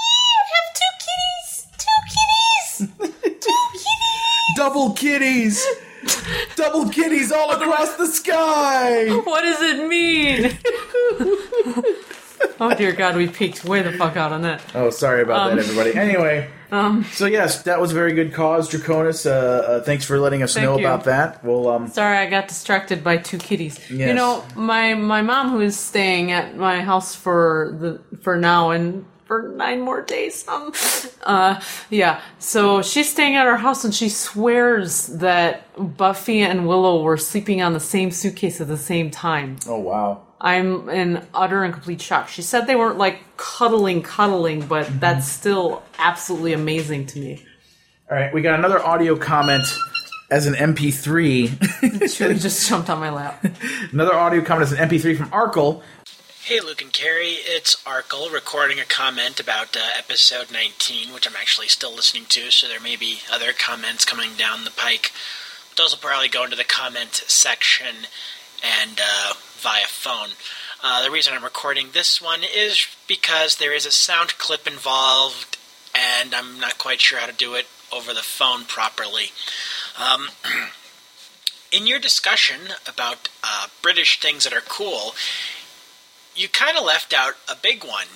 Double kitties! Double kitties all across the sky! What does it mean? Oh dear God, we peaked way the fuck out on that. Oh, sorry about Um, that, everybody. Anyway, Um, so yes, that was a very good cause, Draconis. Uh, uh, thanks for letting us Thank know you. about that. We'll um, Sorry, I got distracted by two kitties. You Yes. know, my my mom, who is staying at my house for the for now, and for nine more days. Um, uh, yeah. So she's staying at our house, and she swears that Buffy and Willow were sleeping on the same suitcase at the same time. Oh, wow. I'm in utter and complete shock. She said they weren't like cuddling, cuddling, but mm-hmm. that's still absolutely amazing to me. All right, we got another audio comment as an M P three. It really just jumped on my lap. Another audio comment as an M P three from Arkle. Hey, Luke and Carrie, it's Arkle recording a comment about uh, episode nineteen, which I'm actually still listening to, so there may be other comments coming down the pike. Those will probably go into the comment section and uh, via phone. Uh, the reason I'm recording this one is because there is a sound clip involved, and I'm not quite sure how to do it over the phone properly. Um, in your discussion about uh, British things that are cool, you kind of left out a big one.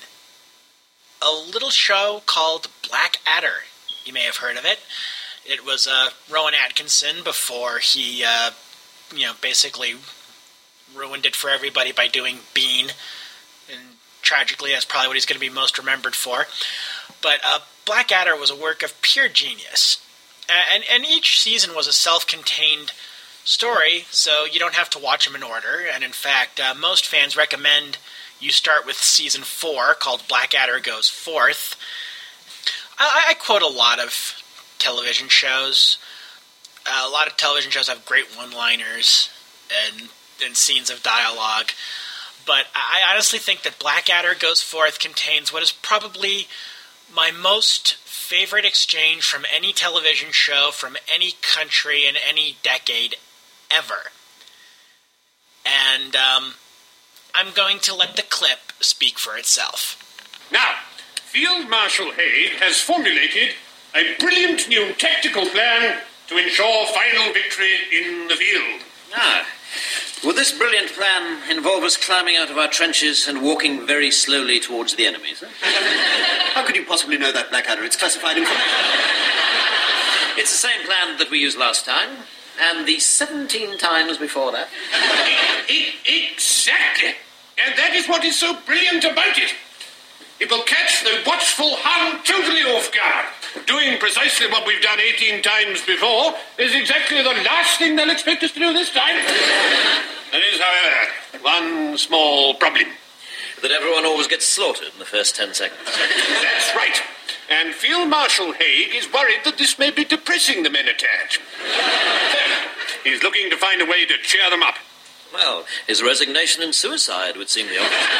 A little show called Black Adder. You may have heard of it. It was uh, Rowan Atkinson before he, uh, you know, basically ruined it for everybody by doing Bean. And tragically, that's probably what he's going to be most remembered for. But uh, Black Adder was a work of pure genius. And, and each season was a self-contained story, so you don't have to watch them in order. And in fact, uh, most fans recommend you start with season four, called Blackadder Goes Forth. I, I quote a lot of television shows. Uh, a lot of television shows have great one-liners and, and scenes of dialogue. But I honestly think that Blackadder Goes Forth contains what is probably my most favorite exchange from any television show, from any country, in any decade ever. And um, I'm going to let the clip speak for itself. Now, Field Marshal Haig has formulated a brilliant new tactical plan to ensure final victory in the field. Ah, will this brilliant plan involve us climbing out of our trenches and walking very slowly towards the enemy, sir? How could you possibly know that, Blackadder? It's classified information. It's the same plan that we used last time, and the seventeen times before that. Exactly! And that is what is so brilliant about it. It will catch the watchful Hun totally off guard. Doing precisely what we've done eighteen times before is exactly the last thing they'll expect us to do this time. There is, however, one small problem. That everyone always gets slaughtered in the first ten seconds. That's right. And Field Marshal Haig is worried that this may be depressing the men attached. He's looking to find a way to cheer them up. Well, his resignation and suicide would seem the obvious.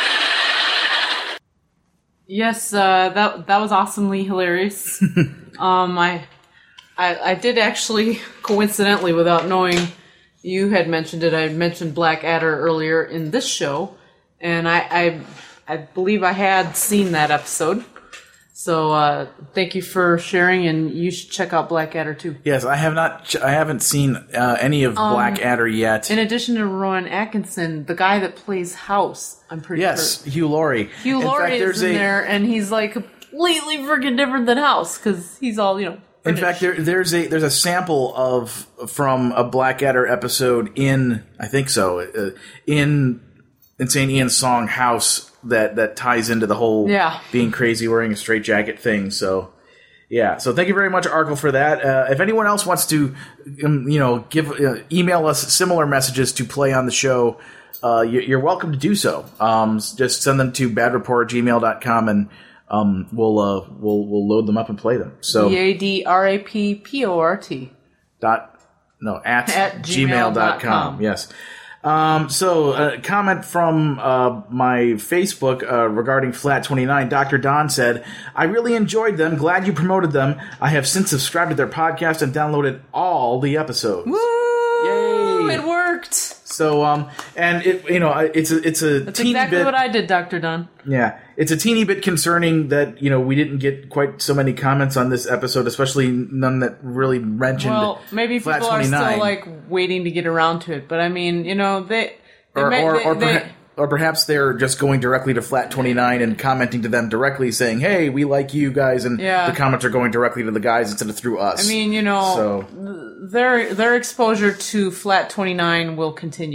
Yes, uh, that that was awesomely hilarious. um, I, I I did actually, coincidentally, without knowing you had mentioned it, I had mentioned Blackadder earlier in this show, and I I, I believe I had seen that episode. So uh, thank you for sharing, and you should check out Blackadder too. Yes, I have not. I haven't seen uh, any of Um, Blackadder yet. In addition to Rowan Atkinson, the guy that plays House, I'm pretty yes, sure. Hugh Laurie. Hugh in Laurie fact, is there's in a, there, and he's like completely freaking different than House because he's all, you know. In fact, there, there's a there's a sample of from a Blackadder episode in I think so uh, in Insane Ian's song House that that ties into the whole Yeah. being crazy wearing a straitjacket thing. So yeah, so thank you very much, Arkle, for that. Uh, if anyone else wants to, um, you know, give uh, email us similar messages to play on the show, uh, you, you're welcome to do so. Um, just send them to bad report at gmail dot com and um, we'll uh, we'll we'll load them up and play them. So B A D R A P P O R T. Dot no at, At gmail dot com. gmail.com. Yes. Um, so a comment from uh, my Facebook uh, regarding Flat twenty-nine. Doctor Don said, I really enjoyed them. Glad you promoted them. I have since subscribed to their podcast and downloaded all the episodes. Woo! Yay! It worked. So, um, and it, you know, it's a, it's a That's teeny exactly bit. what I did, Doctor Don. Yeah, it's a teeny bit concerning that, you know, we didn't get quite so many comments on this episode, especially none that really mentioned Well, maybe Flat people are twenty-nine. still like waiting to get around to it, but I mean, you know, they, they Or, may, or, they, or, they- perha- or perhaps they're just going directly to Flat twenty-nine and commenting to them directly, saying, hey, we like you guys, and Yeah. the comments are going directly to the guys instead of through us. I mean, you know, So, th- their their exposure to Flat twenty-nine will continue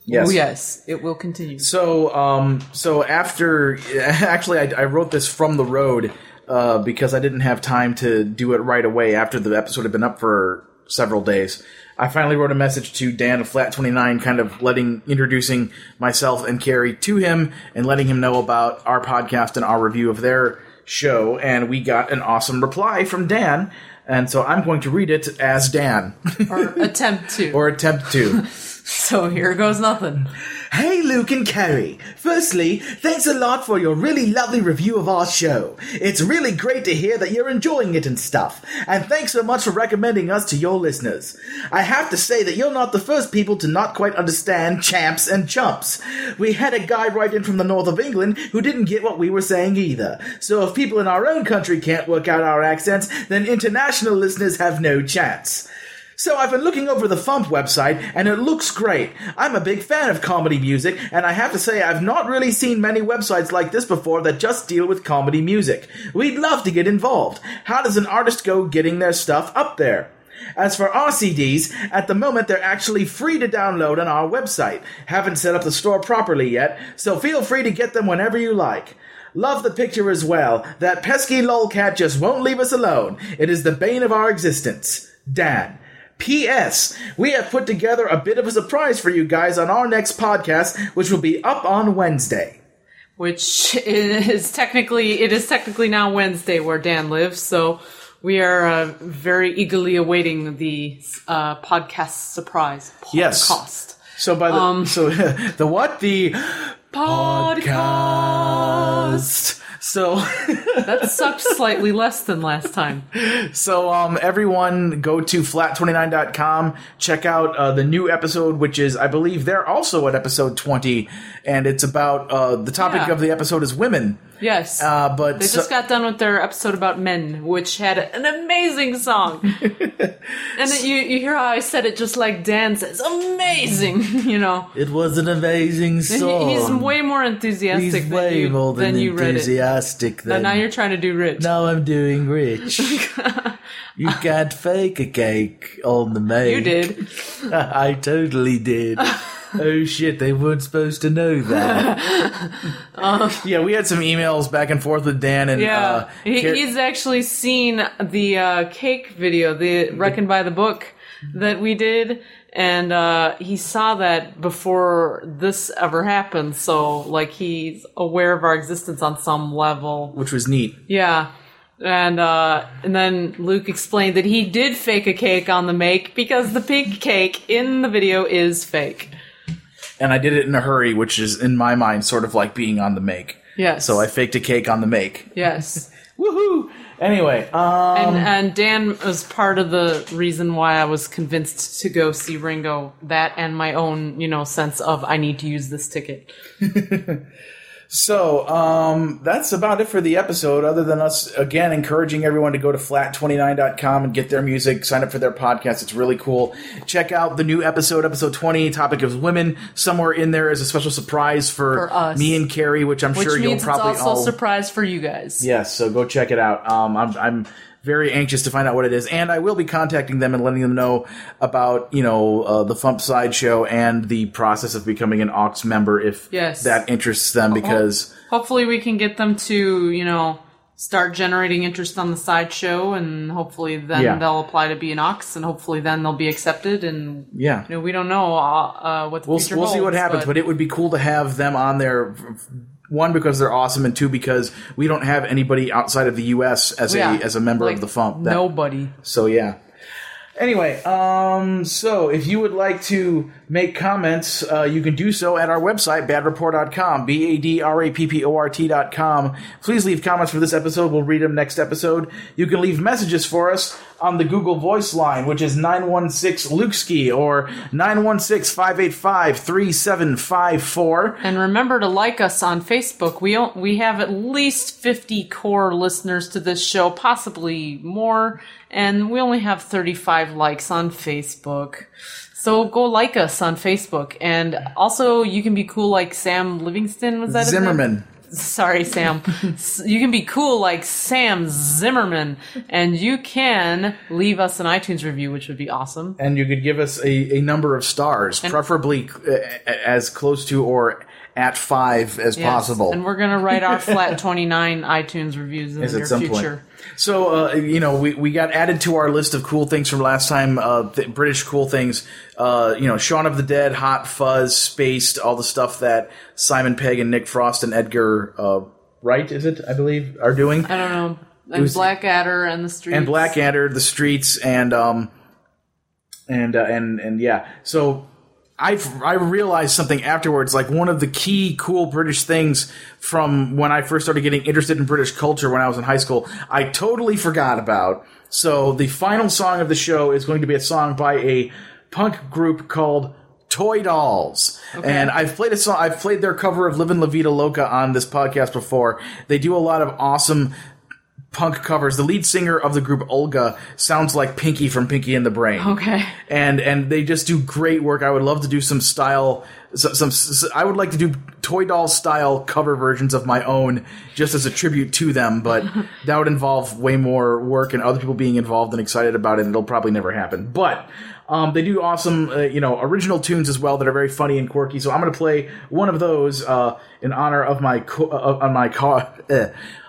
Yes. Oh, yes. It will continue. So, um, so after, actually, I, I wrote this from the road uh, because I didn't have time to do it right away after the episode had been up for several days. I finally wrote a message to Dan of Flat twenty-nine, kind of letting, introducing myself and Carrie to him and letting him know about our podcast and our review of their show. And we got an awesome reply from Dan. And so I'm going to read it as Dan. Or attempt to. or attempt to. So here goes nothing. Hey, Luke and Carrie. Firstly, thanks a lot for your really lovely review of our show. It's really great to hear that you're enjoying it and stuff. And thanks so much for recommending us to your listeners. I have to say that you're not the first people to not quite understand champs and chumps. We had a guy write in from the north of England who didn't get what we were saying either. So if people in our own country can't work out our accents, then international listeners have no chance. So I've been looking over the Fump website, and it looks great. I'm a big fan of comedy music, and I have to say I've not really seen many websites like this before that just deal with comedy music. We'd love to get involved. How does an artist go getting their stuff up there? As for our C Ds, at the moment they're actually free to download on our website. Haven't set up the store properly yet, so feel free to get them whenever you like. Love the picture as well. That pesky lolcat just won't leave us alone. It is the bane of our existence. Dan. P S. We have put together a bit of a surprise for you guys on our next podcast, which will be up on Wednesday. Which is technically, it is technically now Wednesday where Dan lives, so we are uh, very eagerly awaiting the uh, podcast surprise. Podcast. Yes. So by the, Um, so the what? The podcast. So that sucked slightly less than last time. So um, everyone go to flat twenty-nine dot com, check out uh, the new episode, which is, I believe, they're also at episode twenty, and it's about, uh, the topic Yeah. of the episode is women. Yes. Uh, but they so- just got done with their episode about men, which had an amazing song. And then you, you hear how I said it just like Dan says, amazing, you know. It was an amazing And song. he- he's way more enthusiastic He's than way you, more than than you read it. enthusiastic Now, than... now you're trying to do rich. Now I'm doing rich. You can't fake a cake on the make. You did. I totally did. Oh shit, they weren't supposed to know that. Um, yeah, we had some emails back and forth with Dan and yeah, uh, he, Car- he's actually seen the uh, cake video, the Reckoned by the Book that we did, and uh, he saw that before this ever happened. So, like, he's aware of our existence on some level, which was neat. Yeah. And uh, and then Luke explained that he did fake a cake on the make because the pink cake in the video is fake. And I did it in a hurry, which is, in my mind, sort of like being on the make. Yes. So I faked a cake on the make. Yes. Woohoo! Anyway, um... And, and Dan was part of the reason why I was convinced to go see Ringo. That and my own, you know, sense of I need to use this ticket. So, um, that's about it for the episode, other than us, again, encouraging everyone to go to flat twenty-nine dot com and get their music, sign up for their podcast. It's really cool. Check out the new episode, episode twenty, topic of women. Somewhere in there is a special surprise for, For us. me and Carrie, which I'm Which sure you'll means probably it's also all... a surprise for you guys. Yes, so go check it out. Um, I'm, I'm very anxious to find out what it is, and I will be contacting them and letting them know about, you know, uh, the Fump Sideshow and the process of becoming an Aux member if Yes. that interests them, because... Hopefully we can get them to, you know, start generating interest on the sideshow, and hopefully then Yeah. they'll apply to be an Ox, and hopefully then they'll be accepted, and Yeah. you know, we don't know uh, uh, what the We'll, future we'll see what holds, happens, but it would be cool to have them on there. One, because they're awesome, and two, because we don't have anybody outside of the U S as Yeah. a as a member Like, of the Fump. That- nobody. So yeah. Anyway, um, so if you would like to make comments, uh, you can do so at our website, bad rapport dot com, B A D R A P P O R T dot com. Please leave comments for this episode. We'll read them next episode. You can leave messages for us on the Google Voice line, which is nine one six Lukeski or nine one six, five eight five, three seven five four. And remember to like us on Facebook. We don't, we have at least fifty core listeners to this show, possibly more, and we only have thirty-five likes on Facebook. So go like us on Facebook. And also, you can be cool like Sam Livingston, was that his name? Zimmerman. sorry, Sam. You can be cool like Sam Zimmerman, and you can leave us an iTunes review, which would be awesome. And you could give us a, a number of stars, and preferably uh, as close to or at five as yes, possible. And we're going to write our flat twenty-nine iTunes reviews in the near future. Point. So, uh, you know, we, we got added to our list of cool things from last time, uh, th- British cool things. Uh, you know, Shaun of the Dead, Hot Fuzz, Spaced, all the stuff that Simon Pegg and Nick Frost and Edgar uh, Wright, is it, I believe, are doing. I don't know. And was, Blackadder and the Streets. And Blackadder, the Streets, and, um, and, uh, and, and yeah. So, I've, I realized something afterwards, like one of the key cool British things from when I first started getting interested in British culture when I was in high school, I totally forgot about. So the final song of the show is going to be a song by a punk group called Toy Dolls. Okay. And I've played a song, I've played their cover of Livin' La Vida Loca on this podcast before. They do a lot of awesome punk covers. The lead singer of the group, Olga, sounds like Pinky from Pinky and the Brain. Okay. And and they just do great work. I would love to do some style, some, some I would like to do Toy Doll style cover versions of my own just as a tribute to them, but that would involve way more work and other people being involved and excited about it, and it'll probably never happen. But um, they do awesome, uh, you know, original tunes as well that are very funny and quirky. So I'm going to play one of those uh, in honor of my co- uh, on my car. Uh,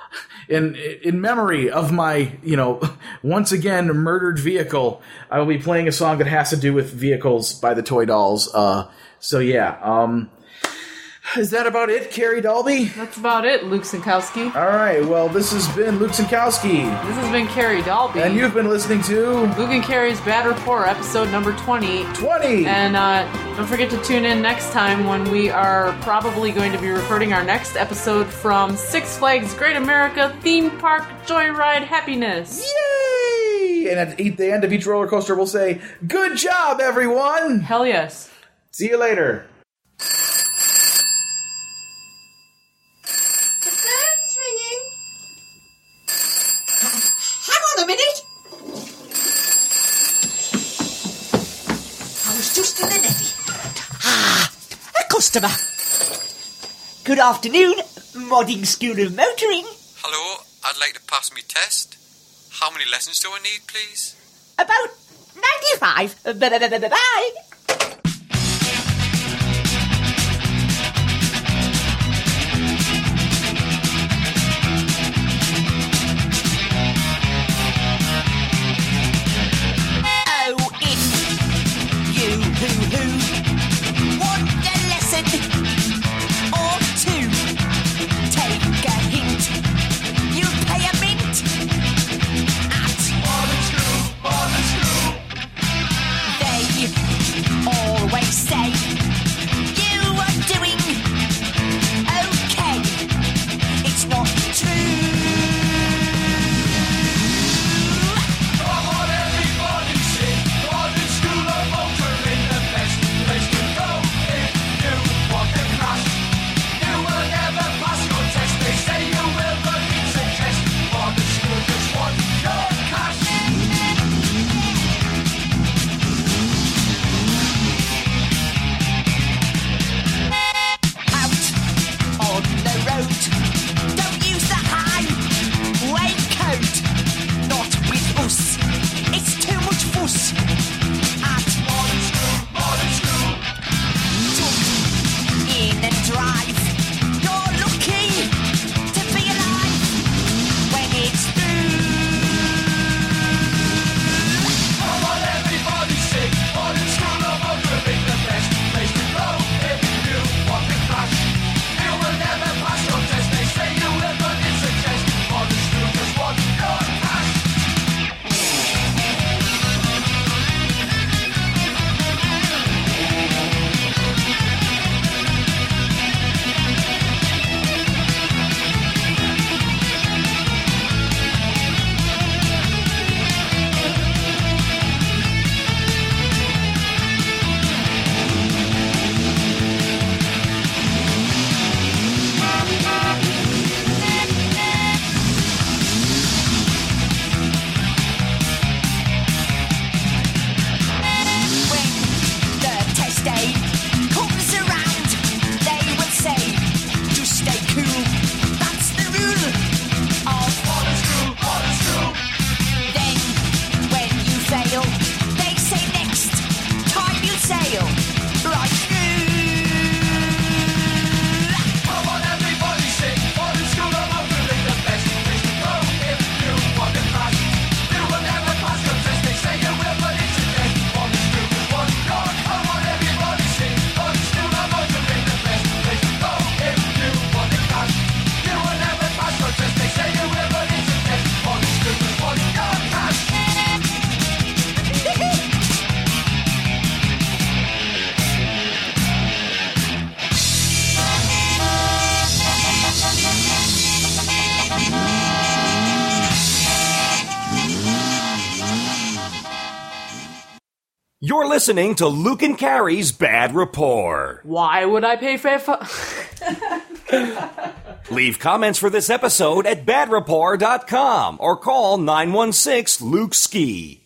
In in memory of my, you know, once again murdered vehicle, I will be playing a song that has to do with vehicles by the Toy Dolls. Uh, so yeah, um, is that about it, Carrie Dalby? That's about it, Luke Sinkowski. All right, well, this has been Luke Sinkowski. This has been Carrie Dalby. And you've been listening to Luke and Carrie's Bad Report, episode number twenty. twenty! And uh, don't forget to tune in next time when we are probably going to be recording our next episode from Six Flags Great America Theme Park Joyride Happiness. Yay! And at the end of each roller coaster, we'll say, good job, everyone! Hell yes. See you later. A minute. I was just in the levy. Ah, a customer. Good afternoon, Modding School of Motoring. Hello, I'd like to pass me test. How many lessons do I need, please? About ninety-five. Bye-bye. You're listening to Luke and Carrie's Bad Rapport. Why would I pay for Leave comments for this episode at bad rapport dot com or call nine one six Luke Ski.